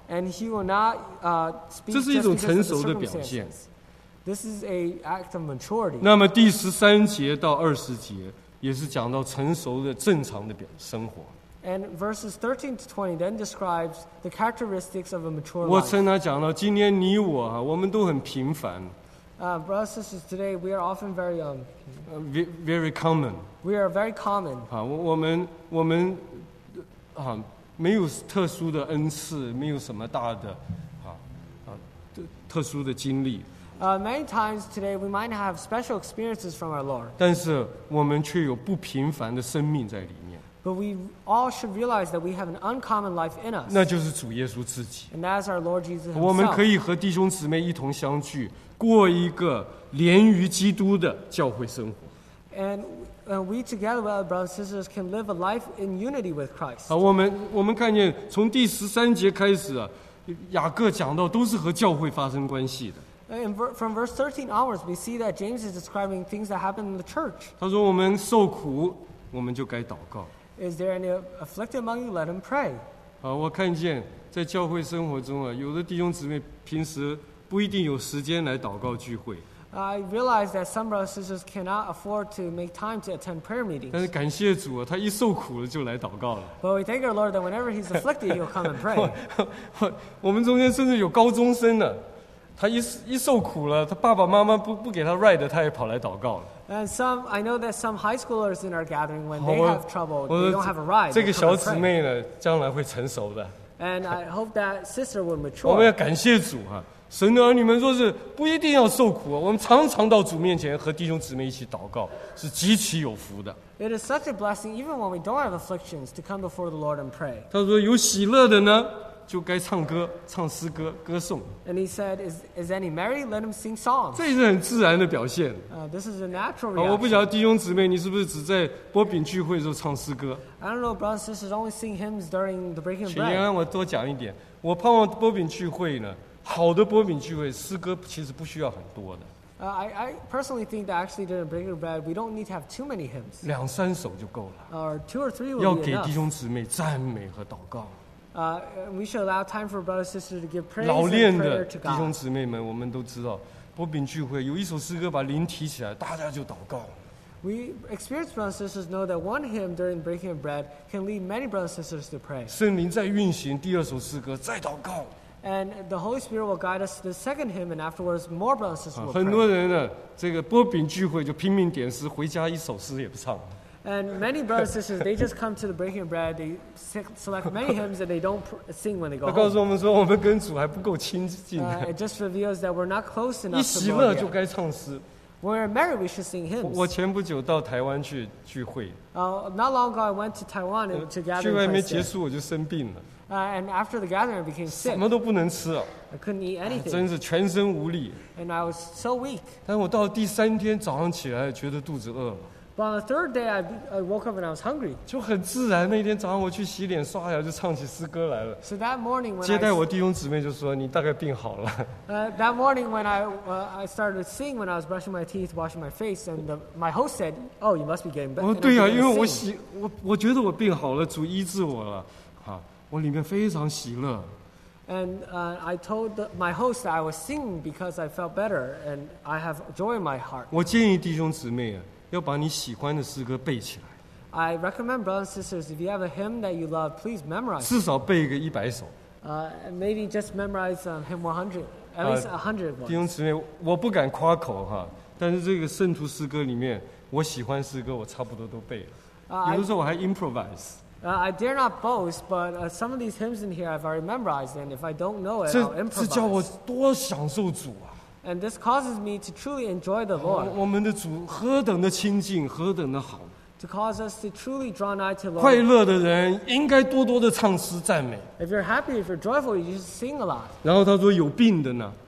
S2: and he will not uh, speak
S1: 这是一
S2: just
S1: 种
S2: because
S1: 成
S2: of the
S1: 熟的表现。
S2: circumstances. This is a act of maturity.
S1: 那么第十三节到二十节也是讲到成熟的正常的表生活。
S2: And verses thirteen to twenty then describes the characteristics of a mature
S1: 我
S2: life.
S1: 称他讲到，今天你我啊，我们都很平凡，
S2: Uh, brothers and sisters, today we are often very um,
S1: 呃 ve- very common
S2: we are very common.
S1: 啊，我我们我们啊没有特殊的恩赐，没有什么大的啊啊特特殊的经历，
S2: Uh, many times today we might have special experiences from our Lord,
S1: 但是我们却有不平凡的生命在里面，
S2: but we all should realize that we have an uncommon life in us,
S1: 那就是主耶稣自己。
S2: and that is our Lord Jesus
S1: 我们
S2: himself.
S1: 可以和弟兄姊妹一同相聚，过一个连于基督的教会生活。
S2: And uh, we together with our brothers and sisters can live a life in unity with Christ.
S1: 啊，我们我们看见从第十三节开始啊，雅各讲到都是和教会发生关系的。
S2: And ver- from verse thirteen onwards, we see that James is describing things that happen in the church.
S1: 他说：“我们受苦，我们就该祷告。
S2: Is there any afflicted among you? Let him pray. ”
S1: 啊，我看见在教会生活中啊，有的弟兄姊妹平时不一定有时间来祷告聚会，
S2: I realize that some brothers and sisters cannot afford to make time to attend prayer
S1: 但是
S2: meetings.
S1: 感谢主啊，他一受苦了就来祷告了。
S2: But we thank our Lord that whenever he's afflicted, he'll come and pray.
S1: 我们中间甚至有高中生呢，他一一受苦了，他爸爸妈妈不不给他 ride， 他也跑来祷告了。
S2: And some, I know that some high schoolers in our gathering, when
S1: 好
S2: they
S1: 我
S2: have trouble,
S1: 我
S2: they don't have a ride.
S1: 这
S2: they
S1: 个
S2: come
S1: 小
S2: and
S1: 姊
S2: pray.
S1: 妹呢，将来会成熟的。
S2: And I hope that sister will
S1: 我们要
S2: mature.
S1: 感谢主啊！神的儿女们若是不一定要受苦啊，我们常常到主面前和弟兄姊妹一起祷告，是极其有福的。
S2: It is such a blessing, even when we don't have afflictions, to come before the Lord and pray.
S1: 他说：“有喜乐的呢，就该唱歌、唱诗歌、歌颂，
S2: And he said, is, is any merry? Let him sing songs.
S1: 这是很自然的表现。
S2: Uh, this is a natural
S1: 啊，我不
S2: reaction.
S1: 晓得弟兄姊妹，你是不是只在波饼聚会的时候唱诗歌？
S2: I don't know, brothers and sisters only sing hymns during the breaking of
S1: 请原
S2: bread.
S1: 谅我多讲一点。我盼望波饼聚会呢，好的波饼聚会，诗歌其实不需要很多的，
S2: Uh, I, I personally think that actually during breaking of bread, we don't need to have too many hymns.
S1: 两三首就够了。
S2: Or two or three
S1: 要
S2: will be
S1: 给弟
S2: enough.
S1: 兄姊妹赞美和祷告。
S2: Uh, we should allow time for brothers and sisters to give praise
S1: 老
S2: and
S1: 练
S2: prayer
S1: 的
S2: to
S1: 弟兄
S2: God.
S1: 姊妹们，我们都知道，波饼聚会有一首诗歌把灵提起来，大家就祷告。
S2: We experienced brothers and sisters know that one hymn during breaking of bread can lead many brothers and sisters to pray.
S1: 圣灵在运行，第二首诗歌再祷告。
S2: And the Holy Spirit will guide us to the second hymn, and afterwards more brothers and sisters
S1: 啊
S2: will
S1: 很多
S2: pray.
S1: 人呢，这个波饼聚会就拼命点诗，回家一首诗也不唱。
S2: And many brothers and sisters, they just come to the breaking of bread, they se- select many hymns, and they don't pr- sing when they go
S1: 他告诉
S2: home.
S1: 我们说，我们跟主还不够亲近
S2: Uh,
S1: 的，
S2: it just reveals that we're not close
S1: 一
S2: enough
S1: 喜
S2: to
S1: 乐
S2: Lord
S1: 就
S2: yet.
S1: 该唱诗。
S2: When we're married, we should sing
S1: 我
S2: hymns.
S1: 我前不久到台湾去聚会，
S2: Uh, not long ago, I went to Taiwan and to gather
S1: 聚
S2: in
S1: 会还没
S2: place
S1: 结
S2: there.
S1: 束我就生病了，
S2: Uh, and after the gathering, I became
S1: 什
S2: sick.
S1: 么都不能吃啊，
S2: I couldn't eat
S1: 真
S2: anything,
S1: 是全身无力。
S2: and I was so weak.
S1: 但我到了第三天早上起来，觉得肚子饿了。
S2: But on the third day, I, be- I woke up and I was hungry.
S1: 就很自然，那天早上我去洗脸刷牙，就唱起诗歌来了。
S2: So that morning, when
S1: 接
S2: I
S1: 待我弟兄姊妹就说：“你大概病好了。
S2: Uh, that morning when I, uh, I started to sing when I was brushing my teeth, washing my face, and the, my host said, "Oh, you must be getting ” better.
S1: 我说：“对呀、因为我喜我我觉得我病好了，主医治我了，啊，我里面非常喜乐。
S2: And uh, I told the, my host that I was singing because I felt better, and I have joy in my heart.
S1: 我建议弟兄姊妹啊，要把你喜欢的诗歌背起来，
S2: I recommend brothers and sisters, if you have a hymn that you love, please memorize.
S1: 至少背个一百首。
S2: Uh, and maybe just memorize um, hymn one hundred, at least a hundred
S1: 弟兄
S2: ones.
S1: 姊妹，我不敢夸口哈，但是这个圣徒诗歌里面，我喜欢诗歌，我差不多都背了。
S2: Uh,
S1: 有
S2: I,
S1: 的时候我还 improvise。
S2: uh, I dare not boast, but uh, some of these hymns in here I've already memorized, and if I don't know it,
S1: 这
S2: I'll
S1: 这叫我
S2: improvise.
S1: 多享受主啊！
S2: And this causes me to truly enjoy the
S1: 我
S2: Lord,
S1: 我们的主何等的亲近，何等的好！
S2: to cause us to truly draw nigh to
S1: 快
S2: Lord.
S1: 乐的人应该多多的唱诗赞美。
S2: If you're happy, if you're joyful, you should sing a lot.
S1: 然后他说有病的呢，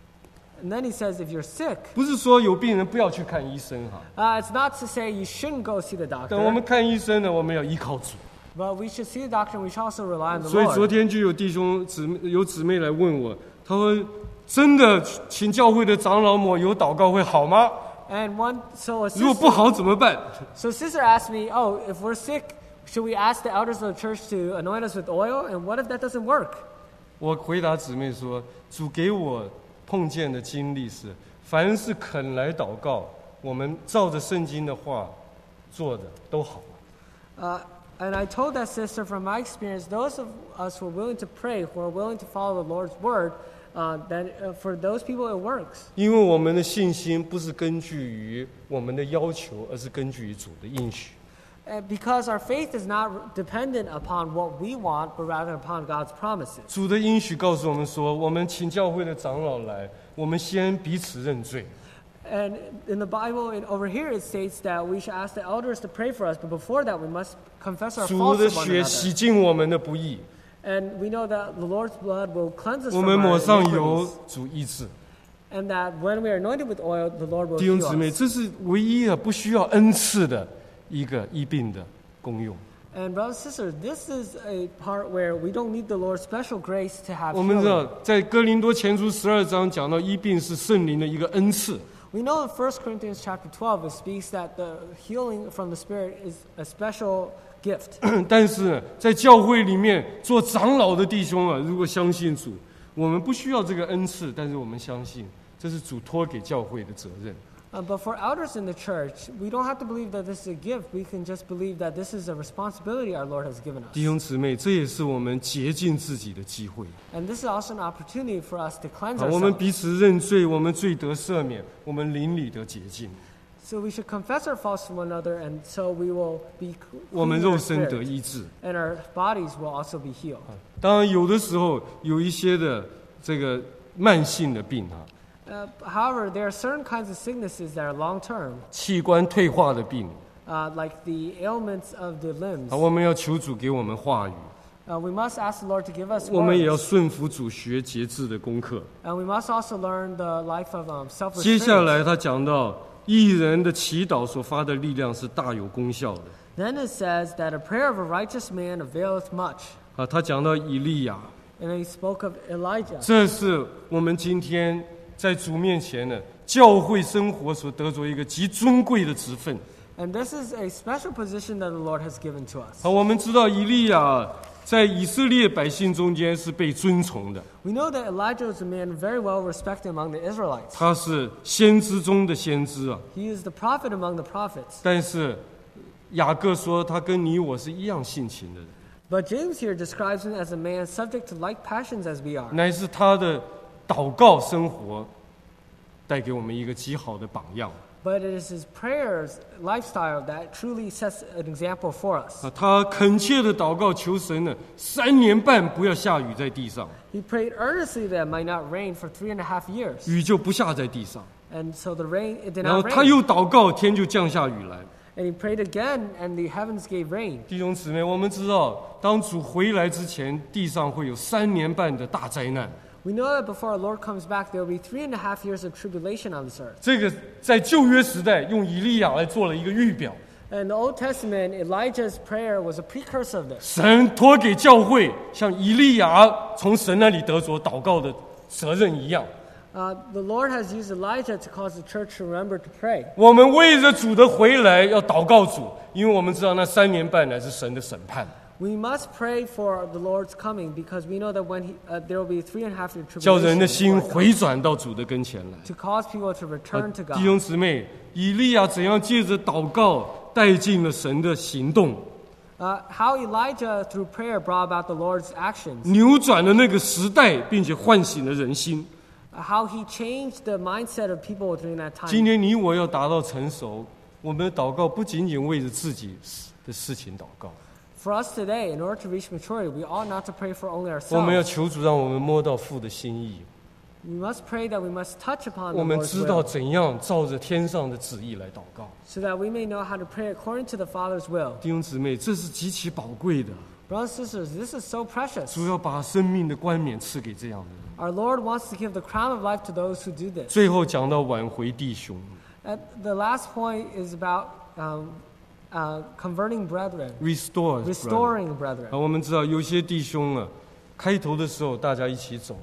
S2: And then he says, if you're sick,
S1: 不是说有病人不要去看医生哈，
S2: uh, it's not to say you shouldn't go see the
S1: 但我们
S2: doctor,
S1: 看医生呢，我们要依靠主。
S2: but we should see the doctor, and we should also rely on the
S1: 所以昨
S2: Lord.
S1: 天就有弟兄姊妹有姊妹来问我，他说真的请教会的长老们有祷告会好吗？
S2: And one, so a
S1: 如果
S2: sister,
S1: 不好怎么办？
S2: so a sister asked me, oh, if we're sick, should we ask the elders of the church to anoint us with oil? And what if that doesn't work?
S1: 我回答姊妹说，主给我碰见的经历是，凡是肯来祷告，我们照着圣经的话做的都好。
S2: Uh, and I told that sister from my experience, those of us who are willing to pray, who are willing to follow the Lord's word, uh, that uh, for those people it works.
S1: 因为我们的信心不是根据于我们的要求，而是根据于主的应许。
S2: Uh, because our faith is not dependent upon what we want, but rather upon God's promises.
S1: 主的应许告诉我们说，我们请教会的长老来，我们先彼此认罪。
S2: And in the Bible, in, over here, it states that we should ask the elders to pray for us, but before that, we must confess our
S1: 主
S2: faults
S1: 的
S2: to one
S1: 血洗
S2: another.
S1: 净我们的不义，
S2: And we know that the Lord's blood will cleanse us
S1: 我
S2: from
S1: 们
S2: our
S1: 抹上油
S2: iniquities,
S1: 主医治。
S2: and that when we are anointed with oil, the Lord will
S1: 弟兄
S2: heal
S1: 姊妹，
S2: us.
S1: 这是唯一啊不需要恩赐的一个医病的功用。
S2: And brothers and sisters, this is a part where we don't need the Lord's special grace to have
S1: 我们知
S2: healing.
S1: 道，在哥林多前书十二章讲到医病是圣灵的一个恩赐，
S2: We know in First Corinthians chapter twelve, it speaks that the healing from the Spirit is a special gift.
S1: 但是呢在教会里面做长老的弟兄啊，如果相信主，我们不需要这个恩赐，但是我们相信这是主托给教会的责任。
S2: Uh, but for elders in the church, we don't have to believe that this is a gift. We can just believe that this is a responsibility our Lord has given
S1: 弟
S2: us.
S1: 兄姊妹，这也是我们洁净自己的机会。
S2: And this is also an opportunity for us to cleanse
S1: 啊，我们
S2: ourselves.
S1: 彼此认罪，我们罪得赦免，我们灵里得洁净，
S2: So we should confess our faults to one another, and so we will be
S1: 我们
S2: clean in
S1: 肉
S2: our
S1: 身得
S2: spirit,
S1: 医治。
S2: and our bodies will also be healed.
S1: 当然，有的时候有一些的这个慢性的病啊，
S2: Uh, however, there are certain kinds of sicknesses that are long-term,
S1: 器官退化的病
S2: uh, like the ailments of the limbs.
S1: 啊，我们要求主给我们话语，
S2: Uh, we must ask the Lord to give us
S1: 我们也要
S2: words,
S1: 顺服主学节制的功课。
S2: and we must also learn the life of um,
S1: 接下
S2: self-restraint.
S1: 来他讲到，义人的祈祷所发的力量是大有功效的
S2: Then it says that a prayer of a righteous man availeth much.
S1: 啊。他讲到以利亚，
S2: And then he spoke of Elijah.
S1: 这是我们今天在主面前呢，教会生活所得着一个极尊贵的职分。
S2: And this is a special position that the Lord has given to us.
S1: 好，我们知道以利亚在以色列百姓中间是被尊崇的，
S2: We know that Elijah was a man very well respected among the Israelites.
S1: 他是先知中的先知啊。
S2: He is the prophet among the prophets.
S1: 但是雅各说，他跟你我是一样性情的人，
S2: But James here describes him as a man subject to like passions as we are.
S1: 乃是他的祷告生活带给我们一个极好的榜样
S2: But it is his prayers lifestyle that truly sets an example for us.
S1: 啊。他恳切的祷告求神呢，三年半不要下雨在地上，
S2: He prayed earnestly that it might not rain for three and a half years.
S1: 雨就不下在地上。
S2: And so the rain, it did
S1: 然后
S2: not
S1: 他
S2: rain.
S1: 又祷告，天就降下雨来。
S2: And he prayed again, and the heavens gave rain.
S1: 弟兄姊妹，我们知道，当主回来之前，地上会有三年半的大灾难。
S2: We know that before our Lord comes back, there will be three and a half years of tribulation on this earth.
S1: 这个在旧约时代用以利亚来做了一个预表，
S2: In the Old Testament, Elijah's prayer was a precursor of this.
S1: 神托给教会像以利亚从神那里得着祷告的责任一样。
S2: Uh, the Lord has used Elijah to cause the church to remember to pray.
S1: 我们为着主的回来要祷告主，因为我们知道那三年半乃是神的审判，
S2: We must pray for the Lord's coming because we know that when he, uh, there will be three and a half year
S1: 叫人
S2: tribulation
S1: 的心
S2: before it
S1: 回转到主的跟前来。
S2: comes, to cause people to return to
S1: 弟兄
S2: God.
S1: 姊妹，以利亚怎样借着祷告带进了神的行动，
S2: Uh, how Elijah through prayer brought about the Lord's actions.
S1: 扭转了那个时代，并且唤醒了人心。
S2: Uh, how he changed the mindset of people during that
S1: 今
S2: time.
S1: 天你我要达到成熟，我们的祷告不仅仅为着自己的事情祷告，
S2: For us today, in order to reach maturity, we ought not to pray for only
S1: 我们要
S2: ourselves.
S1: 求主让我们摸到父的心意，
S2: We must pray that we must touch upon
S1: 我
S2: the
S1: 们
S2: Lord's
S1: 知道
S2: will
S1: 怎样照着天上的旨意来祷告。
S2: so that we may know how to pray according to the Father's will.
S1: 弟兄姊妹，这是极其宝贵的，
S2: Brothers and sisters, this is so precious.
S1: 主要把生命的冠冕赐给这样的人。
S2: Our Lord wants to give the crown of life to those who do this.
S1: 最后讲到挽回弟兄，
S2: And the last point is about um, uh, converting brethren,
S1: restore brother
S2: restoring brethren.
S1: 啊，我们知道有些弟兄啊，开头的时候大家一起走，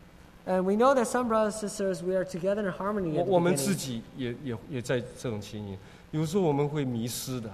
S2: And we know that some brothers and sisters, we are together in harmony
S1: 我
S2: at the
S1: 我们自
S2: beginning.
S1: 己也也也在这种情形，有时候我们会迷失的。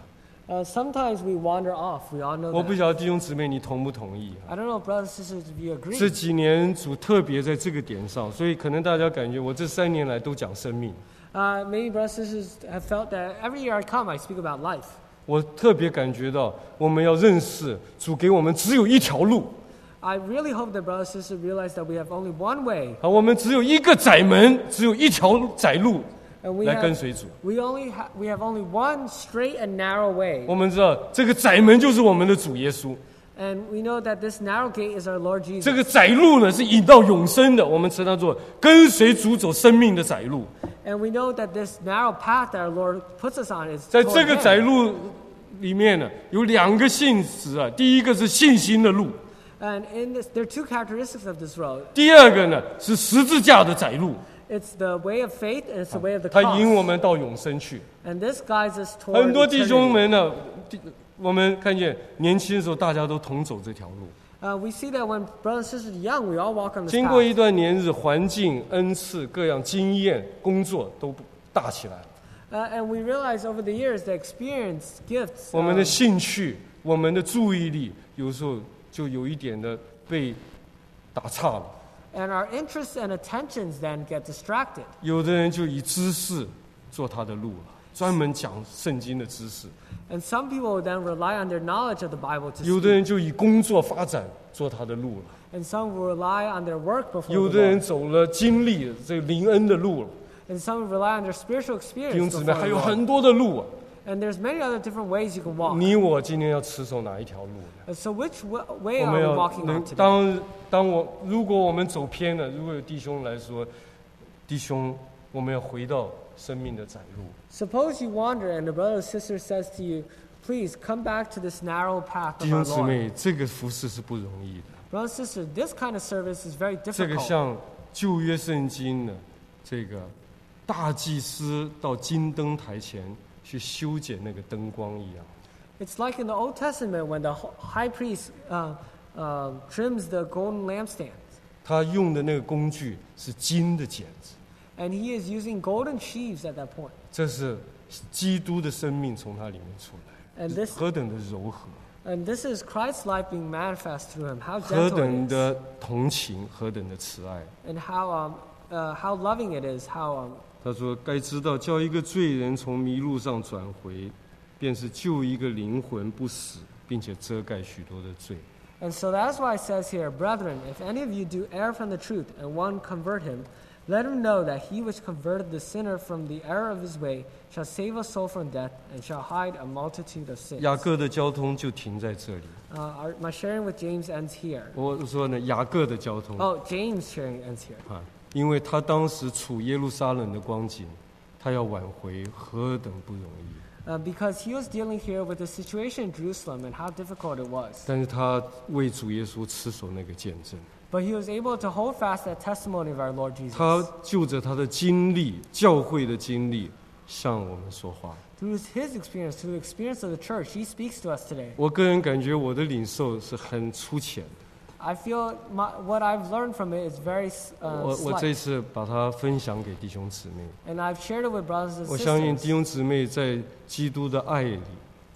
S2: Uh, sometimes we wander off. We all know
S1: 我不
S2: that.
S1: 晓得弟兄姊妹你同不同意啊？
S2: I don't know, brothers and sisters, if you agree.
S1: 这几年主特别在这个点上，所以可能大家感觉我这三年来都讲生命，
S2: Uh, maybe brothers and sisters have felt that every year I come, I speak about life.
S1: 我特别感觉到我们要认识主给我们只有一条路
S2: I really hope that brothers and sisters realize that we have only one way,
S1: 啊，我们只有一个窄门，只有一条窄路
S2: and we
S1: 来跟
S2: have
S1: 随主。
S2: we only ha- we have only one straight and narrow way,
S1: 我们知道这个窄门就是我们的主耶稣，
S2: and we know that this narrow gate is our Lord
S1: 这
S2: Jesus.
S1: 个窄路呢是引到永生的，我们称它做跟随主走生命的窄路。
S2: And we know that this narrow path that our Lord puts us on is
S1: 在
S2: toward
S1: 这个
S2: Him.
S1: 窄路里面呢，有两个性质啊，第一个是信心的路，
S2: And in this, there are two characteristics of this road.
S1: 第二个呢是十字架的窄路，
S2: It's the way of faith and it's the way of the
S1: 它引我
S2: cross.
S1: 们到永生去。
S2: And this guides us toward
S1: 很多弟兄
S2: eternity.
S1: 们呢，弟我们看见年轻的时候大家都同走这条路，
S2: Uh, we see that when brothers and sisters are young, we all walk on this
S1: 经过
S2: path.
S1: 一段年日，环境、恩赐、各样经验、工作都大起来了。
S2: Uh, and we realize over the years the experience, gifts,
S1: 我们的
S2: uh,
S1: 兴趣、我们的注意力，有时候就有一点的被打岔了。
S2: and our interests and attentions then get distracted.
S1: 有的人就以知识做他的路了，专门讲圣经的知识；
S2: And some people then rely on their knowledge of the Bible to
S1: 有的
S2: speak.
S1: 人就以工作发展做他的路了；
S2: And some rely on their work before
S1: 有
S2: the
S1: 的人
S2: Lord.
S1: 走了经历这个灵恩的路了。
S2: And some rely on their spiritual
S1: 弟兄
S2: experience
S1: 姊
S2: before
S1: 妹，
S2: the
S1: 还有
S2: Lord.
S1: 很多的路啊！
S2: And there's many other different ways you can walk.
S1: 你我今天要持守哪一条路呢？
S2: And so which wa- way
S1: 我
S2: are
S1: 们
S2: we
S1: 要
S2: walking
S1: 能
S2: on today?
S1: 当当我如果我们走偏了，如果有弟兄来说，弟兄，我们要回到生命的窄路。
S2: Suppose you wander and the brother or sister says to you, please come back to this narrow path
S1: 弟
S2: of
S1: 兄
S2: our
S1: 姊
S2: Lord.
S1: 妹，这个服侍是不容易的。
S2: Brother and sister, this kind of service is very
S1: 这个
S2: difficult.
S1: 像旧约圣经的这个大祭司到金灯台前去修剪那个灯光一样。
S2: It's like in the Old Testament when the ho- high priest uh, uh, trims the golden lampstands.
S1: 他用的那个工具是金的剪子，
S2: And he is using golden sheaves at that point.
S1: 这是基督的生命从他里面出来，
S2: And this,
S1: 何等的柔和，
S2: and this is Christ's life being manifest through him. How
S1: 何
S2: gentle
S1: 等
S2: it is.
S1: 的同情，何等的慈爱。
S2: And how, um, uh, how loving it is. How, um,
S1: 他说：“该知道，叫一个罪人从迷路上转回，便是救一个灵魂不死，并且遮盖许多的罪。”
S2: and so that's why it says here, Brethren, if any of you do err from the truth, and one convert him, let him know that he which converted the sinner from the error of his way shall save a soul from death, and shall hide a multitude of sins.
S1: 雅各的交通就停在这里。
S2: Uh, our, my sharing with James ends here.
S1: 我说呢，雅各的交通
S2: Oh, James' sharing ends here.
S1: 啊，因为他当时处耶路撒冷的光景，他要挽回何等不容易。
S2: Uh, because he was dealing here with the situation in Jerusalem and how difficult it was.
S1: 但是他为主耶稣持守那个见证，
S2: But he was able to hold fast that testimony of our Lord
S1: 他
S2: Jesus.
S1: 就着他的经历、教会的经历，向我们说话。
S2: Through his experience, through the experience of the church, he speaks to us today.
S1: 我个人感觉我的领受是很粗浅的。
S2: I feel my, what I've learned from it is very uh,
S1: 我我这
S2: slight.
S1: 次把它分享给弟兄姊妹，
S2: And I've shared it with brothers and
S1: 我相信弟
S2: sisters.
S1: 兄姊妹在基督的爱里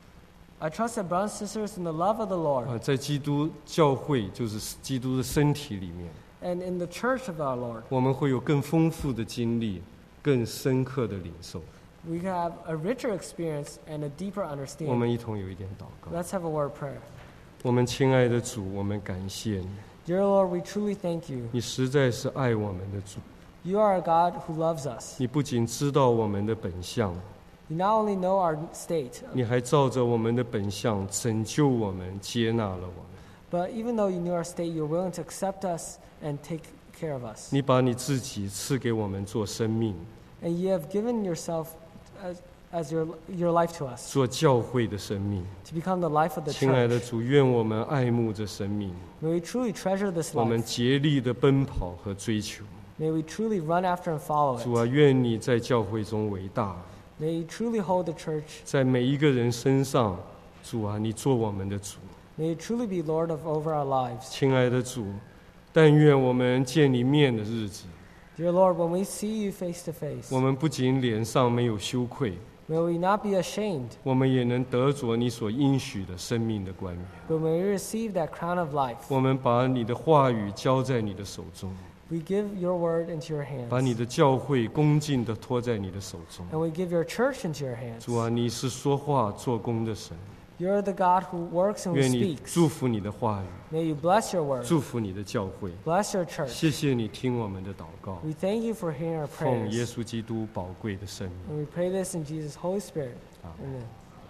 S2: I trust that brothers and sisters in the love of the Lord
S1: 啊，在基督教会就是基督的身体里面，
S2: and in the church of our Lord,
S1: 我们会有更丰富的经历，更深刻的领受。
S2: we can have a richer experience and a deeper
S1: 我
S2: understanding.
S1: 们一同有一点祷告。
S2: Let's have a word of prayer.
S1: 我们亲爱的主，我们感谢你，
S2: Dear Lord, we truly thank you.
S1: 你实在是爱我们的主。
S2: You are a God who loves us.
S1: 你不仅知道我们的本相，
S2: You not only know our state,
S1: 你还照着我们的本相拯救我们，接纳了我们。
S2: but even though you knew our state, you're willing to accept us and take care of us.
S1: 你把你自己赐给我们做生命，
S2: And you have given yourself as, as your, your life to us,
S1: 做教会的生命。
S2: to become the life of the
S1: 亲爱
S2: church.
S1: 的主，愿我们爱慕这生命，
S2: May we truly treasure this
S1: 我们
S2: life.
S1: 竭力的奔跑和追求。
S2: May we truly run after and follow
S1: 主
S2: it.
S1: 啊，愿你在教会中为大，
S2: May you truly hold the church.
S1: 在每一个人身上，主啊，你做我们的主。
S2: May you truly be Lord of over our lives.
S1: 亲爱的主，但愿我们见你面的日子，
S2: Dear Lord, when we see you face to face,
S1: 我们不仅脸上没有羞愧，
S2: May we not be ashamed,
S1: 我们也能得着你所应许的生命的冠冕。
S2: but may we receive that crown of life.
S1: 我们把你的话语交在你的手中，
S2: We give your word into your
S1: 把你
S2: hands,
S1: 的教会恭敬地托在你的手中。
S2: and we give your church into your hands.
S1: 主啊，你是说话做工的神，
S2: You're the God who works and who
S1: 愿你
S2: speaks.
S1: 祝福你的话语，
S2: May you bless your word,
S1: 祝福你的教会。
S2: bless your church.
S1: 谢谢你听我们的祷告，
S2: We thank you for hearing our
S1: 奉耶
S2: prayers.
S1: 稣基督宝贵的圣名。
S2: And we pray this in Jesus' Holy Spirit.
S1: Amen.
S2: Amen.